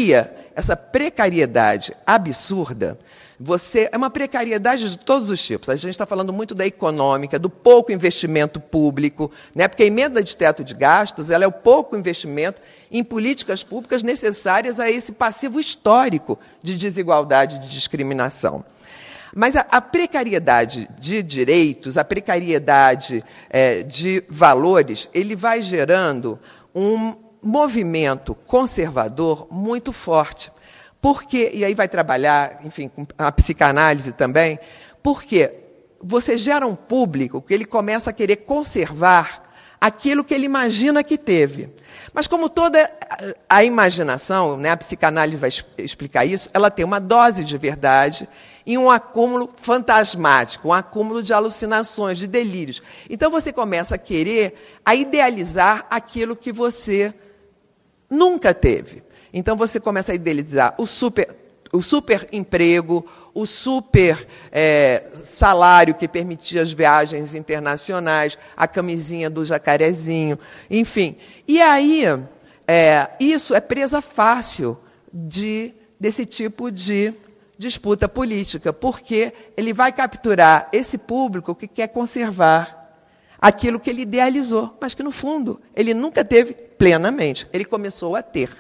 essa precariedade absurda, você é uma precariedade de todos os tipos. A gente está falando muito da econômica, do pouco investimento público, né? Porque a emenda de teto de gastos ela é o pouco investimento em políticas públicas necessárias a esse passivo histórico de desigualdade e de discriminação. Mas a, a precariedade de direitos, a precariedade é, de valores, ele vai gerando um movimento conservador muito forte. Porque, e aí vai trabalhar, enfim, com a psicanálise também, porque você gera um público que ele começa a querer conservar aquilo que ele imagina que teve. Mas como toda a imaginação, né, a psicanálise vai explicar isso, ela tem uma dose de verdade e um acúmulo fantasmático, um acúmulo de alucinações, de delírios. Então você começa a querer a idealizar aquilo que você nunca teve. Então você começa a idealizar o super, o super emprego, o super é, salário que permitia as viagens internacionais, a camisinha do jacarezinho, enfim. E aí, é, isso é presa fácil de, desse tipo de disputa política, porque ele vai capturar esse público que quer conservar aquilo que ele idealizou, mas que, no fundo, ele nunca teve plenamente. Ele começou a ter.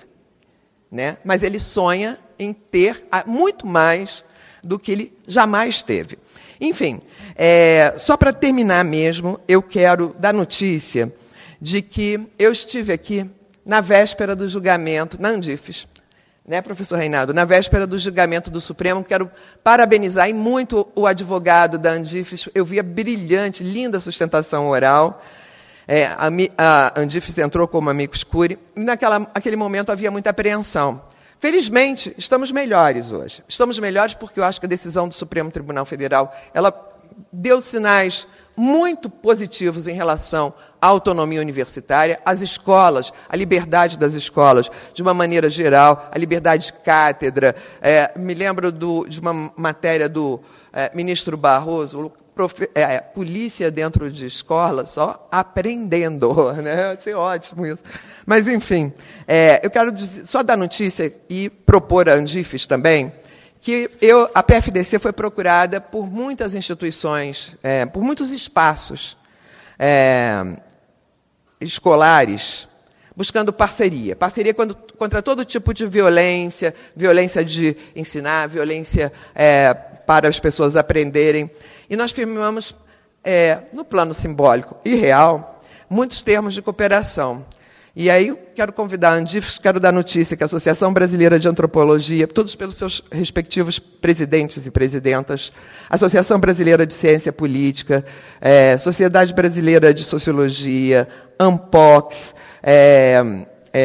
Né? Mas ele sonha em ter muito mais do que ele jamais teve. Enfim, é, só para terminar mesmo, eu quero dar notícia de que eu estive aqui na véspera do julgamento, na Andifes, né, professor Reinaldo? Na véspera do julgamento do Supremo, quero parabenizar e muito o advogado da Andifes. Eu vi a brilhante, linda sustentação oral. É, a, a Andifes entrou como amicus curiae, e naquele momento havia muita apreensão. Felizmente, estamos melhores hoje. Estamos melhores porque eu acho que a decisão do Supremo Tribunal Federal ela deu sinais muito positivos em relação à autonomia universitária, às escolas, à liberdade das escolas, de uma maneira geral, a liberdade de cátedra. É, me lembro do, de uma matéria do é, ministro Barroso, Profe- é, polícia dentro de escola, só aprendendo, né? Achei ótimo isso. Mas, enfim, é, eu quero dizer, só dar notícia e propor a Andifes também, que eu, a P F D C foi procurada por muitas instituições, é, por muitos espaços é, escolares, buscando parceria. Parceria quando, contra todo tipo de violência, violência de ensinar, violência é, para as pessoas aprenderem. E nós firmamos, é, no plano simbólico e real, muitos termos de cooperação. E aí quero convidar a Andifes, quero dar notícia que a Associação Brasileira de Antropologia, todos pelos seus respectivos presidentes e presidentas, Associação Brasileira de Ciência Política, é, Sociedade Brasileira de Sociologia, ANPOX, é,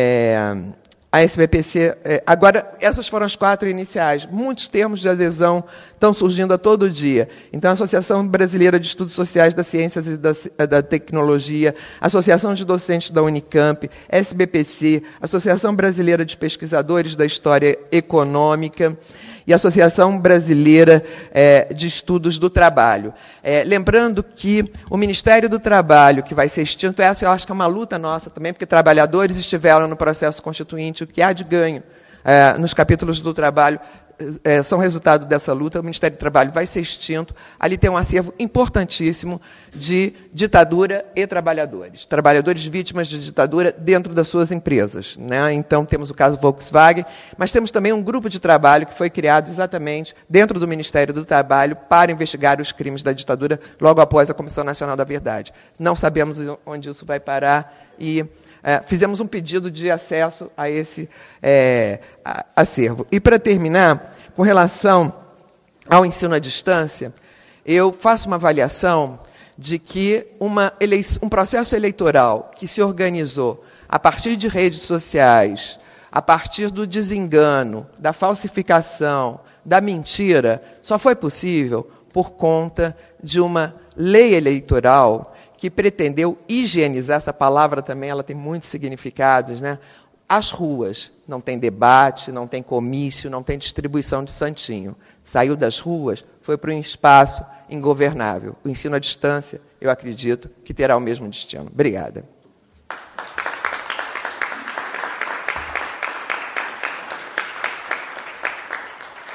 é, a S B P C, é, agora, essas foram as quatro iniciais. Muitos termos de adesão estão surgindo a todo dia. Então, a Associação Brasileira de Estudos Sociais das Ciências e da, da Tecnologia, Associação de Docentes da Unicamp, S B P C, Associação Brasileira de Pesquisadores da História Econômica e a Associação Brasileira é, de Estudos do Trabalho. É, lembrando que o Ministério do Trabalho, que vai ser extinto, essa eu acho que é uma luta nossa também, porque trabalhadores estiveram no processo constituinte, o que há de ganho é, nos capítulos do trabalho é, são resultado dessa luta. O Ministério do Trabalho vai ser extinto. Ali tem um acervo importantíssimo de ditadura e trabalhadores. Trabalhadores vítimas de ditadura dentro das suas empresas, né? Então, temos o caso Volkswagen, mas temos também um grupo de trabalho que foi criado exatamente dentro do Ministério do Trabalho para investigar os crimes da ditadura logo após a Comissão Nacional da Verdade. Não sabemos onde isso vai parar e é, fizemos um pedido de acesso a esse é, a, acervo. E, para terminar, com relação ao ensino à distância, eu faço uma avaliação de que uma eleição, um processo eleitoral que se organizou a partir de redes sociais, a partir do desengano, da falsificação, da mentira, só foi possível por conta de uma lei eleitoral que pretendeu higienizar, essa palavra também ela tem muitos significados, né? As ruas. Não tem debate, não tem comício, não tem distribuição de santinho. Saiu das ruas, foi para um espaço ingovernável. O ensino à distância, eu acredito, que terá o mesmo destino. Obrigada.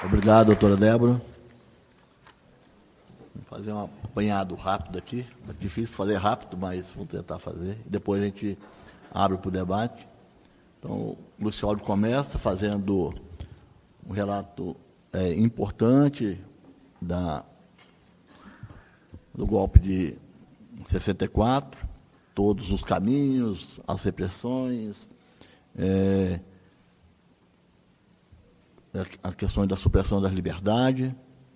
Obrigado, doutora Débora. Vou fazer um apanhado rápido aqui. É difícil fazer rápido, mas vou tentar fazer. Depois a gente abre para o debate. Então, o Luciolio começa fazendo um relato é, importante da, do golpe de sessenta e quatro, todos os caminhos, as repressões, é, a questão da supressão das liberdades,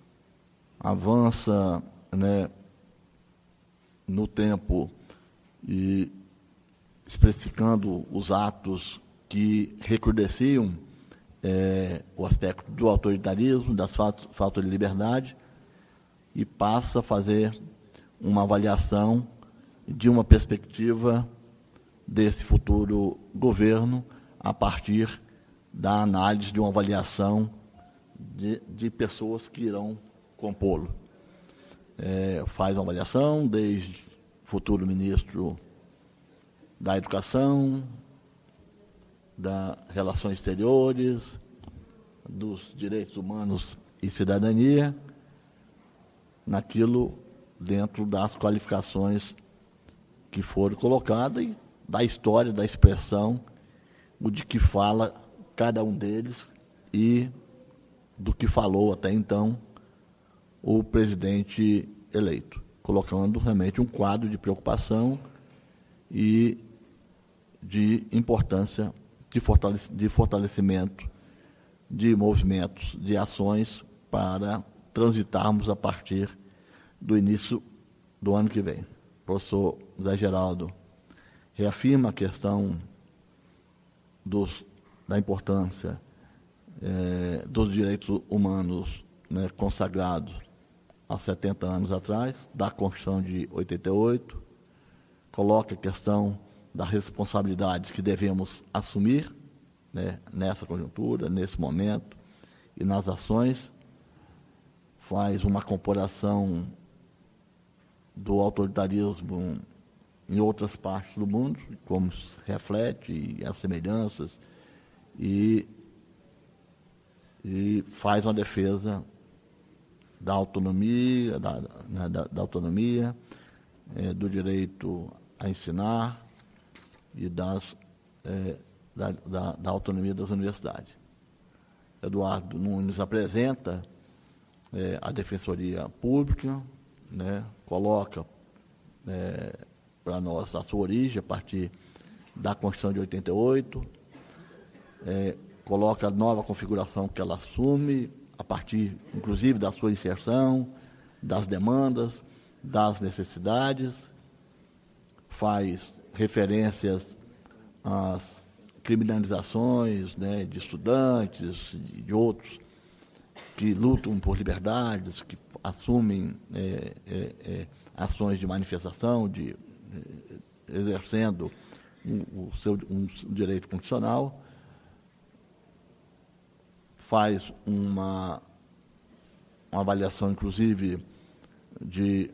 avança, né, no tempo e especificando os atos que recrudesciam é, o aspecto do autoritarismo, das falta de liberdade, e passa a fazer uma avaliação de uma perspectiva desse futuro governo a partir da análise de uma avaliação de, de pessoas que irão compô-lo. É, faz uma avaliação desde futuro ministro da Educação, das Relações Exteriores, dos Direitos Humanos e Cidadania, naquilo dentro das qualificações que foram colocadas e da história, da expressão, o de que fala cada um deles e do que falou até então o presidente eleito, colocando realmente um quadro de preocupação e de importância de, fortalece, de fortalecimento de movimentos, de ações para transitarmos a partir do início do ano que vem. O professor Zé Geraldo reafirma a questão dos, da importância é, dos direitos humanos, né, consagrados há setenta anos atrás, da Constituição de oitenta e oito, coloca a questão das responsabilidades que devemos assumir, né, nessa conjuntura, nesse momento e nas ações, faz uma comparação do autoritarismo em outras partes do mundo, como se reflete as semelhanças, e, e faz uma defesa da autonomia, da, né, da, da autonomia, é, do direito a ensinar e das, é, da, da, da autonomia das universidades. Eduardo Nunes apresenta é, a Defensoria Pública, né, coloca é, para nós a sua origem a partir da Constituição de oitenta e oito, é, coloca a nova configuração que ela assume, a partir, inclusive, da sua inserção, das demandas, das necessidades, faz referências às criminalizações, né, de estudantes e de outros que lutam por liberdades, que assumem é, é, é, ações de manifestação, de, é, exercendo um, o seu um direito constitucional, faz uma, uma avaliação, inclusive, de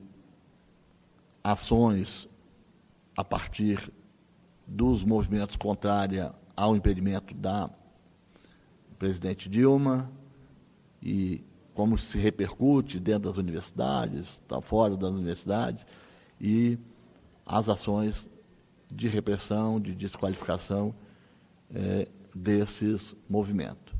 ações a partir dos movimentos contrários ao impedimento da presidente Dilma e como se repercute dentro das universidades, tá, fora das universidades, e as ações de repressão, de desqualificação é, desses movimentos.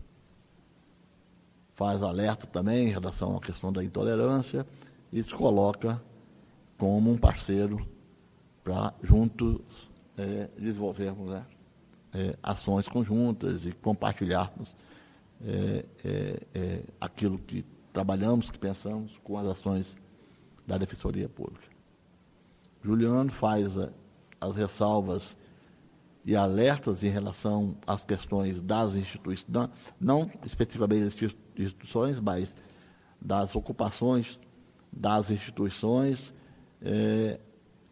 Faz alerta também em relação à questão da intolerância e se coloca como um parceiro para juntos é, desenvolvermos, né, é, ações conjuntas e compartilharmos é, é, é, aquilo que trabalhamos, que pensamos com as ações da Defensoria Pública. Juliano faz a, as ressalvas e alertas em relação às questões das instituições, não, não especificamente das instituições, mas das ocupações das instituições, é,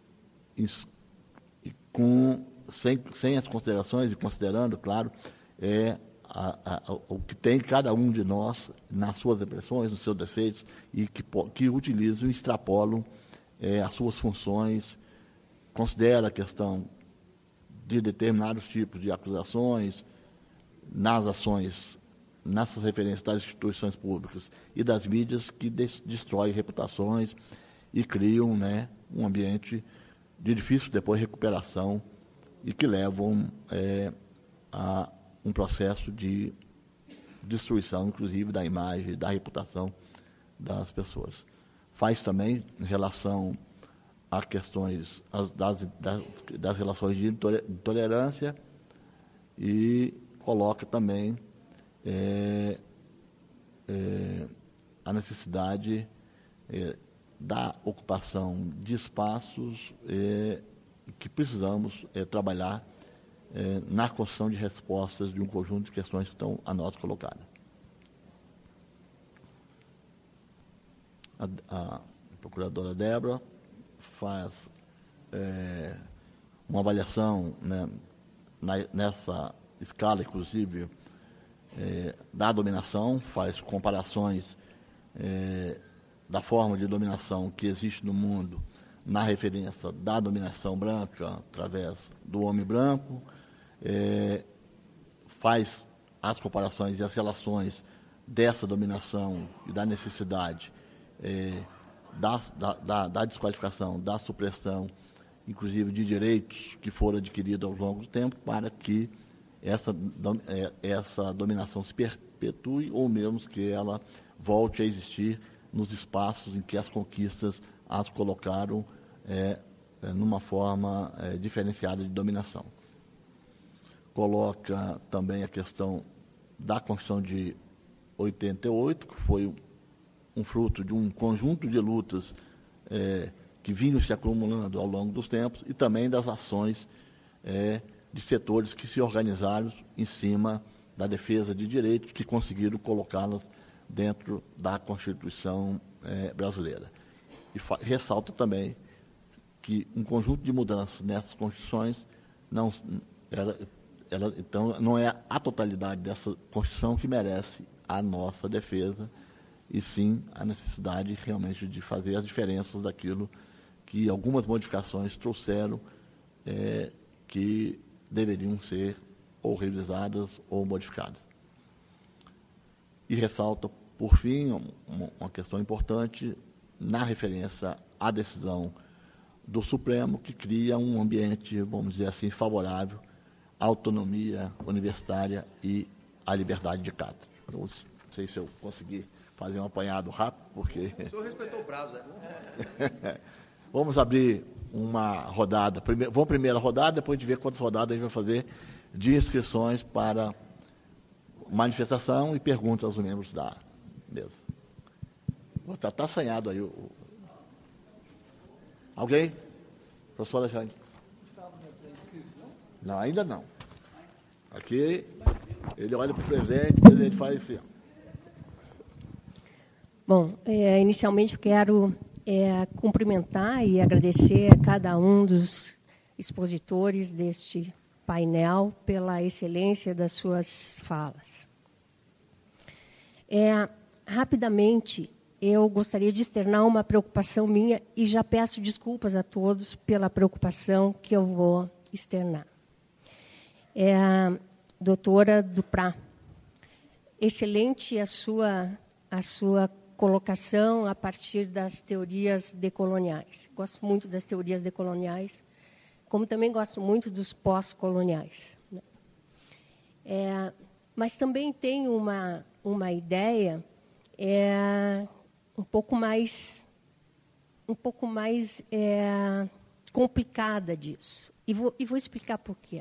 e com, sem, sem as considerações, e considerando, claro, é, a, a, o que tem cada um de nós nas suas depressões, nos seus defeitos, e que, que utilizam e extrapolam é, as suas funções, considera a questão de determinados tipos de acusações nas ações nessas referências das instituições públicas e das mídias que des, destrói reputações e criam, né, um ambiente de difícil depois recuperação e que levam é, a um processo de destruição, inclusive, da imagem, da reputação das pessoas. Faz também em relação a questões das, das, das relações de intolerância e coloca também é, é, a necessidade é, da ocupação de espaços é, que precisamos é, trabalhar é, na construção de respostas de um conjunto de questões que estão a nós colocadas. A, a procuradora Débora faz é, uma avaliação, né, na, nessa escala, inclusive, é, da dominação, faz comparações é, da forma de dominação que existe no mundo na referência da dominação branca através do homem branco, é, faz as comparações e as relações dessa dominação e da necessidade é, da, da, da desqualificação, da supressão, inclusive de direitos que foram adquiridos ao longo do tempo, para que essa, essa dominação se perpetue ou mesmo que ela volte a existir nos espaços em que as conquistas as colocaram é, numa forma é, diferenciada de dominação. Coloca também a questão da Constituição de oitenta e oito, que foi um fruto de um conjunto de lutas é, que vinham se acumulando ao longo dos tempos e também das ações é, de setores que se organizaram em cima da defesa de direitos que conseguiram colocá-las dentro da Constituição é, brasileira. E ressalta também que um conjunto de mudanças nessas constituições não, ela, ela, então, não é a totalidade dessa Constituição que merece a nossa defesa, e sim a necessidade realmente de fazer as diferenças daquilo que algumas modificações trouxeram é, que deveriam ser ou revisadas ou modificadas. E ressalta, por fim, uma, uma questão importante na referência à decisão do Supremo, que cria um ambiente, vamos dizer assim, favorável à autonomia universitária e à liberdade de cátedra. Então, não sei se eu consegui fazer um apanhado rápido, porque... O senhor respeitou o prazo, né? Vamos abrir uma rodada. Primeiro, vamos primeira rodada, depois de ver quantas rodadas a gente vai fazer de inscrições para manifestação e perguntas aos membros da mesa. Está tá assanhado aí. O... Alguém? Professora Jane? Não, ainda não. Aqui, ele olha para o presente, o presidente faz assim. Bom, é, inicialmente eu quero é, cumprimentar e agradecer a cada um dos expositores deste painel pela excelência das suas falas. É, rapidamente, eu gostaria de externar uma preocupação minha e já peço desculpas a todos pela preocupação que eu vou externar. É, doutora Duprá, excelente a sua, a sua colocação a partir das teorias decoloniais. Gosto muito das teorias decoloniais, como também gosto muito dos pós-coloniais. É, mas também tenho uma, uma ideia é, um pouco mais, um pouco mais é, complicada disso. E vou, e vou explicar por quê.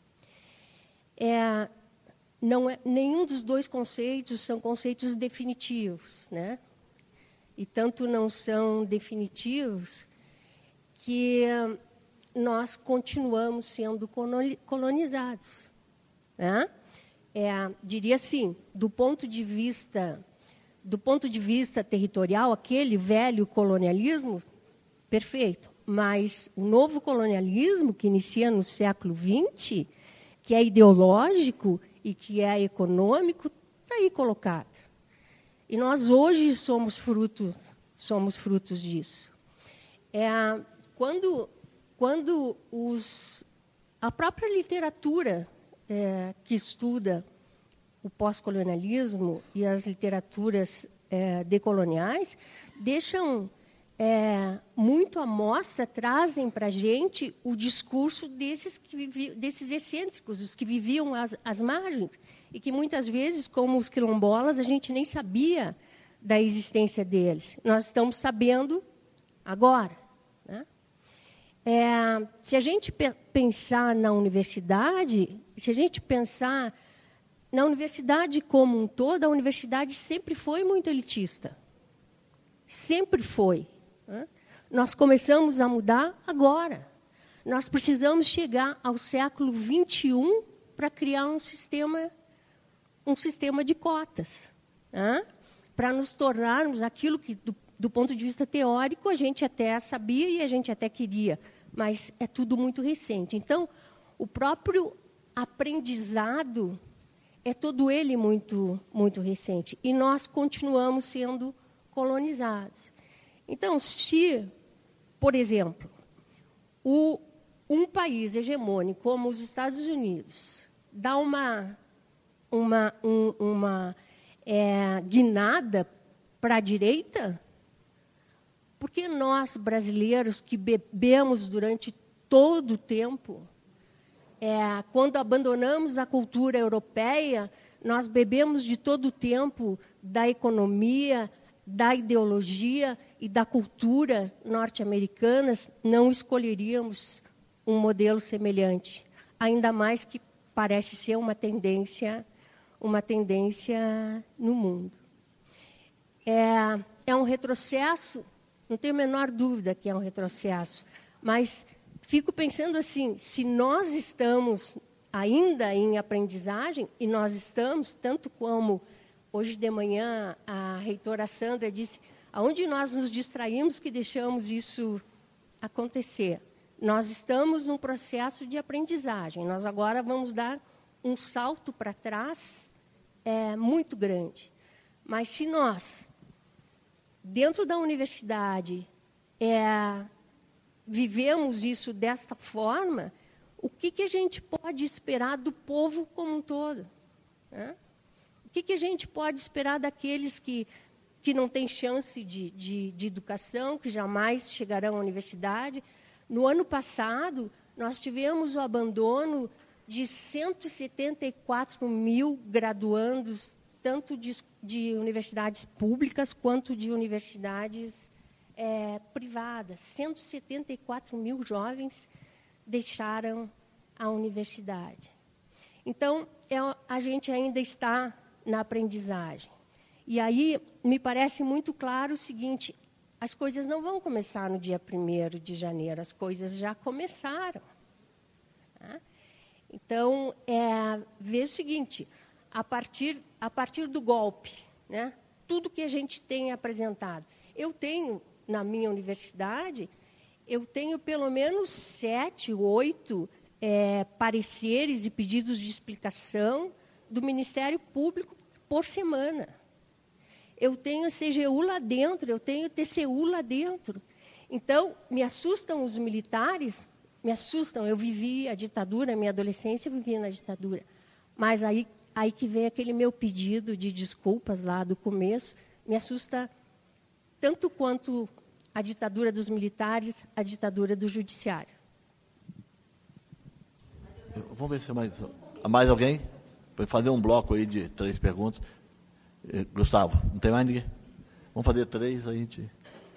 É, não é, nenhum dos dois conceitos são conceitos definitivos, né? E tanto não são definitivos que nós continuamos sendo colonizados, né? É, diria assim, do ponto de vista do ponto de vista territorial, aquele velho colonialismo, perfeito, mas o novo colonialismo que inicia no século vinte, que é ideológico e que é econômico, está aí colocado. E nós hoje somos frutos, somos frutos disso. É, quando quando os, a própria literatura é, que estuda o pós-colonialismo e as literaturas é, decoloniais deixam é, muito à mostra, trazem para a gente o discurso desses, que vivi, desses excêntricos, os que viviam às, às margens, e que muitas vezes, como os quilombolas, a gente nem sabia da existência deles. Nós estamos sabendo agora. Né? É, se a gente pe pensar na universidade, se a gente pensar na universidade como um todo, a universidade sempre foi muito elitista. Sempre foi. Né? Nós começamos a mudar agora. Nós precisamos chegar ao século vinte e um para criar um sistema, um sistema de cotas, né? Para nos tornarmos aquilo que, do, do ponto de vista teórico, a gente até sabia e a gente até queria, mas é tudo muito recente. Então, o próprio aprendizado é todo ele muito, muito recente. E nós continuamos sendo colonizados. Então, se, por exemplo, o, um país hegemônico como os Estados Unidos dá uma, uma, um, uma é, guinada para a direita, porque nós, brasileiros, que bebemos durante todo o tempo, é, quando abandonamos a cultura europeia, nós bebemos de todo o tempo da economia, da ideologia e da cultura norte-americanas, não escolheríamos um modelo semelhante, ainda mais que parece ser uma tendência, uma tendência no mundo. É, é um retrocesso, não tenho a menor dúvida que é um retrocesso, mas fico pensando assim, se nós estamos ainda em aprendizagem, e nós estamos, tanto como hoje de manhã a reitora Sandra disse, aonde nós nos distraímos que deixamos isso acontecer. Nós estamos num processo de aprendizagem, nós agora vamos dar um salto para trás é, muito grande. Mas se nós, dentro da universidade, é, vivemos isso desta forma, o que, que a gente pode esperar do povo como um todo? Né? O que, que a gente pode esperar daqueles que, que não têm chance de, de, de educação, que jamais chegarão à universidade? No ano passado, nós tivemos o abandono de cento e setenta e quatro mil graduandos, tanto de, de universidades públicas quanto de universidades é, privadas. cento e setenta e quatro mil jovens deixaram a universidade. Então, é, a gente ainda está na aprendizagem. E aí, me parece muito claro o seguinte, as coisas não vão começar no dia primeiro de janeiro, as coisas já começaram. Tá? Então, é, veja o seguinte, a partir, a partir do golpe, né, tudo que a gente tem apresentado. Eu tenho, na minha universidade, eu tenho pelo menos sete, oito é, pareceres e pedidos de explicação do Ministério Público por semana. Eu tenho C G U lá dentro, eu tenho T C U lá dentro. Então, me assustam os militares, me assustam. Eu vivi a ditadura, minha adolescência eu vivi na ditadura. Mas aí, aí que vem aquele meu pedido de desculpas lá do começo, me assusta tanto quanto a ditadura dos militares, a ditadura do judiciário. Vamos ver se mais, mais alguém? Pode fazer um bloco aí de três perguntas. Gustavo, não tem mais ninguém? Vamos fazer três, a gente...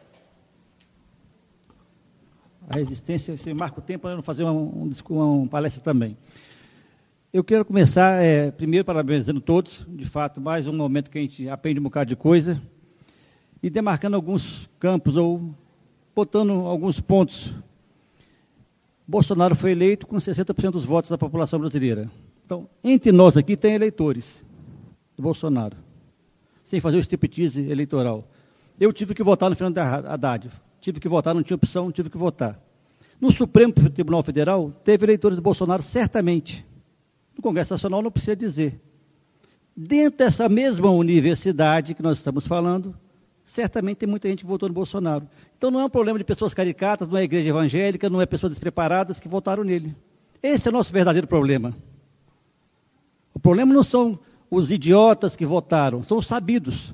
A resistência, se marca o tempo para não fazer uma, um, uma palestra também. Eu quero começar, é, primeiro, parabenizando todos, de fato, mais um momento que a gente aprende um bocado de coisa, e demarcando alguns campos, ou botando alguns pontos. Bolsonaro foi eleito com sessenta por cento dos votos da população brasileira. Então, entre nós aqui tem eleitores do Bolsonaro, sem fazer o striptease eleitoral. Eu tive que votar no Fernando Haddad, tive que votar, não tinha opção, tive que votar. No Supremo Tribunal Federal, teve eleitores do Bolsonaro, certamente. No Congresso Nacional, não precisa dizer. Dentro dessa mesma universidade que nós estamos falando, certamente tem muita gente que votou no Bolsonaro. Então, não é um problema de pessoas caricatas, não é igreja evangélica, não é pessoas despreparadas que votaram nele. Esse é o nosso verdadeiro problema. O problema não são os idiotas que votaram, são os sabidos.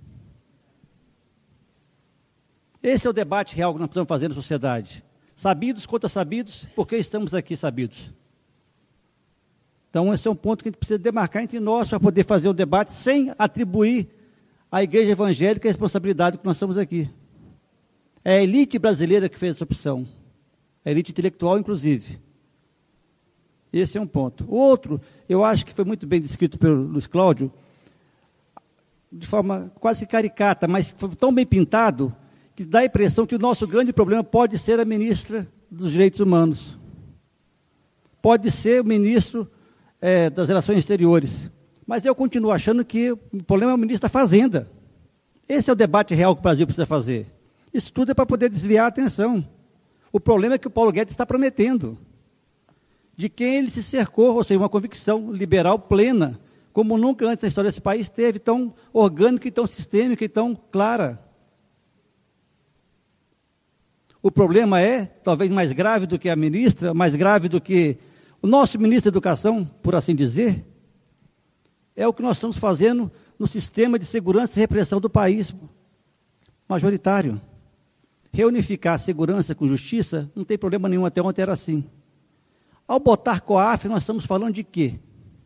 Esse é o debate real que nós precisamos fazer na sociedade. Sabidos contra sabidos, por que estamos aqui sabidos? Então, esse é um ponto que a gente precisa demarcar entre nós para poder fazer o debate sem atribuir à igreja evangélica a responsabilidade que nós estamos aqui. É a elite brasileira que fez essa opção. A elite intelectual, inclusive. Esse é um ponto. O outro, eu acho que foi muito bem descrito pelo Luiz Cláudio, de forma quase caricata, mas foi tão bem pintado, que dá a impressão que o nosso grande problema pode ser a ministra dos Direitos Humanos. Pode ser o ministro é, das Relações Exteriores. Mas eu continuo achando que o problema é o ministro da Fazenda. Esse é o debate real que o Brasil precisa fazer. Isso tudo é para poder desviar a atenção. O problema é que o Paulo Guedes está prometendo, de quem ele se cercou, ou seja, uma convicção liberal plena, como nunca antes na história desse país teve, tão orgânica e tão sistêmica e tão clara. O problema é, talvez mais grave do que a ministra, mais grave do que o nosso ministro da Educação, por assim dizer, é o que nós estamos fazendo no sistema de segurança e repressão do país majoritário. Reunificar segurança com justiça não tem problema nenhum, até ontem era assim. Ao botar COAF, nós estamos falando de quê?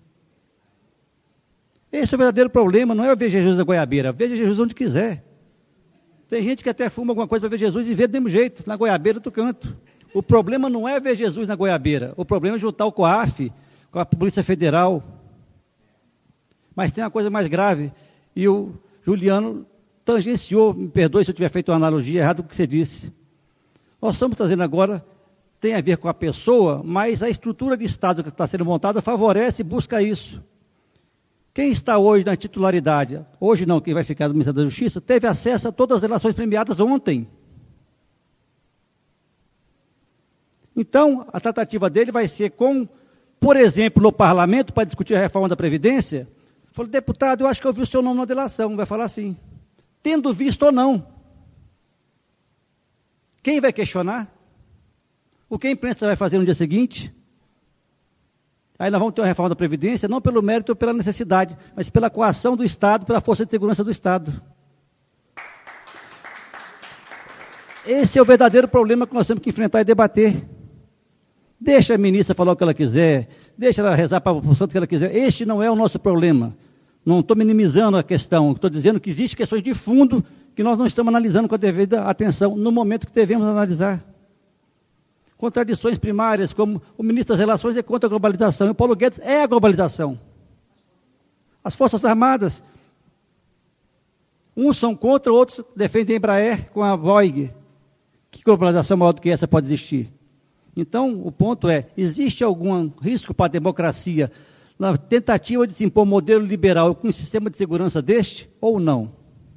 Esse é o verdadeiro problema, não é o ver Jesus na goiabeira, veja Jesus onde quiser. Tem gente que até fuma alguma coisa para ver Jesus e vê do mesmo jeito, na goiabeira do canto. O problema não é ver Jesus na goiabeira, o problema é juntar o COAF com a Polícia Federal. Mas tem uma coisa mais grave, e o Juliano tangenciou, me perdoe se eu tiver feito uma analogia errada com o que você disse. Nós estamos trazendo agora, tem a ver com a pessoa, mas a estrutura de Estado que está sendo montada favorece e busca isso. Quem está hoje na titularidade, hoje não, quem vai ficar no Ministério da Justiça, teve acesso a todas as delações premiadas ontem. Então, a tratativa dele vai ser com, por exemplo, no parlamento, para discutir a reforma da Previdência. Falei, deputado, eu acho que eu vi o seu nome na delação. Vai falar assim, tendo visto ou não. Quem vai questionar? O que a imprensa vai fazer no dia seguinte? Aí nós vamos ter uma reforma da Previdência, não pelo mérito ou pela necessidade, mas pela coação do Estado, pela força de segurança do Estado. Esse é o verdadeiro problema que nós temos que enfrentar e debater. Deixa a ministra falar o que ela quiser, deixa ela rezar para o santo que ela quiser. Este não é o nosso problema. Não estou minimizando a questão, estou dizendo que existem questões de fundo que nós não estamos analisando com a devida atenção no momento que devemos analisar. Contradições primárias, como o ministro das Relações é contra a globalização, e o Paulo Guedes é a globalização. As Forças Armadas, uns são contra, outros defendem a Embraer com a Boeing. Que globalização maior do que essa pode existir? Então, o ponto é, existe algum risco para a democracia na tentativa de se impor um modelo liberal com um sistema de segurança deste, ou não?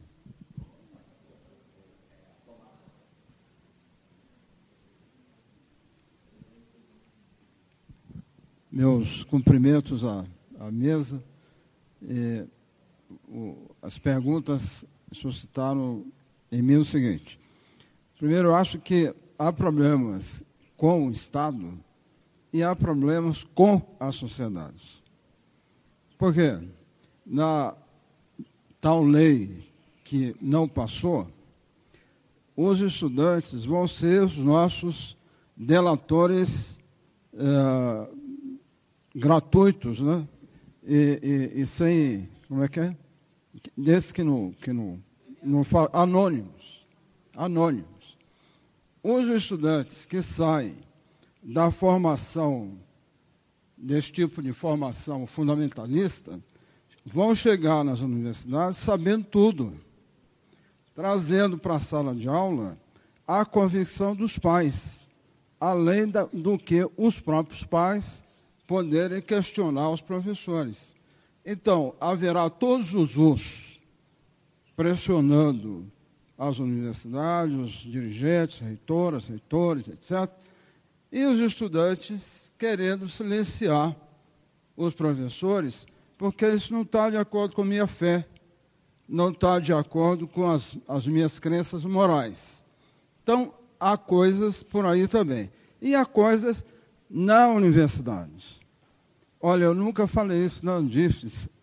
Meus cumprimentos à, à mesa. E, o, as perguntas suscitaram em mim o seguinte. Primeiro, eu acho que há problemas com o Estado e há problemas com a sociedade. Por quê? Na tal lei que não passou, os estudantes vão ser os nossos delatores eh, gratuitos, né? E, e, e sem, como é que é? Desses que não, que não, não falam, anônimos, anônimos. Os estudantes que saem da formação, desse tipo de formação fundamentalista, vão chegar nas universidades sabendo tudo, trazendo para a sala de aula a convicção dos pais, além da, do que os próprios pais poderem questionar os professores. Então, haverá todos os usos pressionando as universidades, os dirigentes, reitoras, reitores, etcétera, e os estudantes querendo silenciar os professores, porque isso não está de acordo com a minha fé, não está de acordo com as, as minhas crenças morais. Então, há coisas por aí também. E há coisas na universidade. Olha, eu nunca falei isso na Andifes,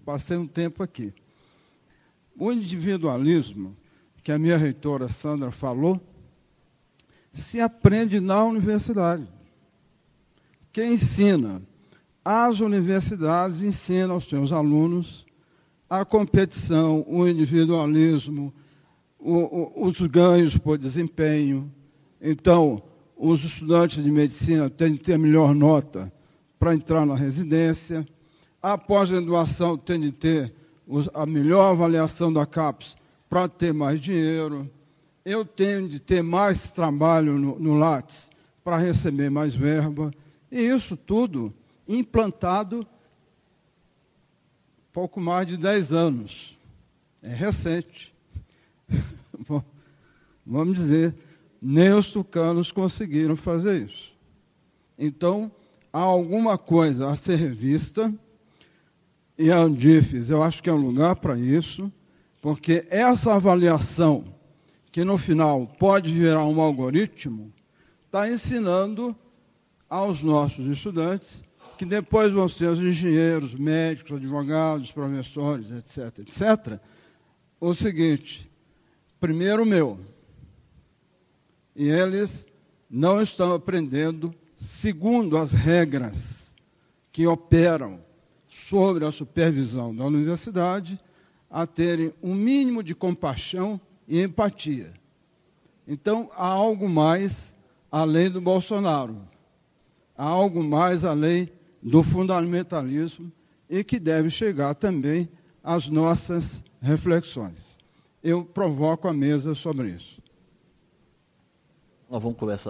passei um tempo aqui. O individualismo, que a minha reitora Sandra falou, se aprende na universidade. Quem ensina? As universidades ensinam aos seus alunos a competição, o individualismo, o, o, os ganhos por desempenho. Então, os estudantes de medicina têm que ter a melhor nota para entrar na residência. A pós-graduação tem de ter a melhor avaliação da CAPES para ter mais dinheiro. Eu tenho de ter mais trabalho no, no Lattes para receber mais verba. E isso tudo implantado pouco mais de dez anos. É recente. Vamos dizer, nem os tucanos conseguiram fazer isso. Então, há alguma coisa a ser revista, e a Andifes, eu acho que é um lugar para isso, porque essa avaliação, que no final pode virar um algoritmo, está ensinando aos nossos estudantes, que depois vão ser os engenheiros, médicos, advogados, professores, etc, etcétera, o seguinte: primeiro o meu. E eles não estão aprendendo segundo as regras que operam sobre a supervisão da universidade, a terem um mínimo de compaixão e empatia. Então, há algo mais além do Bolsonaro. Há algo mais além do fundamentalismo e que deve chegar também às nossas reflexões. Eu provoco a mesa sobre isso. Nós vamos conversar.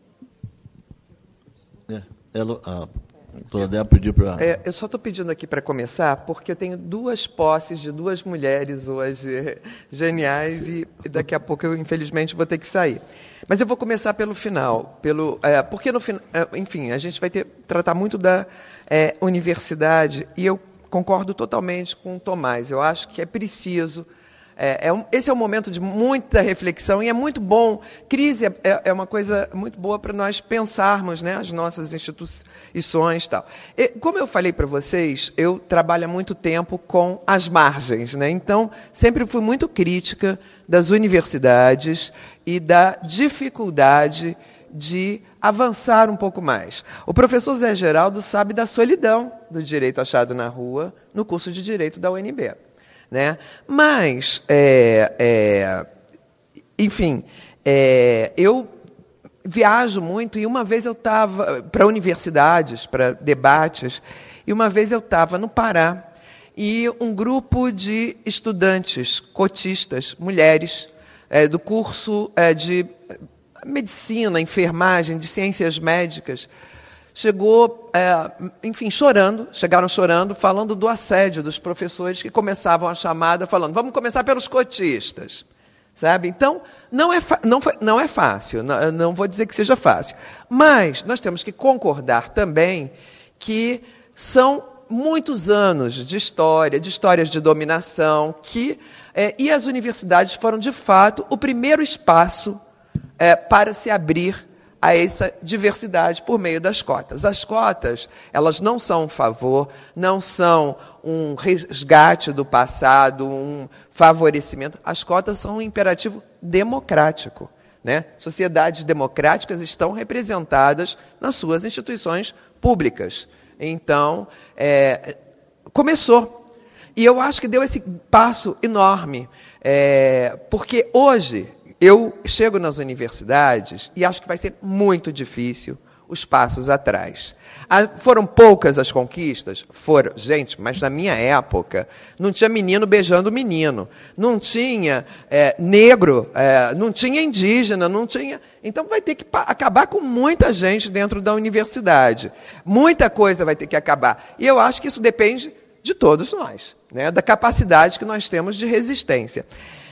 É, ela, a doutora Débora pediu para... É, eu só estou pedindo aqui para começar, porque eu tenho duas posses de duas mulheres hoje geniais e daqui a pouco eu, infelizmente, vou ter que sair. Mas eu vou começar pelo final, pelo, é, porque, no, é, enfim, a gente vai ter, tratar muito da é, universidade, e eu concordo totalmente com o Tomás. Eu acho que é preciso... É, é um, esse é um momento de muita reflexão, e é muito bom. Crise é, é uma coisa muito boa para nós pensarmos, né, as nossas instituições e tal. E, como eu falei para vocês, eu trabalho há muito tempo com as margens, né? Então, sempre fui muito crítica das universidades e da dificuldade de avançar um pouco mais. O professor Zé Geraldo sabe da solidão do direito achado na rua no curso de Direito da U N B. Né? Mas, é, é, enfim, é, eu viajo muito, e uma vez eu estava para universidades, para debates, e uma vez eu estava no Pará, e um grupo de estudantes cotistas, mulheres, é, do curso é, de medicina, enfermagem, de ciências médicas, chegou, é, enfim, chorando, chegaram chorando, falando do assédio dos professores que começavam a chamada falando, vamos começar pelos cotistas, sabe? Então, não é, não, não é fácil, não, não vou dizer que seja fácil, mas nós temos que concordar também que são muitos anos de história, de histórias de dominação, que, é, e as universidades foram, de fato, o primeiro espaço é, para se abrir a essa diversidade por meio das cotas. As cotas, elas não são um favor, não são um resgate do passado, um favorecimento. As cotas são um imperativo democrático, né? Sociedades democráticas estão representadas nas suas instituições públicas. Então, é, começou. E eu acho que deu esse passo enorme, é, porque hoje... Eu chego nas universidades e acho que vai ser muito difícil os passos atrás. Ah, foram poucas as conquistas? Foram. Gente, mas na minha época não tinha menino beijando menino, não tinha é, negro, é, não tinha indígena, não tinha... Então vai ter que acabar com muita gente dentro da universidade. Muita coisa vai ter que acabar. E eu acho que isso depende de todos nós, né, da capacidade que nós temos de resistência.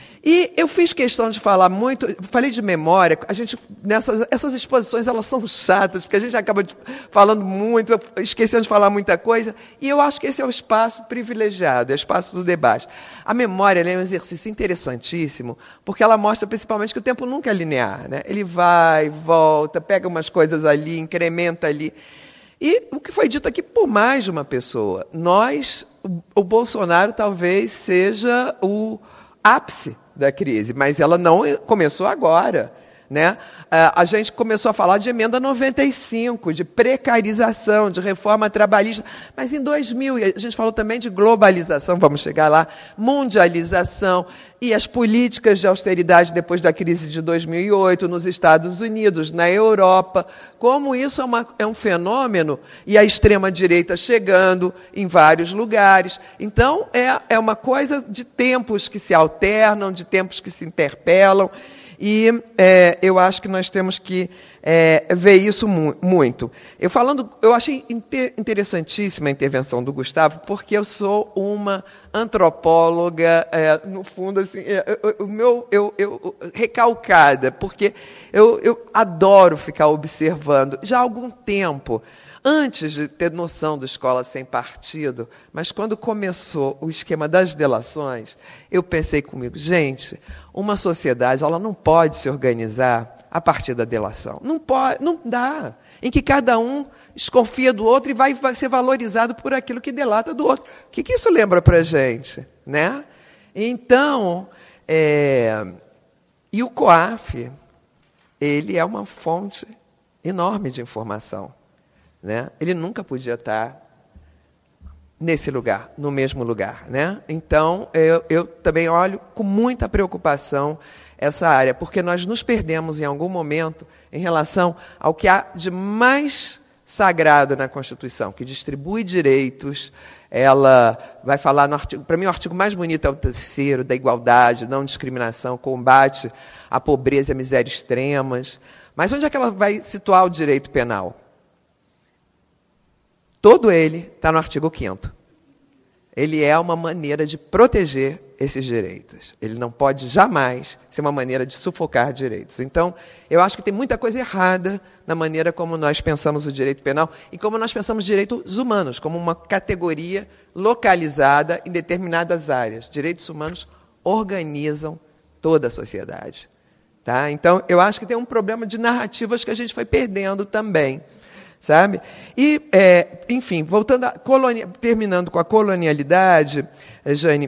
E eu fiz questão de falar muito, falei de memória, a gente, nessas, essas exposições elas são chatas, porque a gente acaba de, falando muito, esquecendo de falar muita coisa, e eu acho que esse é o espaço privilegiado, é o espaço do debate. A memória é um exercício interessantíssimo, porque ela mostra principalmente que o tempo nunca é linear, né? Ele vai, volta, pega umas coisas ali, incrementa ali. E o que foi dito aqui por mais de uma pessoa, nós o, o Bolsonaro talvez seja o ápice da crise, mas ela não começou agora, né? A gente começou a falar de emenda noventa e cinco, de precarização, de reforma trabalhista, mas em dois mil, a gente falou também de globalização, vamos chegar lá, mundialização, e as políticas de austeridade depois da crise de dois mil e oito, nos Estados Unidos, na Europa, como isso é, uma, é um fenômeno, e a extrema-direita chegando em vários lugares. Então, é, é uma coisa de tempos que se alternam, de tempos que se interpelam, e é, eu acho que nós temos que é, ver isso mu muito. Eu falando, eu achei inter interessantíssima a intervenção do Gustavo, porque eu sou uma antropóloga, é, no fundo, assim, é, o meu, eu, eu, recalcada, porque eu, eu adoro ficar observando, já há algum tempo, antes de ter noção do Escola Sem Partido, mas quando começou o esquema das delações, eu pensei comigo, gente, uma sociedade ela não pode se organizar a partir da delação. Não pode, não dá. Em que cada um desconfia do outro e vai, vai ser valorizado por aquilo que delata do outro. O que, que isso lembra para a gente? Né? Então, é, e o COAF, ele é uma fonte enorme de informação. Né? Ele nunca podia estar nesse lugar, no mesmo lugar. Né? Então, eu, eu também olho com muita preocupação essa área, porque nós nos perdemos em algum momento em relação ao que há de mais sagrado na Constituição, que distribui direitos. Ela vai falar no artigo, para mim o artigo mais bonito é o terceiro, da igualdade, não discriminação, combate à pobreza e à miséria extremas. Mas onde é que ela vai situar o direito penal? Todo ele está no artigo quinto. Ele é uma maneira de proteger esses direitos. Ele não pode jamais ser uma maneira de sufocar direitos. Então, eu acho que tem muita coisa errada na maneira como nós pensamos o direito penal e como nós pensamos direitos humanos, como uma categoria localizada em determinadas áreas. Direitos humanos organizam toda a sociedade. Tá? Então, eu acho que tem um problema de narrativas que a gente foi perdendo também. Sabe? E, é, enfim, voltando a colonia, terminando com a colonialidade, Jane,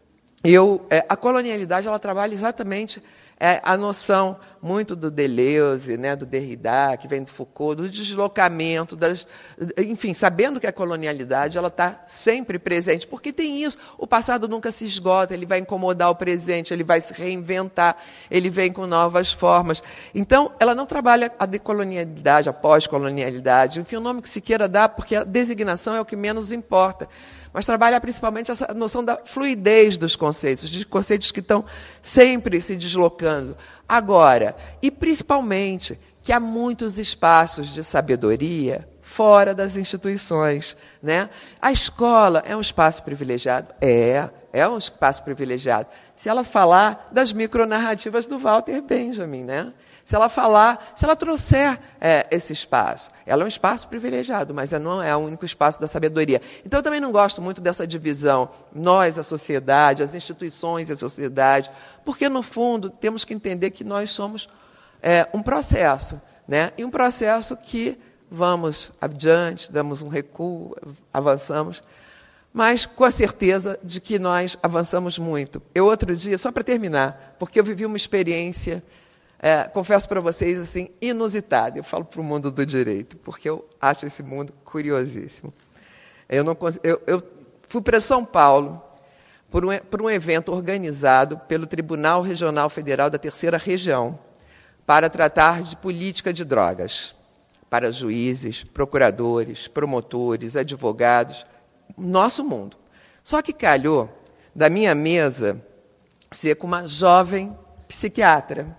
eu, é, a colonialidade ela trabalha exatamente é, a noção muito do Deleuze, né, do Derrida, que vem do Foucault, do deslocamento, das, enfim, sabendo que a colonialidade ela está sempre presente, porque tem isso, o passado nunca se esgota, ele vai incomodar o presente, ele vai se reinventar, ele vem com novas formas. Então, ela não trabalha a decolonialidade, a pós-colonialidade, enfim, o nome que se queira dar, porque a designação é o que menos importa, mas trabalha principalmente essa noção da fluidez dos conceitos, de conceitos que estão sempre se deslocando. Agora, e principalmente, que há muitos espaços de sabedoria fora das instituições. Né? A escola é um espaço privilegiado? É, é um espaço privilegiado. Se ela falar das micronarrativas do Walter Benjamin, né? Se ela falar, se ela trouxer é, esse espaço, ela é um espaço privilegiado, mas não é o único espaço da sabedoria. Então, eu também não gosto muito dessa divisão, nós, a sociedade, as instituições e a sociedade, porque, no fundo, temos que entender que nós somos é, um processo, né? E um processo que vamos adiante, damos um recuo, avançamos, mas com a certeza de que nós avançamos muito. Eu, outro dia, só para terminar, porque eu vivi uma experiência... É, confesso para vocês, assim, inusitado. Eu falo para o mundo do direito, porque eu acho esse mundo curiosíssimo. Eu, não, eu, eu fui para São Paulo por um, por um evento organizado pelo Tribunal Regional Federal da Terceira Região para tratar de política de drogas, para juízes, procuradores, promotores, advogados, nosso mundo. Só que calhou da minha mesa ser com uma jovem psiquiatra.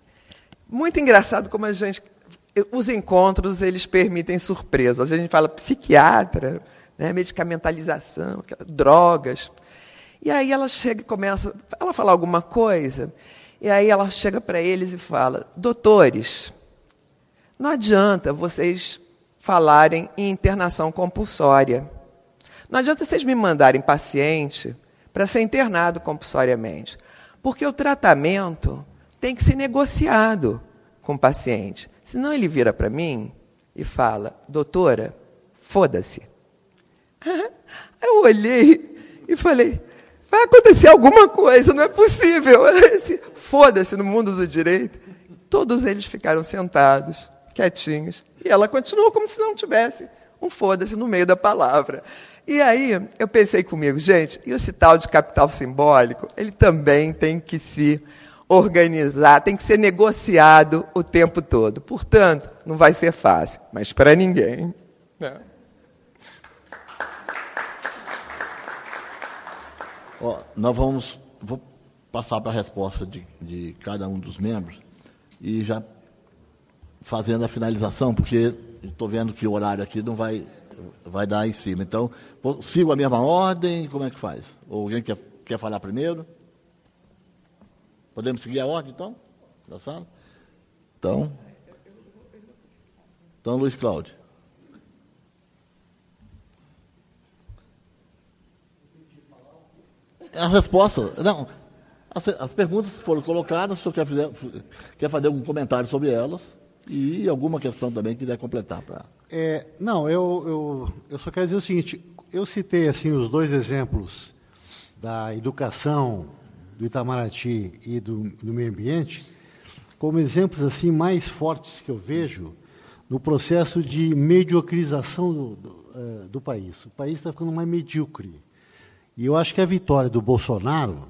Muito engraçado como a gente... Os encontros, eles permitem surpresas. A gente fala psiquiatra, né, medicamentalização, drogas. E aí ela chega e começa... Ela fala alguma coisa, e aí ela chega para eles e fala, doutores, não adianta vocês falarem em internação compulsória. Não adianta vocês me mandarem paciente para ser internado compulsoriamente, porque o tratamento... tem que ser negociado com o paciente. Senão ele vira para mim e fala, doutora, foda-se. Eu olhei e falei, vai acontecer alguma coisa, não é possível. Foda-se no mundo do direito. Todos eles ficaram sentados, quietinhos, e ela continuou como se não tivesse um foda-se no meio da palavra. E aí eu pensei comigo, gente, e esse tal de capital simbólico, ele também tem que se organizar, tem que ser negociado o tempo todo. Portanto, não vai ser fácil, mas para ninguém. Né? Ó, nós vamos vou passar para a resposta de, de cada um dos membros e já fazendo a finalização, porque estou vendo que o horário aqui não vai, vai dar em cima. Então, vou, sigo a mesma ordem, como é que faz? Ou alguém quer, quer falar primeiro? Podemos seguir a ordem, então? Já fala? Então, então, Luiz Cláudio. A resposta, não, as, as perguntas foram colocadas, o senhor quer, fizer, quer fazer algum comentário sobre elas e alguma questão também que quiser completar. Pra... É, não, eu, eu, eu só quero dizer o seguinte, eu citei assim, os dois exemplos da educação do Itamaraty e do, do meio ambiente como exemplos assim, mais fortes que eu vejo no processo de mediocrização do, do, uh, do país. O país está ficando mais medíocre. E eu acho que a vitória do Bolsonaro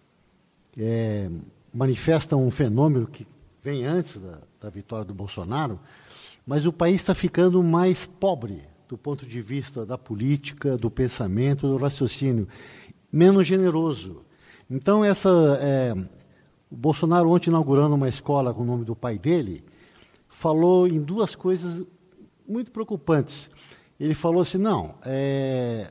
é, manifesta um fenômeno que vem antes da, da vitória do Bolsonaro, mas o país está ficando mais pobre do ponto de vista da política, do pensamento, do raciocínio, menos generoso. Então, essa, é, o Bolsonaro, ontem inaugurando uma escola com o nome do pai dele, falou em duas coisas muito preocupantes. Ele falou assim, não, é...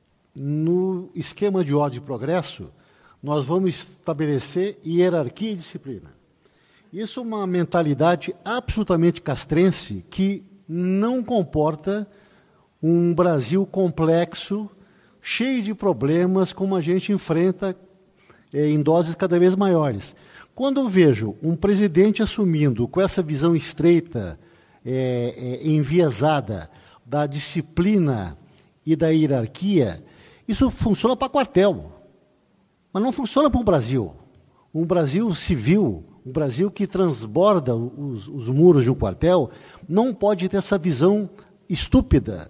no esquema de ordem e progresso, nós vamos estabelecer hierarquia e disciplina. Isso é uma mentalidade absolutamente castrense que não comporta um Brasil complexo, cheio de problemas, como a gente enfrenta é, em doses cada vez maiores. Quando eu vejo um presidente assumindo com essa visão estreita, é, é, enviesada da disciplina e da hierarquia, isso funciona para quartel, mas não funciona para um Brasil. Um Brasil civil, um Brasil que transborda os, os muros de um quartel, não pode ter essa visão estúpida,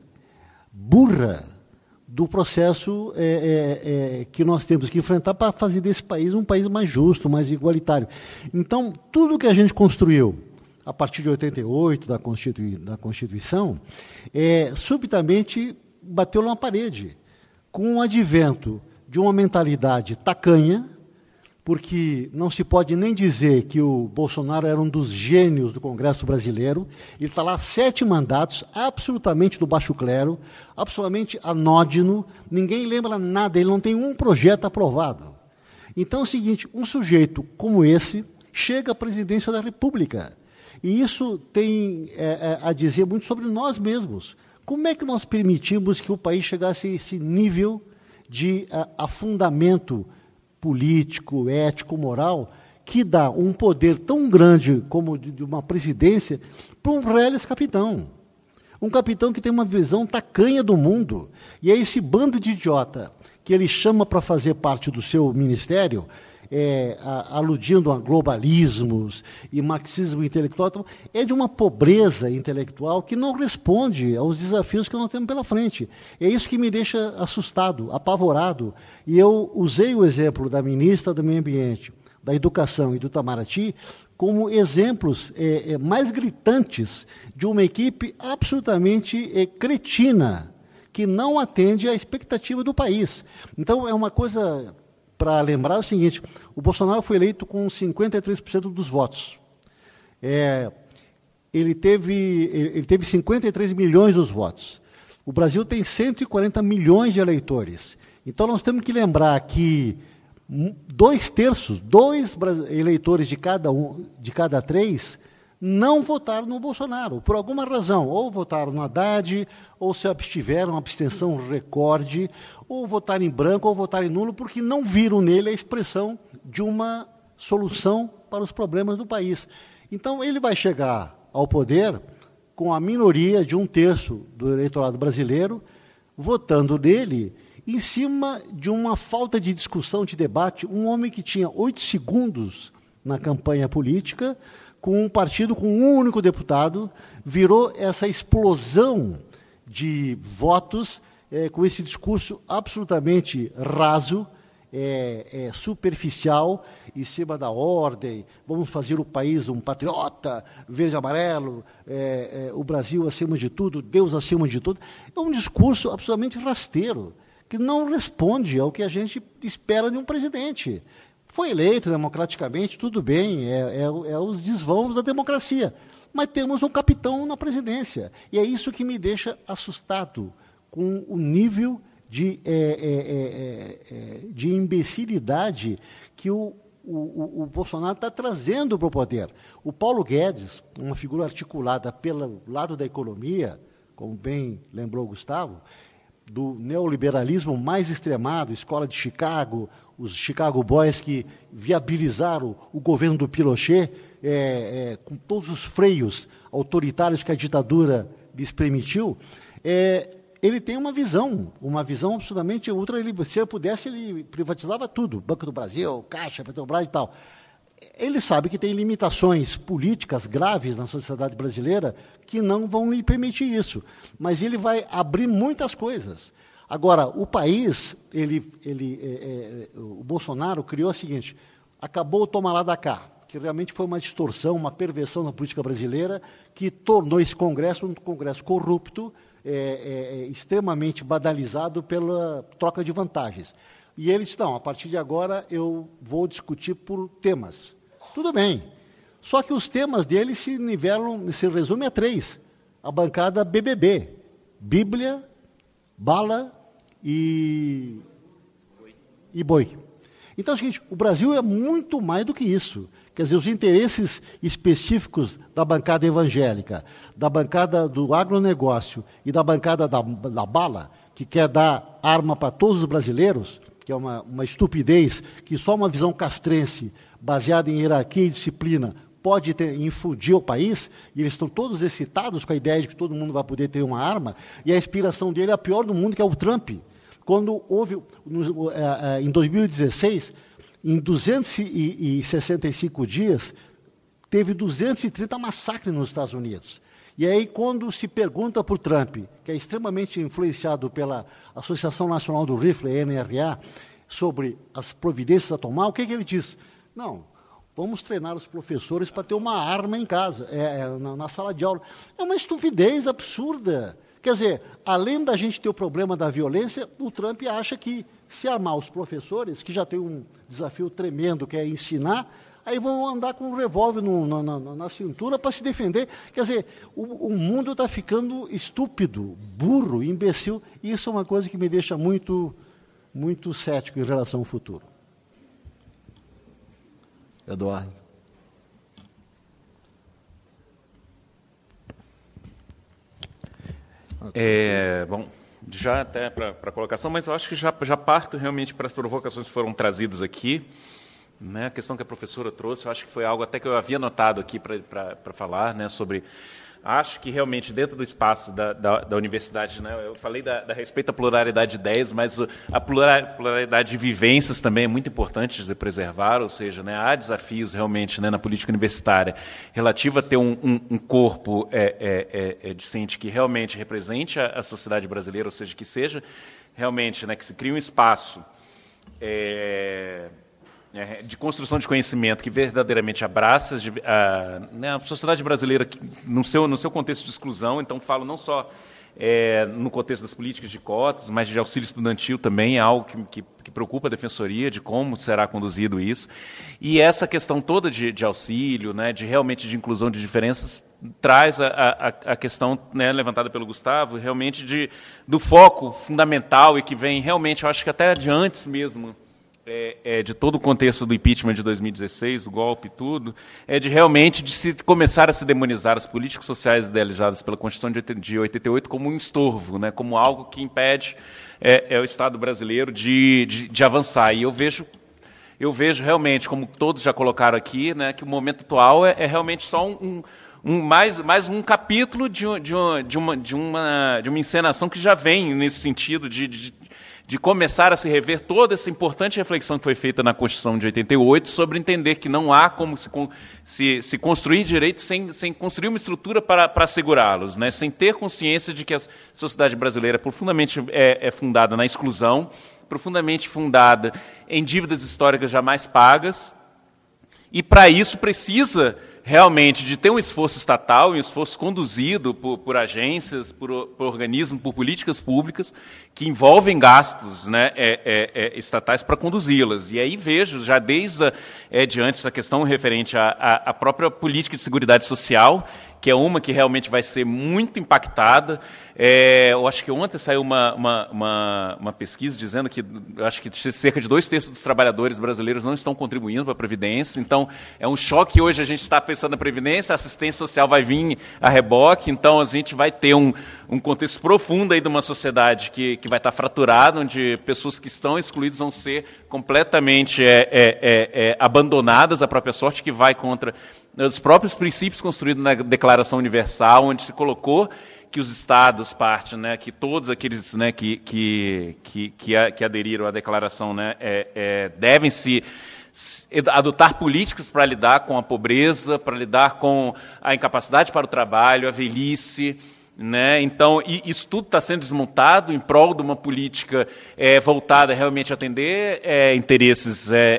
burra, do processo é, é, é, que nós temos que enfrentar para fazer desse país um país mais justo, mais igualitário. Então, tudo que a gente construiu a partir de oitenta e oito, da, Constitui, da Constituição, é, subitamente bateu numa parede, com o advento de uma mentalidade tacanha, porque não se pode nem dizer que o Bolsonaro era um dos gênios do Congresso brasileiro. Ele está lá sete mandatos, absolutamente do baixo clero, absolutamente anódino, ninguém lembra nada, ele não tem um projeto aprovado. Então é o seguinte, um sujeito como esse chega à presidência da República, e isso tem é, é, a dizer muito sobre nós mesmos. Como é que nós permitimos que o país chegasse a esse nível de a, afundamento político, ético, moral, que dá um poder tão grande como de, de uma presidência para um reles capitão? Um capitão que tem uma visão tacanha do mundo. E é esse bando de idiota que ele chama para fazer parte do seu ministério, é, a, aludindo a globalismos e marxismo intelectual, então, é de uma pobreza intelectual que não responde aos desafios que nós temos pela frente. É isso que me deixa assustado, apavorado. E eu usei o exemplo da ministra do Meio Ambiente, da Educação e do Itamaraty como exemplos é, é, mais gritantes de uma equipe absolutamente é, cretina, que não atende à expectativa do país. Então, é uma coisa... para lembrar o seguinte, o Bolsonaro foi eleito com cinquenta e três por cento dos votos. É, ele, teve, ele teve cinquenta e três milhões dos votos. O Brasil tem cento e quarenta milhões de eleitores. Então, nós temos que lembrar que dois terços, dois eleitores de cada, um, de cada três, não votaram no Bolsonaro, por alguma razão. Ou votaram no Haddad, ou se abstiveram, uma abstenção recorde, ou votaram em branco, ou votaram em nulo, porque não viram nele a expressão de uma solução para os problemas do país. Então, ele vai chegar ao poder com a minoria de um terço do eleitorado brasileiro, votando nele em cima de uma falta de discussão, de debate. Um homem que tinha oito segundos na campanha política, com um partido com um único deputado, virou essa explosão de votos, é, com esse discurso absolutamente raso, é, é, superficial, em cima da ordem, vamos fazer o país um patriota, verde e amarelo, é, é, o Brasil acima de tudo, Deus acima de tudo. É um discurso absolutamente rasteiro, que não responde ao que a gente espera de um presidente. Foi eleito democraticamente, tudo bem, é, é, é os desvãos da democracia. Mas temos um capitão na presidência. E é isso que me deixa assustado com o nível de, é, é, é, é, de imbecilidade que o, o, o Bolsonaro está trazendo para o poder. O Paulo Guedes, uma figura articulada pelo lado da economia, como bem lembrou o Gustavo, do neoliberalismo mais extremado, Escola de Chicago, os Chicago Boys que viabilizaram o governo do Pinochet, é, é, com todos os freios autoritários que a ditadura lhes permitiu, é, ele tem uma visão, uma visão absolutamente ultra. Ele, se ele pudesse, ele privatizava tudo, Banco do Brasil, Caixa, Petrobras e tal. Ele sabe que tem limitações políticas graves na sociedade brasileira que não vão lhe permitir isso, mas ele vai abrir muitas coisas. Agora, o país, ele, ele, é, é, o Bolsonaro criou o seguinte: acabou o toma lá da cá, que realmente foi uma distorção, uma perversão na política brasileira, que tornou esse Congresso um Congresso corrupto, é, é, extremamente badalizado pela troca de vantagens. E eles estão, a partir de agora, eu vou discutir por temas. Tudo bem. Só que os temas deles se nivelam, se resumem a três. A bancada B B B. Bíblia, bala e, e boi. Então é o seguinte, o Brasil é muito mais do que isso. Quer dizer, os interesses específicos da bancada evangélica, da bancada do agronegócio e da bancada da, da bala, que quer dar arma para todos os brasileiros, que é uma, uma estupidez, que só uma visão castrense, baseada em hierarquia e disciplina, pode ter, infundir o país, e eles estão todos excitados com a ideia de que todo mundo vai poder ter uma arma, e a inspiração dele é a pior do mundo, que é o Trump. Quando houve, no, em dois mil e dezesseis, em duzentos e sessenta e cinco dias, teve duzentos e trinta massacres nos Estados Unidos. E aí, quando se pergunta para o Trump, que é extremamente influenciado pela Associação Nacional do Rifle, a N R A, sobre as providências a tomar, o que, que ele diz? Não, vamos treinar os professores para ter uma arma em casa, é, é, na, na sala de aula. É uma estupidez absurda. Quer dizer, além da gente ter o problema da violência, o Trump acha que se armar os professores, que já tem um desafio tremendo, que é ensinar, aí vão andar com um revólver no, na, na, na cintura para se defender. Quer dizer, o, o mundo está ficando estúpido, burro, imbecil, e isso é uma coisa que me deixa muito, muito cético em relação ao futuro. Eduardo. É, bom, já até para a colocação, mas eu acho que já, já parto realmente para as provocações que foram trazidas aqui. Né, a questão que a professora trouxe, eu acho que foi algo até que eu havia notado aqui para falar, né, sobre... Acho que realmente dentro do espaço da, da, da universidade, né, eu falei da, da respeito à pluralidade de ideias, mas a pluralidade de vivências também é muito importante de preservar, ou seja, né, há desafios realmente, né, na política universitária relativa a ter um, um, um corpo é, é, é, discente que realmente represente a, a sociedade brasileira, ou seja, que seja realmente, né, que se crie um espaço é, de construção de conhecimento que verdadeiramente abraça a, né, a sociedade brasileira no seu, no seu contexto de exclusão. Então, falo não só é, no contexto das políticas de cotas, mas de auxílio estudantil também é algo que, que, que preocupa a Defensoria, de como será conduzido isso. E essa questão toda de, de auxílio, né, de realmente de inclusão de diferenças, traz a, a, a questão, né, levantada pelo Gustavo, realmente de, do foco fundamental e que vem realmente, eu acho que até de antes mesmo, É, é, de todo o contexto do impeachment de dois mil e dezesseis, do golpe e tudo, é de realmente de se começar a se demonizar as políticas sociais idealizadas pela Constituição de oitenta e oito como um estorvo, né, como algo que impede é, é o Estado brasileiro de, de, de avançar. E eu vejo, eu vejo realmente, como todos já colocaram aqui, né, que o momento atual é, é realmente só um, um um, mais, mais um capítulo de, de, de, uma, de, uma, de uma encenação que já vem nesse sentido de, de, de começar a se rever toda essa importante reflexão que foi feita na Constituição de oitenta e oito sobre entender que não há como se, se, se construir direitos sem, sem construir uma estrutura para, para assegurá-los, né? Sem ter consciência de que a sociedade brasileira profundamente é, é fundada na exclusão, profundamente fundada em dívidas históricas jamais pagas, e para isso precisa realmente de ter um esforço estatal, um esforço conduzido por, por agências, por, por organismos, por políticas públicas que envolvem gastos, né, é, é, é, estatais para conduzi-las. E aí vejo, já desde a, é, de antes, a questão referente à, à, à própria política de seguridade social, que é uma que realmente vai ser muito impactada. É, eu acho que ontem saiu uma, uma, uma, uma pesquisa dizendo que eu acho que cerca de dois terços dos trabalhadores brasileiros não estão contribuindo para a Previdência. Então, é um choque. Hoje a gente está pensando na Previdência, a assistência social vai vir a reboque, então a gente vai ter um, um contexto profundo aí de uma sociedade que, que vai estar fraturada, onde pessoas que estão excluídas vão ser completamente é, é, é, é, abandonadas à própria sorte, que vai contra os próprios princípios construídos na Declaração Universal, onde se colocou que os estados partem, né, que todos aqueles, né, que, que, que, que, a, que aderiram à declaração, né, é, é, devem se adotar políticas para lidar com a pobreza, para lidar com a incapacidade para o trabalho, a velhice, né? Então, isso tudo está sendo desmontado em prol de uma política é, voltada realmente a atender é, interesses é,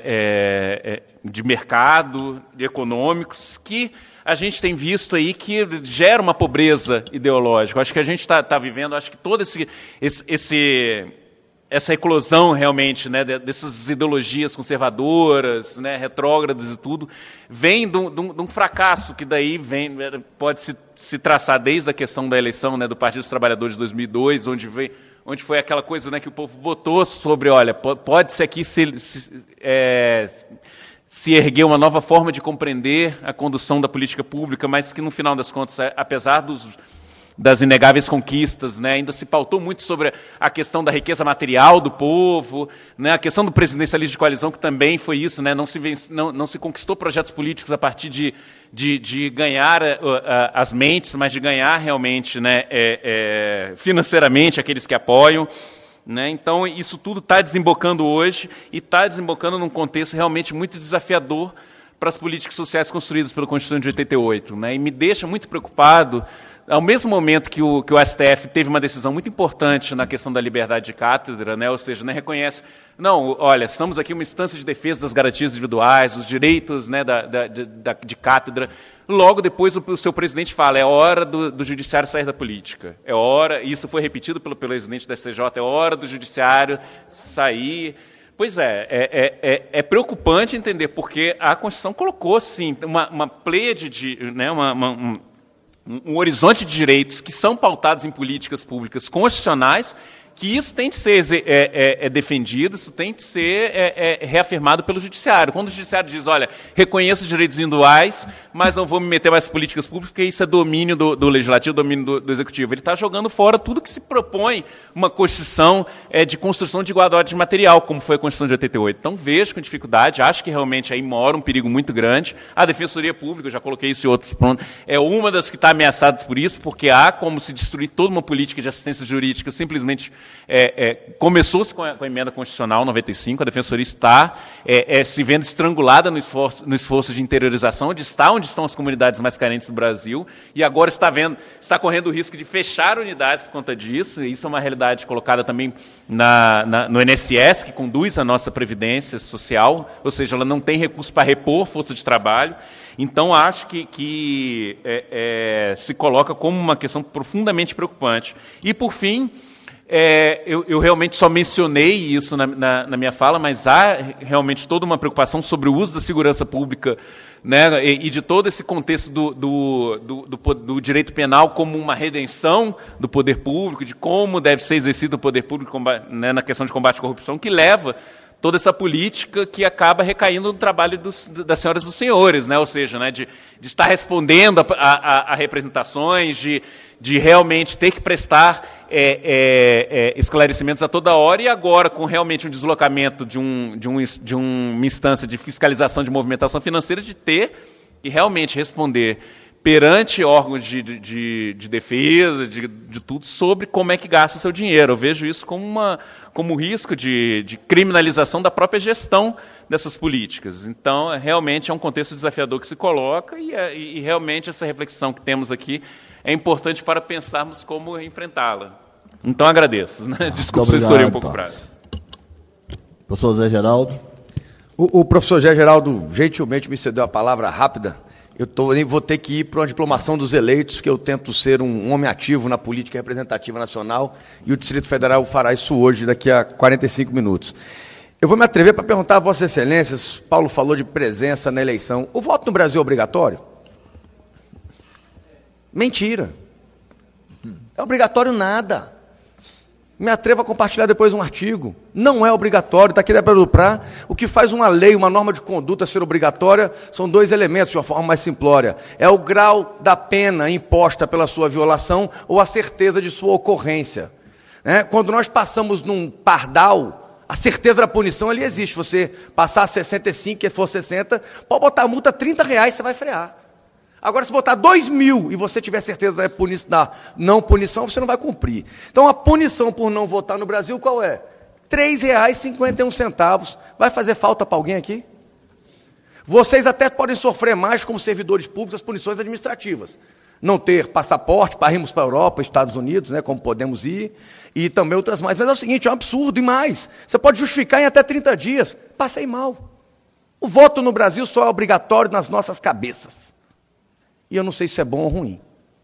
é, de mercado, econômicos, que a gente tem visto aí que gera uma pobreza ideológica. Acho que a gente está tá vivendo, acho que todo esse, esse, esse essa eclosão realmente, né, dessas ideologias conservadoras, né, retrógradas e tudo, vem de um, de um, de um fracasso que daí vem, pode se, se traçar desde a questão da eleição, né, do Partido dos Trabalhadores de dois mil e dois, onde, veio, onde foi aquela coisa, né, que o povo botou sobre, olha, pode-se aqui se, se, é, se erguer uma nova forma de compreender a condução da política pública, mas que, no final das contas, apesar dos... das inegáveis conquistas, né? Ainda se pautou muito sobre a questão da riqueza material do povo, né? A questão do presidencialismo de coalizão, que também foi isso, né? Não se, vence, não, não se conquistou projetos políticos a partir de, de, de ganhar uh, uh, as mentes, mas de ganhar realmente, né, é, é, financeiramente aqueles que apoiam. Né? Então, isso tudo está desembocando hoje e está desembocando num contexto realmente muito desafiador para as políticas sociais construídas pela Constituição de oitenta e oito. Né? E me deixa muito preocupado, ao mesmo momento que o, que o S T F teve uma decisão muito importante na questão da liberdade de cátedra, né? Ou seja, né, reconhece, não, olha, estamos aqui uma instância de defesa das garantias individuais, dos direitos, né, da, da, da, de cátedra. Logo depois o, o seu presidente fala, é hora do, do judiciário sair da política. É hora, isso foi repetido pelo, pelo presidente da S T J, é hora do judiciário sair. Pois é, é, é, é preocupante entender, porque a Constituição colocou, sim, uma, uma pleiade de... Né, uma, uma, um, um horizonte de direitos que são pautados em políticas públicas constitucionais, que isso tem de ser é, é, é defendido, isso tem de ser é, é, reafirmado pelo judiciário. Quando o judiciário diz, olha, reconheço os direitos individuais, mas não vou me meter mais em políticas públicas, porque isso é domínio do, do legislativo, domínio do, do executivo. Ele está jogando fora tudo que se propõe uma Constituição é, de construção de igualdade material, como foi a Constituição de oitenta e oito. Então, vejo com dificuldade, acho que realmente aí mora um perigo muito grande. A Defensoria Pública, eu já coloquei isso em outros pontos, é uma das que está ameaçada por isso, porque há como se destruir toda uma política de assistência jurídica simplesmente... É, é, começou-se com a, com a emenda constitucional noventa e cinco, a Defensoria está é, é, se vendo estrangulada no esforço, no esforço de interiorização, de estar onde estão as comunidades mais carentes do Brasil, e agora está, vendo, está correndo o risco de fechar unidades por conta disso. Isso é uma realidade colocada também na, na, no I N S S, que conduz a nossa Previdência Social, ou seja, ela não tem recurso para repor força de trabalho. Então, acho que, que é, é, se coloca como uma questão profundamente preocupante. E, por fim, É, eu, eu realmente só mencionei isso na, na, na minha fala, mas há realmente toda uma preocupação sobre o uso da segurança pública, né, e, e de todo esse contexto do, do, do, do, do direito penal como uma redenção do poder público, de como deve ser exercido o poder público, né, na questão de combate à corrupção, que leva toda essa política que acaba recaindo no trabalho dos, das senhoras e dos senhores, né? Ou seja, né, de, de estar respondendo a, a, a representações, de, de realmente ter que prestar é, é, é, esclarecimentos a toda hora, e agora, com realmente um deslocamento de, um, de, um, de uma instância de fiscalização de movimentação financeira, de ter que realmente responder perante órgãos de, de, de defesa, de, de tudo, sobre como é que gasta seu dinheiro. Eu vejo isso como, uma, como um risco de, de criminalização da própria gestão dessas políticas. Então, realmente é um contexto desafiador que se coloca e, e realmente essa reflexão que temos aqui é importante para pensarmos como enfrentá-la. Então, agradeço. Né? Desculpa se eu estourei um pouco para. Professor Zé Geraldo. O, o professor Zé Geraldo gentilmente me cedeu a palavra rápida. Eu tô, vou ter que ir para uma diplomação dos eleitos, que eu tento ser um, um homem ativo na política representativa nacional, e o Distrito Federal fará isso hoje, daqui a quarenta e cinco minutos. Eu vou me atrever para perguntar a Vossas Excelências, Paulo falou de presença na eleição. O voto no Brasil é obrigatório? Mentira. É obrigatório nada. Me atrevo a compartilhar depois um artigo. Não é obrigatório, está aqui da Pedro Prá. O que faz uma lei, uma norma de conduta ser obrigatória, são dois elementos, de uma forma mais simplória. É o grau da pena imposta pela sua violação ou a certeza de sua ocorrência. Né? Quando nós passamos num pardal, a certeza da punição ali existe. Você passar sessenta e cinco, que for sessenta, pode botar a multa trinta reais, você vai frear. Agora, se botar dois mil e você tiver certeza da, punição, da não punição, você não vai cumprir. Então, a punição por não votar no Brasil, qual é? três reais e cinquenta e um centavos. Vai fazer falta para alguém aqui? Vocês até podem sofrer mais como servidores públicos as punições administrativas. Não ter passaporte para irmos para a Europa, Estados Unidos, né, como podemos ir, e também outras mais. Mas é o seguinte, é um absurdo, e mais. Você pode justificar em até trinta dias. Passei mal. O voto no Brasil só é obrigatório nas nossas cabeças. E eu não sei se é bom ou ruim.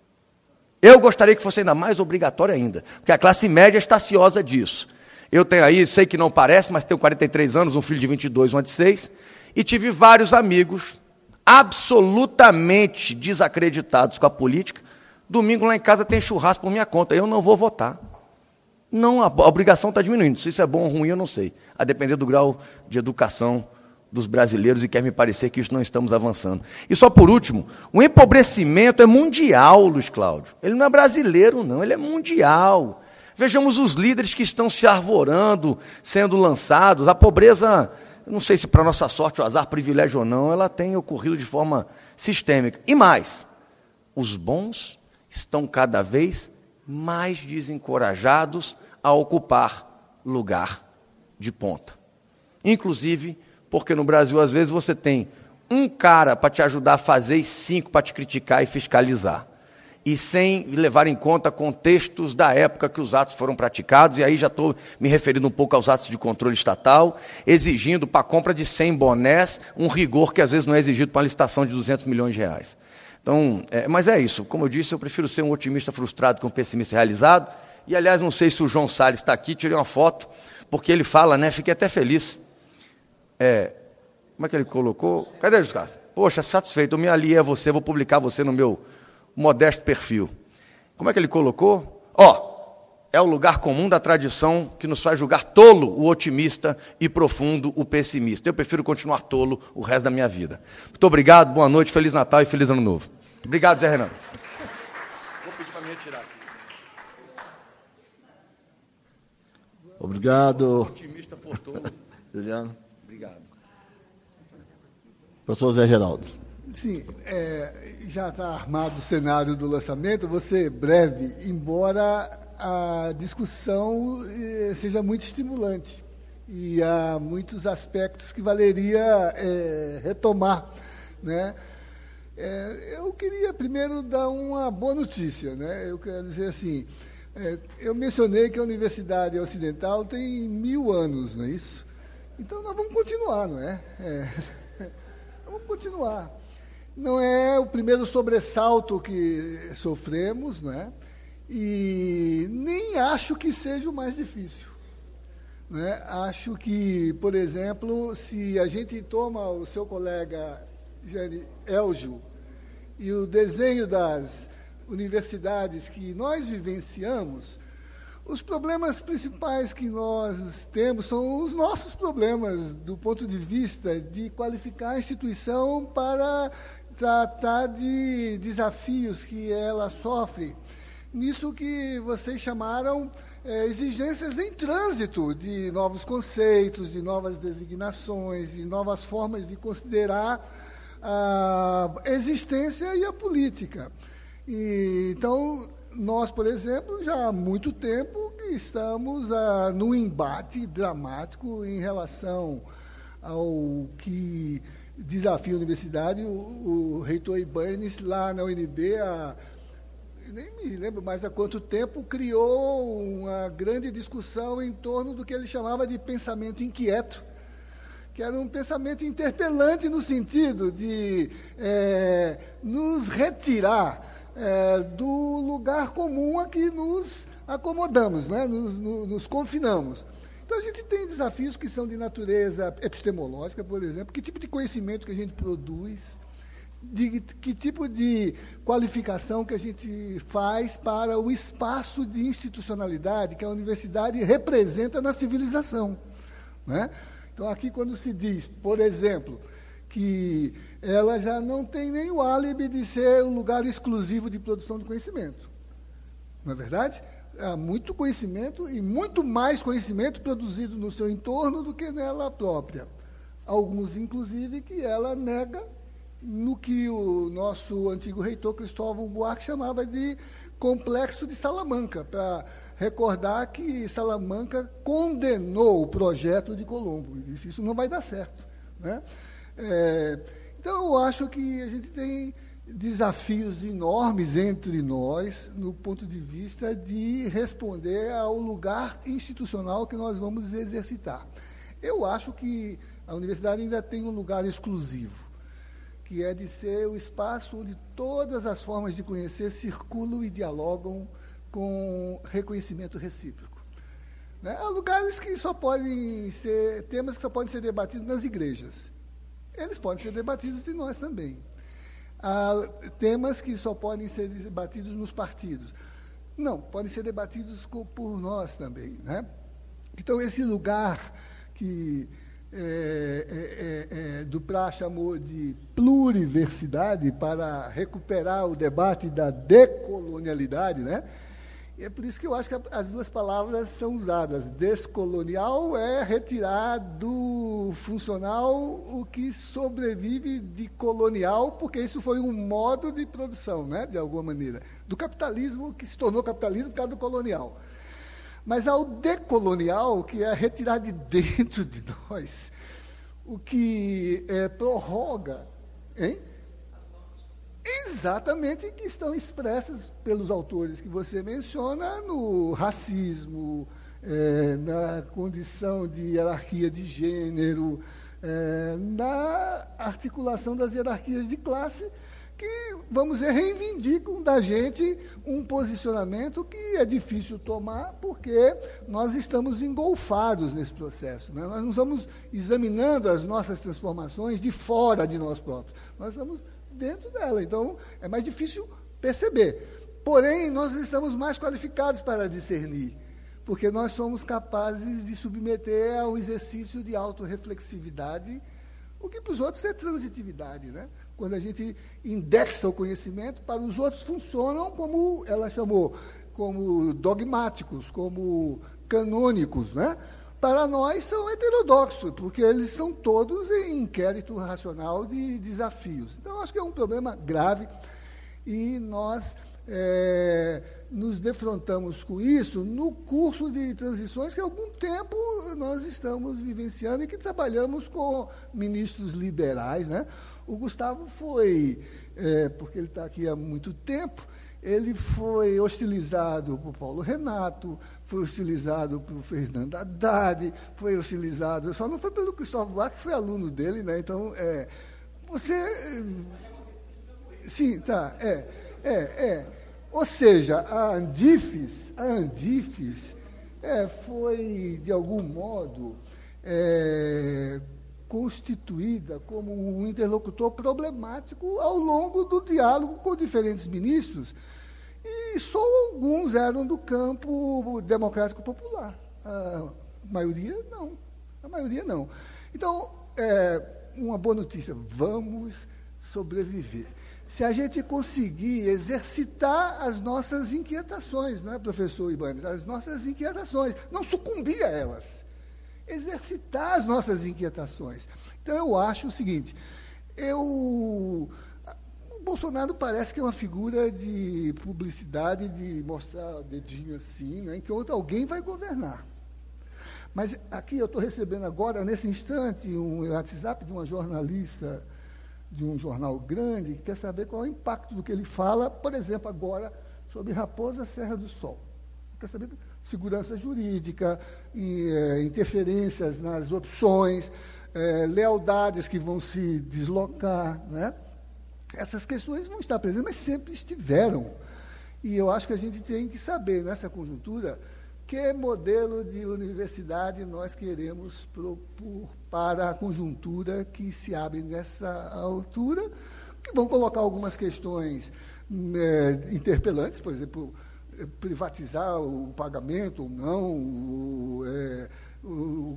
Eu gostaria que fosse ainda mais obrigatório ainda, porque a classe média está ciosa disso. Eu tenho aí, sei que não parece, mas tenho quarenta e três anos, um filho de vinte e dois, uma de seis, e tive vários amigos absolutamente desacreditados com a política. Domingo lá em casa tem churrasco por minha conta, eu não vou votar. Não, a obrigação está diminuindo. Se isso é bom ou ruim, eu não sei. A depender do grau de educação dos brasileiros, e quer me parecer que isso não estamos avançando. E só por último, o empobrecimento é mundial, Luiz Cláudio. Ele não é brasileiro, não, ele é mundial. Vejamos os líderes que estão se arvorando, sendo lançados. A pobreza, não sei se para nossa sorte, o azar, privilégio ou não, ela tem ocorrido de forma sistêmica. E mais, os bons estão cada vez mais desencorajados a ocupar lugar de ponta. Inclusive, porque no Brasil, às vezes, você tem um cara para te ajudar a fazer e cinco para te criticar e fiscalizar. E sem levar em conta contextos da época que os atos foram praticados, e aí já estou me referindo um pouco aos atos de controle estatal, exigindo para a compra de cem bonés um rigor que às vezes não é exigido para uma licitação de duzentos milhões de reais. Então, é, mas é isso, como eu disse, eu prefiro ser um otimista frustrado que um pessimista realizado, e aliás, não sei se o João Salles está aqui, tirei uma foto, porque ele fala, né, fiquei até feliz. É, como é que ele colocou? Cadê, Juscar? Poxa, satisfeito, eu me aliei a você, vou publicar você no meu modesto perfil. Como é que ele colocou? Ó, oh, é o lugar comum da tradição que nos faz julgar tolo o otimista e profundo o pessimista. Eu prefiro continuar tolo o resto da minha vida. Muito obrigado, boa noite, Feliz Natal e Feliz Ano Novo. Obrigado, Zé Renan. Vou pedir para me retirar aqui. Obrigado. Otimista for tolo. Juliano. Obrigado. Professor Zé Geraldo. Sim, é, já está armado o cenário do lançamento, vou ser breve, embora a discussão eh, seja muito estimulante e há muitos aspectos que valeria é, retomar, né? É, eu queria primeiro dar uma boa notícia, né? Eu quero dizer assim, é, eu mencionei que a Universidade Ocidental tem mil anos, não é isso? Então nós vamos continuar, não é? é vamos continuar. Não é o primeiro sobressalto que sofremos, não é? E nem acho que seja o mais difícil. Não é? Acho que, por exemplo, se a gente toma o seu colega Jane Elgio e o desenho das universidades que nós vivenciamos, os problemas principais que nós temos são os nossos problemas do ponto de vista de qualificar a instituição para tratar de desafios que ela sofre. Nisso que vocês chamaram é, exigências em trânsito de novos conceitos, de novas designações, de novas formas de considerar a existência e a política. E, então, nós, por exemplo, já há muito tempo que estamos ah, num embate dramático em relação ao que desafia a universidade. O, o reitor Ibanez, lá na U N B, a, nem me lembro mais há quanto tempo, criou uma grande discussão em torno do que ele chamava de pensamento inquieto, que era um pensamento interpelante no sentido de é, nos retirar é, do lugar comum a que nos acomodamos, né? nos, nos, nos confinamos. Então, a gente tem desafios que são de natureza epistemológica, por exemplo, que tipo de conhecimento que a gente produz, de que tipo de qualificação que a gente faz para o espaço de institucionalidade que a universidade representa na civilização, né? Então, aqui, quando se diz, por exemplo, que ela já não tem nem o álibi de ser um lugar exclusivo de produção de conhecimento, não é verdade? Há muito conhecimento e muito mais conhecimento produzido no seu entorno do que nela própria. Alguns, inclusive, que ela nega no que o nosso antigo reitor Cristóvão Buarque chamava de complexo de Salamanca, para recordar que Salamanca condenou o projeto de Colombo e disse: isso não vai dar certo, né? É, então, eu acho que a gente tem desafios enormes entre nós, no ponto de vista de responder ao lugar institucional que nós vamos exercitar. Eu acho que a universidade ainda tem um lugar exclusivo, que é de ser o espaço onde todas as formas de conhecer circulam e dialogam com reconhecimento recíproco, né? Há lugares que só podem ser, temas que só podem ser debatidos nas igrejas. Eles podem ser debatidos em nós também. Há temas que só podem ser debatidos nos partidos. Não, podem ser debatidos por nós também, né? Então, esse lugar que é, é, é, Duprá chamou de pluriversidade, para recuperar o debate da decolonialidade, né? E é por isso que eu acho que as duas palavras são usadas. Descolonial é retirar do funcional o que sobrevive de colonial, porque isso foi um modo de produção, né, de alguma maneira, do capitalismo, que se tornou capitalismo por causa do colonial. Mas ao decolonial, que é retirar de dentro de nós o que é, prorroga, hein? Exatamente, que estão expressas pelos autores que você menciona no racismo, é, na condição de hierarquia de gênero, é, na articulação das hierarquias de classe, que, vamos dizer, reivindicam da gente um posicionamento que é difícil tomar, porque nós estamos engolfados nesse processo, né? Nós não estamos examinando as nossas transformações de fora de nós próprios, nós estamos dentro dela, então é mais difícil perceber. Porém, nós estamos mais qualificados para discernir, porque nós somos capazes de submeter ao exercício de autorreflexividade, o que para os outros é transitividade, né? Quando a gente indexa o conhecimento, para os outros funcionam como ela chamou, como dogmáticos, como canônicos, né? Para nós são heterodoxos, porque eles são todos em inquérito racional de desafios. Então, acho que é um problema grave e nós é, nos defrontamos com isso no curso de transições que há algum tempo nós estamos vivenciando e que trabalhamos com ministros liberais, né? O Gustavo foi, é, porque ele está aqui há muito tempo, ele foi hostilizado por Paulo Renato, foi hostilizado por Fernando Haddad, foi hostilizado, só não foi pelo Cristóvão Buarque, que foi aluno dele, né? Então, é, você... Sim, tá, é, é, é. Ou seja, a Andifes, a Andifes é, foi, de algum modo, é, constituída como um interlocutor problemático ao longo do diálogo com diferentes ministros, e só alguns eram do campo democrático popular. A maioria, não. A maioria, não. Então, é, uma boa notícia, vamos sobreviver. Se a gente conseguir exercitar as nossas inquietações, não é, professor Ibanez? As nossas inquietações, não sucumbir a elas. Exercitar as nossas inquietações. Então, eu acho o seguinte, eu, o Bolsonaro parece que é uma figura de publicidade, de mostrar o dedinho assim, né, em que outro, alguém vai governar. Mas aqui eu estou recebendo agora, nesse instante, um WhatsApp de uma jornalista de um jornal grande, que quer saber qual é o impacto do que ele fala, por exemplo, agora, sobre Raposa Serra do Sol. Quer saber segurança jurídica, e, é, interferências nas opções, é, lealdades que vão se deslocar, né? Essas questões vão estar presentes, mas sempre estiveram. E eu acho que a gente tem que saber, nessa conjuntura, que modelo de universidade nós queremos propor para a conjuntura que se abre nessa altura, que vão colocar algumas questões é, interpelantes, por exemplo, privatizar o pagamento ou não, o, é, o,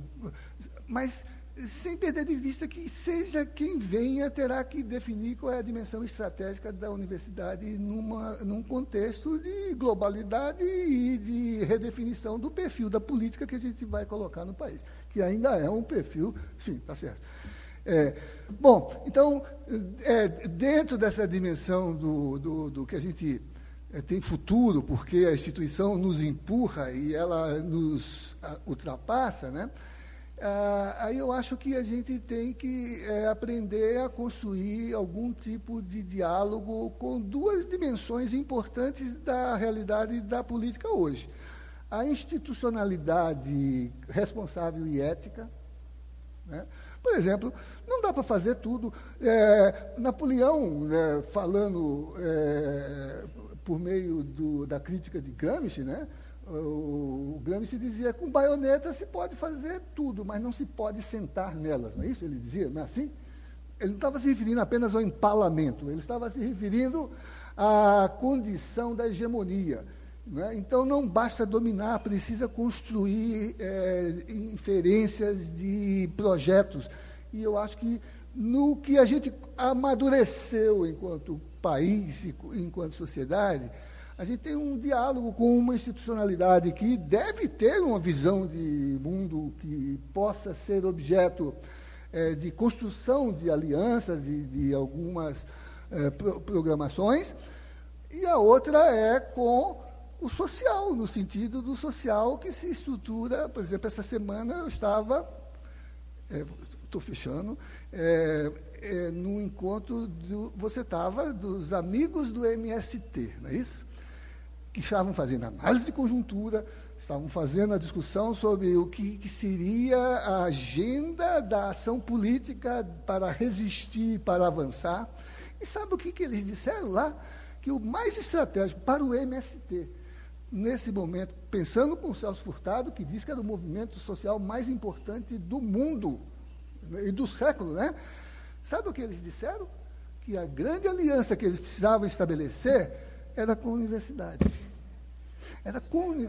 mas sem perder de vista que seja quem venha terá que definir qual é a dimensão estratégica da universidade numa, num contexto de globalidade e de redefinição do perfil da política que a gente vai colocar no país, que ainda é um perfil, sim, está certo. É, bom, então, é, dentro dessa dimensão do, do, do que a gente é, tem futuro, porque a instituição nos empurra e ela nos a, ultrapassa, né? Ah, aí eu acho que a gente tem que é, aprender a construir algum tipo de diálogo com duas dimensões importantes da realidade da política hoje. A institucionalidade responsável e ética, né? Por exemplo, não dá para fazer tudo. É, Napoleão, né, falando é, por meio do, da crítica de Gramsci, né? O Gramsci dizia que com baioneta se pode fazer tudo, mas não se pode sentar nelas, não é isso? Ele dizia, não é assim? Ele não estava se referindo apenas ao empalamento, ele estava se referindo à condição da hegemonia. Né? Então, não basta dominar, precisa construir é, inferências de projetos. E eu acho que no que a gente amadureceu enquanto país, enquanto sociedade, a gente tem um diálogo com uma institucionalidade que deve ter uma visão de mundo que possa ser objeto é, de construção de alianças e de algumas é, pro, programações, e a outra é com o social, no sentido do social que se estrutura. Por exemplo, essa semana eu estava, estou é, fechando, é, é, no encontro, do, você estava, dos amigos do M S T, não é isso? Que estavam fazendo análise de conjuntura, estavam fazendo a discussão sobre o que, que seria a agenda da ação política para resistir, para avançar. E sabe o que, que eles disseram lá? Que o mais estratégico para o M S T, nesse momento, pensando com o Celso Furtado, que diz que era o movimento social mais importante do mundo e do século, né? Sabe o que eles disseram? Que a grande aliança que eles precisavam estabelecer era com universidades. Era com...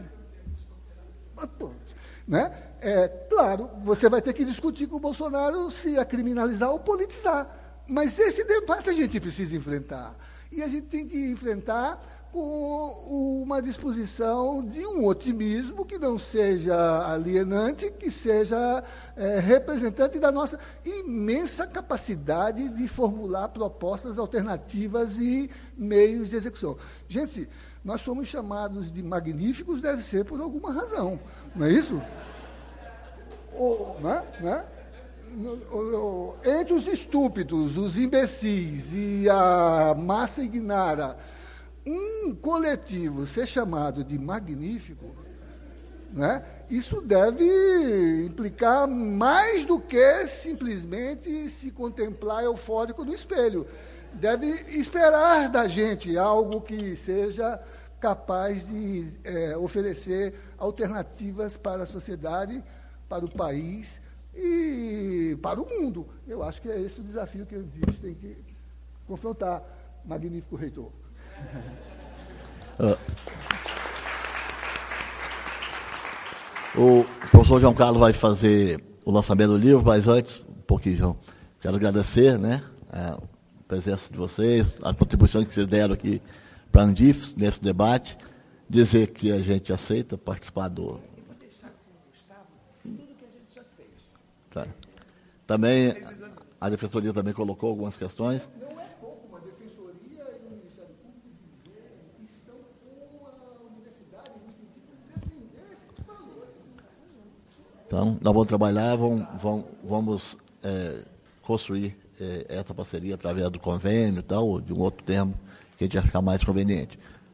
Né? É, claro, você vai ter que discutir com o Bolsonaro se é criminalizar ou politizar. Mas esse debate a gente precisa enfrentar. E a gente tem que enfrentar com uma disposição de um otimismo que não seja alienante, que seja é, representante da nossa imensa capacidade de formular propostas alternativas e meios de execução. Gente, nós somos chamados de magníficos, deve ser por alguma razão, não é isso? Ou, né? Né? Entre os estúpidos, os imbecis e a massa ignara, um coletivo ser chamado de magnífico, né, isso deve implicar mais do que simplesmente se contemplar eufórico no espelho. Deve esperar da gente algo que seja capaz de é, oferecer alternativas para a sociedade, para o país e para o mundo. Eu acho que é esse o desafio que a gente tem que confrontar, magnífico reitor. Uh, o professor João Carlos vai fazer o lançamento do livro, mas antes, um pouquinho, João, quero agradecer, né, a presença de vocês, a contribuição que vocês deram aqui para a Andifes nesse debate, dizer que a gente aceita participar do... Tá. Também a Defensoria também colocou algumas questões. Não é pouco, a Defensoria e o Ministério Público dizer estão com a universidade no sentido de defender esses valores. Então, nós vamos trabalhar, vamos, vamos, vamos é, construir é, essa parceria através do convênio e tal, ou de um outro termo que a gente achar mais conveniente.